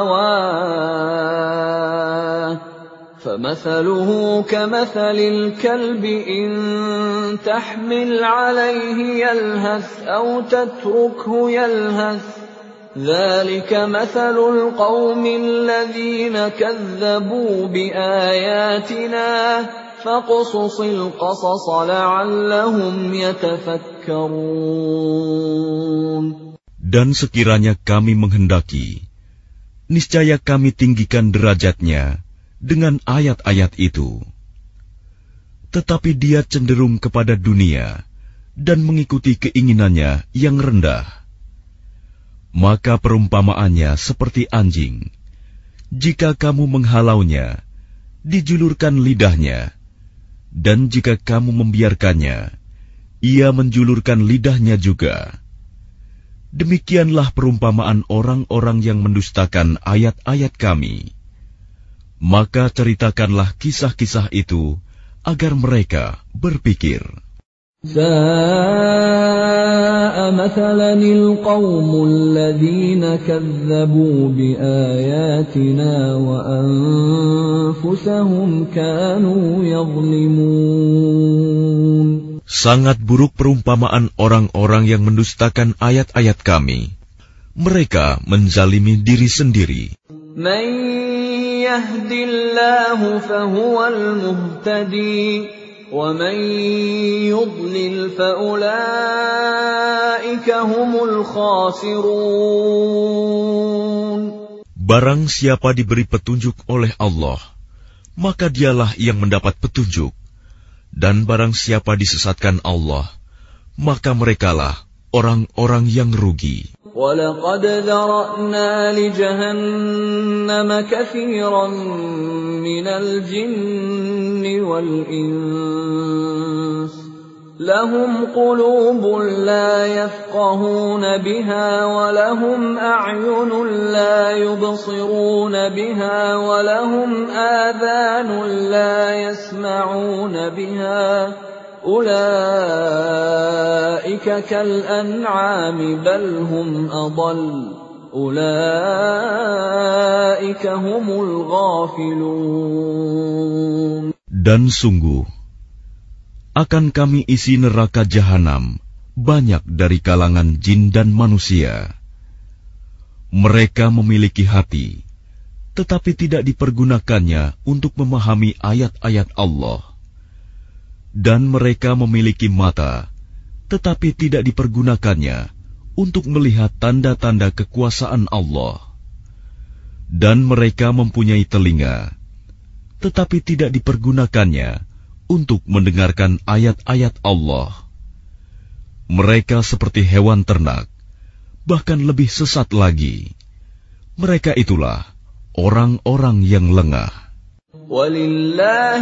هَوَاهُ فَمَثَلُهُ كَمَثَلِ الْكَلْبِ إِن تَحْمِلْ عَلَيْهِ يَلْهَثْ أَوْ تَتْرُكْهُ يَلْهَث ذَلِكَ مَثَلُ الْقَوْمِ الَّذِينَ كَذَّبُوا بِآيَاتِنَا فَاقْصُصِ الْقَصَصَ لَعَلَّهُمْ يَتَفَكَّرُونَ. Dan sekiranya kami menghendaki, niscaya kami tinggikan derajatnya dengan ayat-ayat itu. Tetapi dia cenderung kepada dunia dan mengikuti keinginannya yang rendah. Maka perumpamaannya seperti anjing. Jika kamu menghalaunya, dijulurkan lidahnya, dan jika kamu membiarkannya, ia menjulurkan lidahnya juga. Demikianlah perumpamaan orang-orang yang mendustakan ayat-ayat kami. Maka ceritakanlah kisah-kisah itu agar mereka berpikir. سَاءَ مَثَلًا الْقَوْمُ الَّذِينَ كَذَّبُوا بِآيَاتِنَا وَأَنفُسَهُمْ كَانُوا يَظْلِمُونَ. Sangat buruk perumpamaan orang-orang yang mendustakan ayat-ayat kami. Mereka menzalimi diri sendiri. مَن يَهْدِ اللَّهُ فَهُوَ الْمُهْتَدِي وَمَن يُضْلِلْ فَأُولَٰئِكَ هُمُ الْخَاسِرُونَ. Barang siapa diberi petunjuk oleh Allah, maka dialah yang mendapat petunjuk. Dan barang siapa disesatkan Allah, maka merekalah orang-orang yang rugi. وَلَقَدْ ذَرَأْنَا لِجَهَنَّمَ كَثِيرًا مِنَ الْجِنِّ وَالْإِنسِ لَهُمْ قُلُوبٌ لَا يَفْقَهُونَ بِهَا وَلَهُمْ أَعْيُنٌ لَا يُبْصِرُونَ بِهَا وَلَهُمْ آذَانٌ لَا يَسْمَعُونَ بِهَا أُولَئِكَ كَالْأَنْعَامِ بَلْ هُمْ أَضَلُّ أُولَئِكَ هُمُ الْغَافِلُونَ. Dan sungguh, akan kami isi neraka jahanam banyak dari kalangan jin dan manusia. Mereka memiliki hati, tetapi tidak dipergunakannya untuk memahami ayat-ayat Allah. Dan mereka memiliki mata, tetapi tidak dipergunakannya untuk melihat tanda-tanda kekuasaan Allah. Dan mereka mempunyai telinga, tetapi tidak dipergunakannya untuk mendengarkan ayat-ayat Allah. Mereka seperti hewan ternak, bahkan lebih sesat lagi. Mereka itulah orang-orang yang lengah. وَلِلَّهِ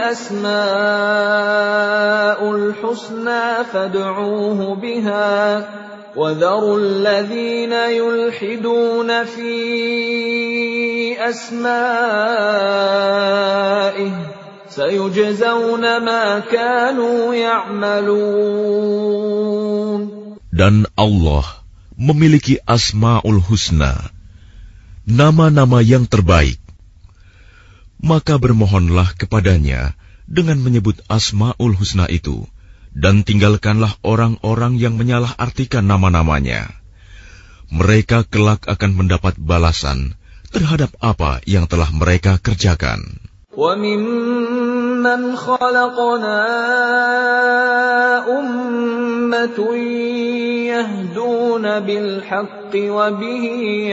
الْأَسْمَاءُ الْحُسْنَى فَادْعُوهُ بِهَا وَذَرُوا الَّذِينَ يُلْحِدُونَ فِي أَسْمَائِهِ سَيُجْزَوْنَ مَا كَانُوا يَعْمَلُونَ. Dan Allah memiliki Asma'ul Husna, nama-nama yang terbaik. Maka bermohonlah kepadanya dengan menyebut Asma'ul Husna itu, dan tinggalkanlah orang-orang yang menyalahartikan nama-namanya. Mereka kelak akan mendapat balasan terhadap apa yang telah mereka kerjakan. وَمِمَّنْ خَلَقْنَا أُمَّةٌ يَهْدُونَ بِالْحَقِّ وَبِهِ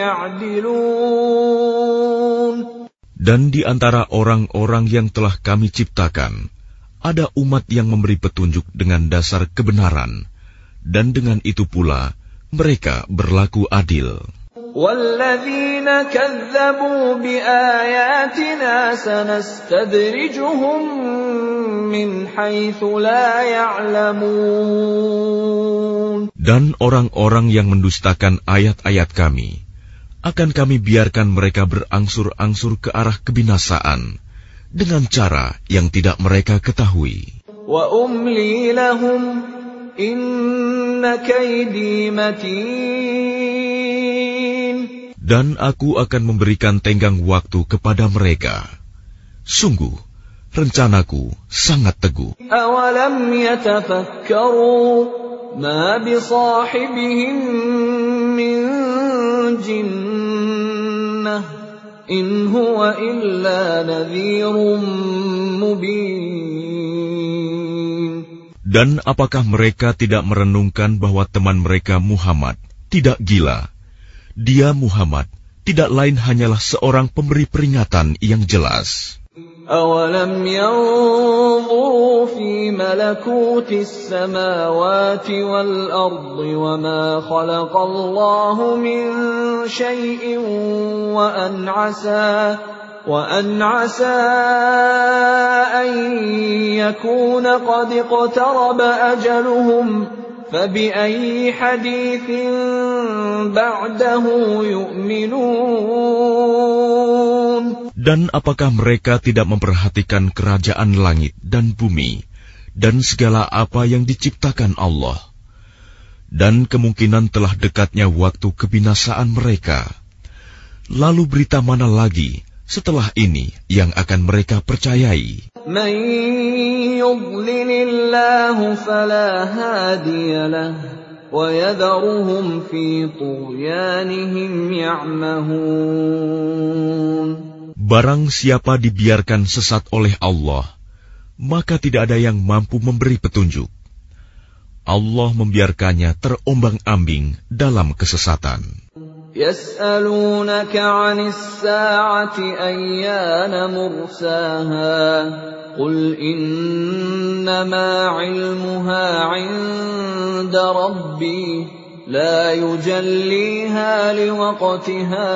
يَعْدِلُونَ. Dan di antara orang-orang yang telah kami ciptakan, ada umat yang memberi petunjuk dengan dasar kebenaran, dan dengan itu pula mereka berlaku adil. وَالَّذِينَ كَذَّبُوا بِآيَاتِنَا سَنَسْتَدْرِجُهُم مِّنْ حَيْثُ لَا يَعْلَمُونَ. Dan orang-orang yang mendustakan ayat-ayat kami, akan kami biarkan mereka berangsur-angsur ke arah kebinasaan dengan cara yang tidak mereka ketahui. وَأُمْلِي لَهُمْ إِنَّ كَيْدِي مَتِينٌ. Dan aku akan memberikan tenggang waktu kepada mereka. Sungguh, rencanaku sangat teguh. أَوَلَمْ يَتَفَكَّرُوا مَا بِصَاحِبِهِم مِّن جِنَّةٍ إِنْ هُوَ إِلَّا نَذِيرٌ مُبِينٌ. Dan apakah mereka tidak merenungkan bahwa teman mereka Muhammad tidak gila? Dia Muhammad tidak lain hanyalah seorang pemberi peringatan yang jelas. أَوَلَمْ يَنظُرُوا فِي مَلَكُوتِ السَّمَاوَاتِ وَالْأَرْضِ وَمَا خَلَقَ اللَّهُ مِن شَيْءٍ وأن عسى أن يكون قد اقترب أجلهم فبأي حديث بعده يؤمنون. Dan apakah mereka tidak memperhatikan kerajaan langit dan bumi dan segala apa yang diciptakan Allah, dan kemungkinan telah dekatnya waktu kebinasaan mereka? Lalu berita mana lagi setelah ini yang akan mereka percayai? Man yudlilillahu fala hadiya lahu wa yadharuhum fi tughyanihim ya'mahun. Barang siapa dibiarkan sesat oleh Allah, maka tidak ada yang mampu memberi petunjuk. Allah membiarkannya terombang-ambing dalam kesesatan. يسألونك عن الساعة أيان مرساها قل إنما علمها عند ربي لا يجليها لوقتها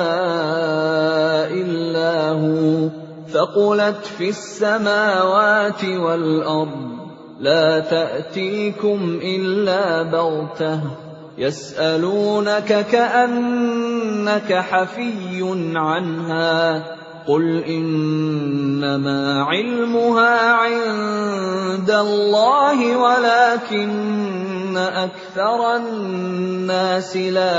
إلا هو ثقلت في السماوات والأرض لا تأتيكم إلا بغتة يسألونك كأنك حفي عنها قل إنما علمها عند الله ولكن أكثر الناس لا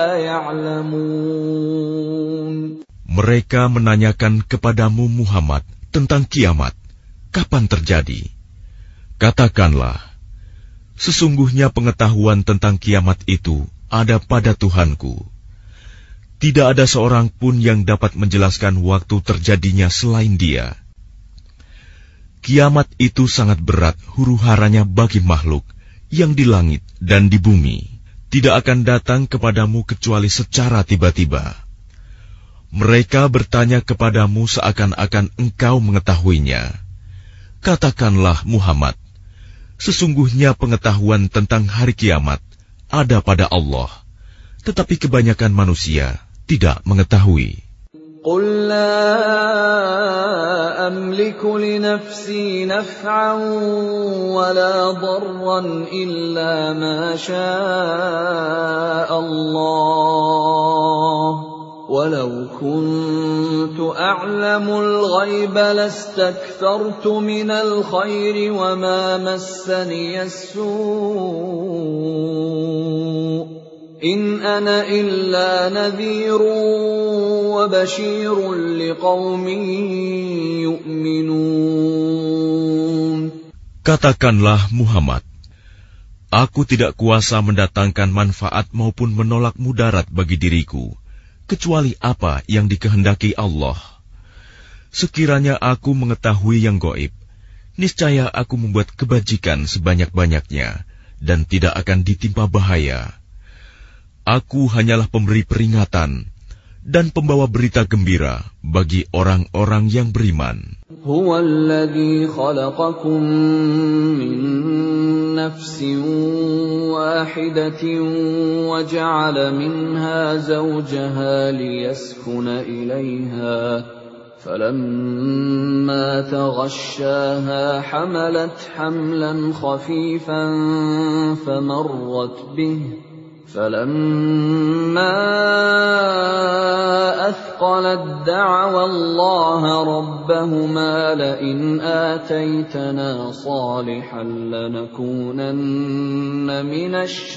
يعلمون. Mereka menanyakan kepadamu Muhammad tentang kiamat, kapan terjadi? Katakanlah, sesungguhnya pengetahuan tentang kiamat itu ada pada Tuhanku. Tidak ada seorang pun yang dapat menjelaskan waktu terjadinya selain Dia. Kiamat itu sangat berat huru-haranya bagi makhluk yang di langit dan di bumi. Tidak akan datang kepadamu kecuali secara tiba-tiba. Mereka bertanya kepadamu seakan-akan engkau mengetahuinya. Katakanlah Muhammad, sesungguhnya pengetahuan tentang hari kiamat ada pada Allah, tetapi kebanyakan manusia tidak mengetahui. قل لا أملك لنفسي نفعا ولا ضرا إلا ما شاء الله ولو كنت أعلم الغيب لاستكثرت من الخير وما مسني السوء إن أنا إلا نذير وبشير لقوم يؤمنون. Katakanlah Muhammad, aku tidak kuasa mendatangkan manfaat maupun menolak mudarat bagi diriku, kecuali apa yang dikehendaki Allah. Sekiranya aku mengetahui yang gaib, niscaya aku membuat kebajikan sebanyak-banyaknya dan tidak akan ditimpa bahaya. Aku hanyalah pemberi peringatan dan pembawa berita gembira bagi orang-orang yang beriman. هو الذي خلقكم من نفس واحدة وجعل منها زوجها ليسكن إليها فلما تغشاها حملت حملا خفيفا فمرت به فلما أثقلت دعوا الله ربهما لئن آتيتنا صالحا لنكونن من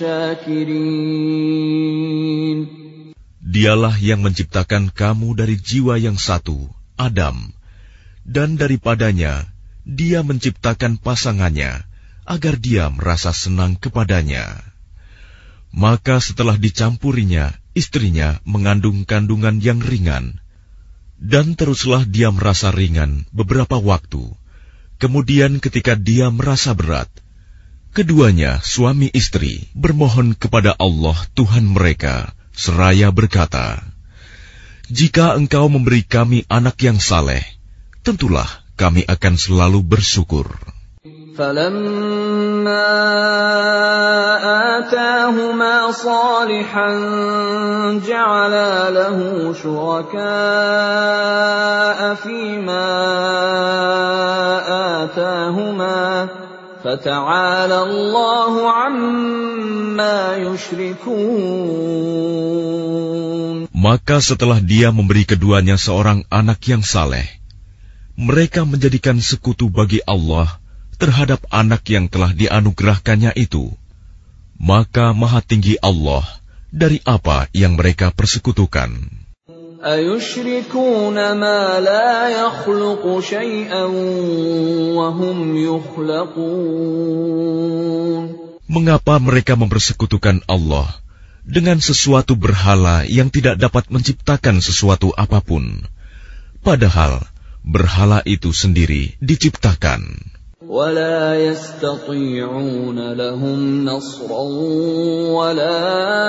الشاكرين. Dialah yang menciptakan kamu dari jiwa yang satu, Adam, dan daripadanya Dia menciptakan pasangannya agar dia merasa senang kepadanya. Maka setelah dicampurinya, istrinya mengandung kandungan yang ringan, dan teruslah dia merasa ringan beberapa waktu. Kemudian ketika dia merasa berat, keduanya suami istri bermohon kepada Allah Tuhan mereka, seraya berkata, "Jika Engkau memberi kami anak yang saleh, tentulah kami akan selalu bersyukur." فلما آتاهما صالحا جعلا له شركاء فيما آتاهما فتعالى الله عما يشركون. Maka setelah dia memberi keduanya seorang anak yang saleh, mereka menjadikan sekutu bagi Allah terhadap anak yang telah dianugerahkannya itu. Maka Maha Tinggi Allah dari apa yang mereka persekutukan. Ayushrikuna ma la yakhluqu syai'an wa hum yukhlaqun. Mengapa mereka mempersekutukan Allah dengan sesuatu berhala yang tidak dapat menciptakan sesuatu apapun, padahal berhala itu sendiri diciptakan. وَلَا يَسْتَطِيعُونَ لَهُمْ نَصْرًا وَلَا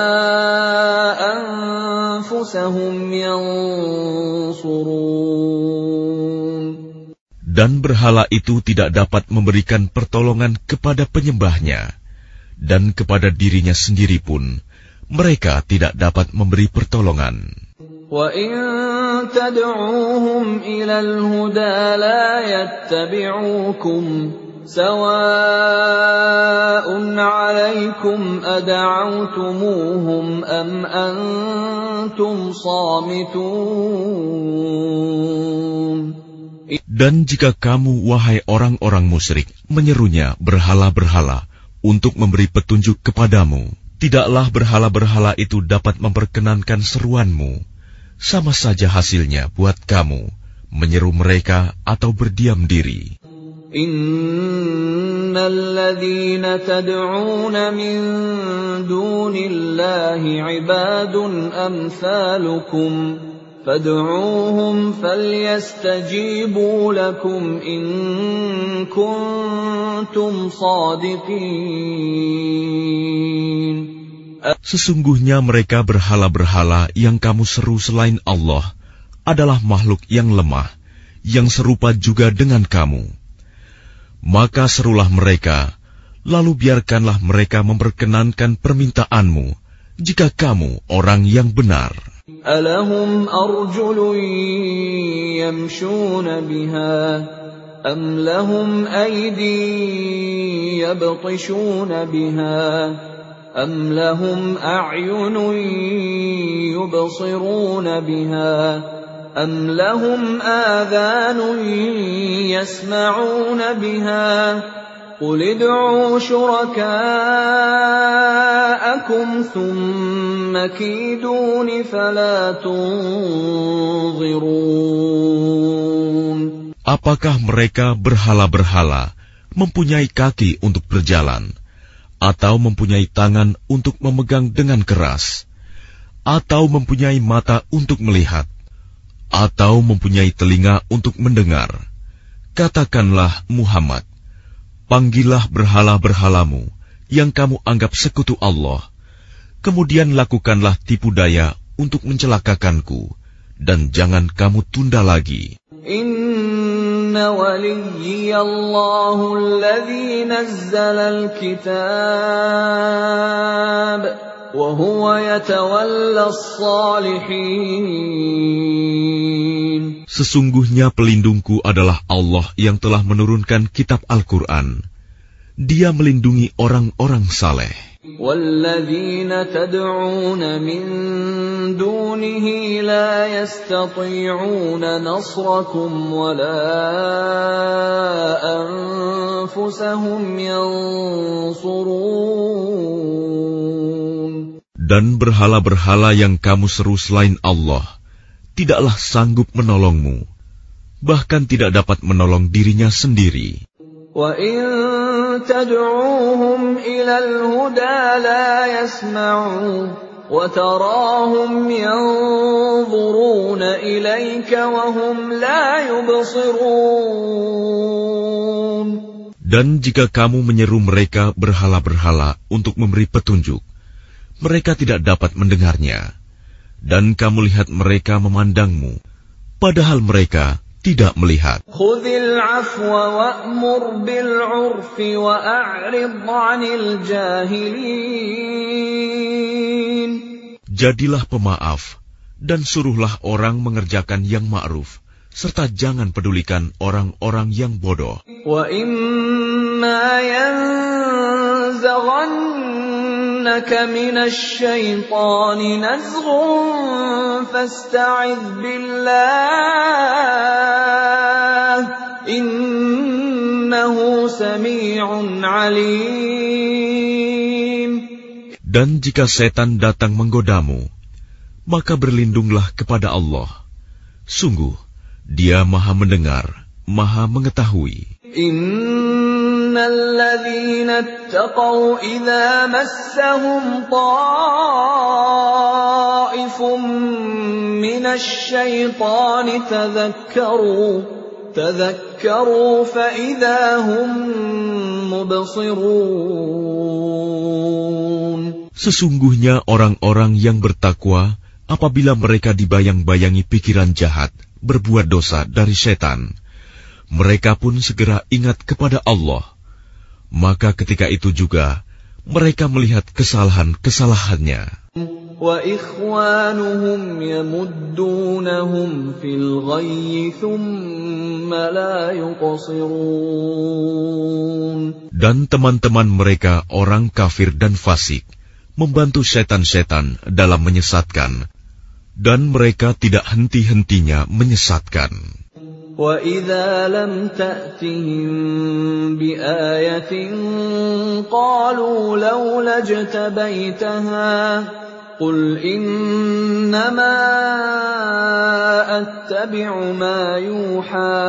أَنفُسَهُمْ يَنصُرُونَ. Dan berhala itu tidak dapat memberikan pertolongan kepada penyembahnya, dan kepada dirinya sendiri pun mereka tidak dapat memberi pertolongan. وَإِن تَدْعُوهُمْ إِلَى الْهُدَى لَا يَتَّبِعُوكُمْ سَوَاءٌ عَلَيْكُمْ أَدَعَوْتُمُوهُمْ أَمْ أَنْتُمْ صَامِتُونَ. Dan jika kamu, wahai orang-orang musyrik, menyerunya berhala-berhala untuk memberi petunjuk kepadamu, tidaklah berhala-berhala itu dapat memperkenankan seruanmu. Sama saja hasilnya buat kamu menyeru mereka atau berdiam diri. Innal ladzina tad'una min dunillahi ibadun amsalukum fad'uuhum falyastajibu lakum in kuntum shadiqin. Sesungguhnya mereka berhala-berhala yang kamu seru selain Allah adalah makhluk yang lemah, yang serupa juga dengan kamu. Maka serulah mereka, lalu biarkanlah mereka memperkenankan permintaanmu, jika kamu orang yang benar. Alahum arjulun yamshuna biha, am lahum aydi yabtishuna biha, أَمْ لَهُمْ أَعْيُنٌ يُبْصِرُونَ بِهَا أَمْ لَهُمْ آذَانٌ يَسْمَعُونَ بِهَا قُلِ ادْعُوا شُرَكَاءَكُمْ ثُمَّ كِيدُونِ فَلَا تُنظِرُونَ. Apakah mereka berhala-berhala mempunyai kaki untuk berjalan, atau mempunyai tangan untuk memegang dengan keras, atau mempunyai mata untuk melihat, atau mempunyai telinga untuk mendengar? Katakanlah Muhammad, panggillah berhala-berhalamu yang kamu anggap sekutu Allah, kemudian lakukanlah tipu daya untuk mencelakakanku, dan jangan kamu tunda lagi. Inna waliyallahu alladhi nazzala al-kitab wa huwa yatawalla as-salihin. Sesungguhnya pelindungku adalah Allah yang telah menurunkan kitab Al-Quran. Dia melindungi orang-orang saleh. وَالَّذِينَ تَدْعُونَ مِن دُونِهِ لَا يَسْتَطِيعُونَ نَصْرَكُمْ وَلَا أَنفُسَهُمْ يَنصُرُونَ. Dan berhala-berhala yang kamu seru selain Allah tidaklah sanggup menolongmu, bahkan tidak dapat menolong dirinya sendiri. وَإِن تَدْعُوهُمْ إِلَى الْهُدَى لَا يَسْمَعُوا وَتَرَاهُمْ يَنظُرُونَ إِلَيْكَ وَهُمْ لَا يُبْصِرُونَ. Dan jika kamu menyeru mereka berhala-berhala untuk memberi petunjuk, mereka tidak dapat mendengarnya. Dan kamu lihat mereka memandangmu, padahal mereka tidak melihat. Khudhil afwa wa'mur bil 'urfi wa a'rid 'anil jahilin. Jadilah pemaaf dan suruhlah orang mengerjakan yang ma'ruf, serta jangan pedulikan orang-orang yang bodoh. Wa imma yanzaghannaka minasy syaitani nazghun fasta'idz billah innahu sami'un 'alim. Dan jika setan datang menggodamu, maka berlindunglah kepada Allah. Sungguh, Dia Maha mendengar, Maha mengetahui. Innal ladzina ittaqaw idza massahum ta'ifun minasy syaitani tadhakkaru fa idza hum mubsirun. Sesungguhnya orang-orang yang bertakwa apabila mereka dibayang-bayangi pikiran jahat, berbuat dosa dari setan, mereka pun segera ingat kepada Allah. Maka ketika itu juga mereka melihat kesalahan-kesalahannya. Wa ikhwanuhum yamuddunahum fil ghayyi thumma la yuqsirun. Dan teman-teman mereka orang kafir dan fasik membantu setan-setan dalam menyesatkan, dan mereka tidak henti-hentinya menyesatkan. Wa idza lam ta'tihim bi ayatin qalu laula jtabaitaha qul innama attabi'u ma yuha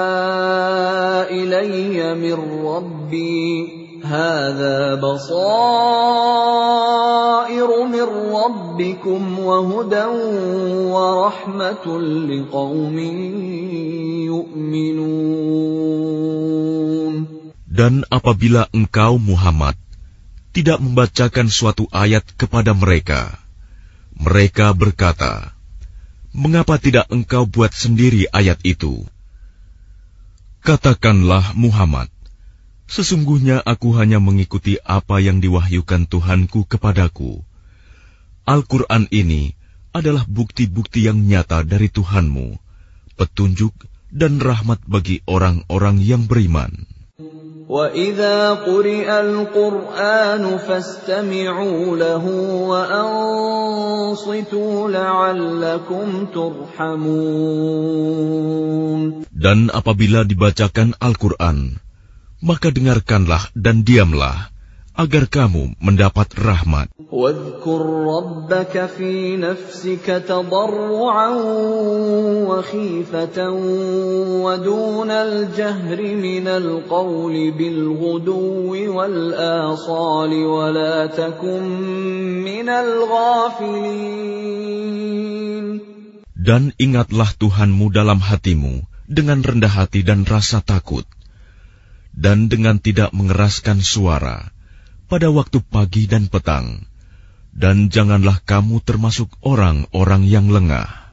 ilayya min rabbi hadza basairu min rabbikum wa hudan wa rahmatun liqaumin yu'minun. Dan apabila engkau Muhammad tidak membacakan suatu ayat kepada mereka, mereka berkata, mengapa tidak engkau buat sendiri ayat itu? Katakanlah Muhammad, sesungguhnya aku hanya mengikuti apa yang diwahyukan Tuhanku kepadaku. Al-Quran ini adalah bukti-bukti yang nyata dari Tuhanmu, petunjuk dan rahmat bagi orang-orang yang beriman. وَإِذَا قُرِئَ الْقُرْآنُ فَاسْتَمِعُوا لَهُ وَأَنصِتُوا لَعَلَّكُمْ تُرْحَمُونَ. Dan apabila dibacakan Al-Quran, maka dengarkanlah dan diamlah, agar kamu mendapat rahmat. وَاذْكُرْ رَبَّكَ فِي نَفْسِكَ تَضَرُّعًا وَخِيفَةً وَدُونَ الْجَهْرِ مِنَ الْقَوْلِ بِالْغُدُوِّ وَالْآصَالِ وَلَا تَكُن مِّنَ الْغَافِلِينَ. Dan ingatlah Tuhanmu dalam hatimu dengan rendah hati dan rasa takut, dan dengan tidak mengeraskan suara pada waktu pagi dan petang, dan janganlah kamu termasuk orang-orang yang lengah.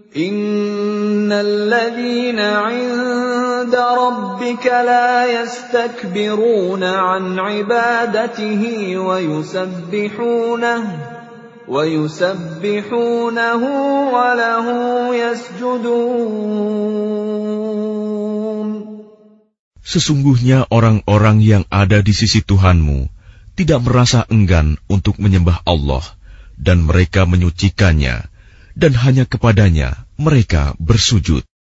Innal ladzina 'inda rabbika la yastakbiruna 'an 'ibadatihi wa yusabbihunahu wa lahu yasjudun. Sesungguhnya orang-orang yang ada di sisi Tuhanmu tidak merasa enggan untuk menyembah Allah, dan mereka menyucikannya, dan hanya kepadanya mereka bersujud.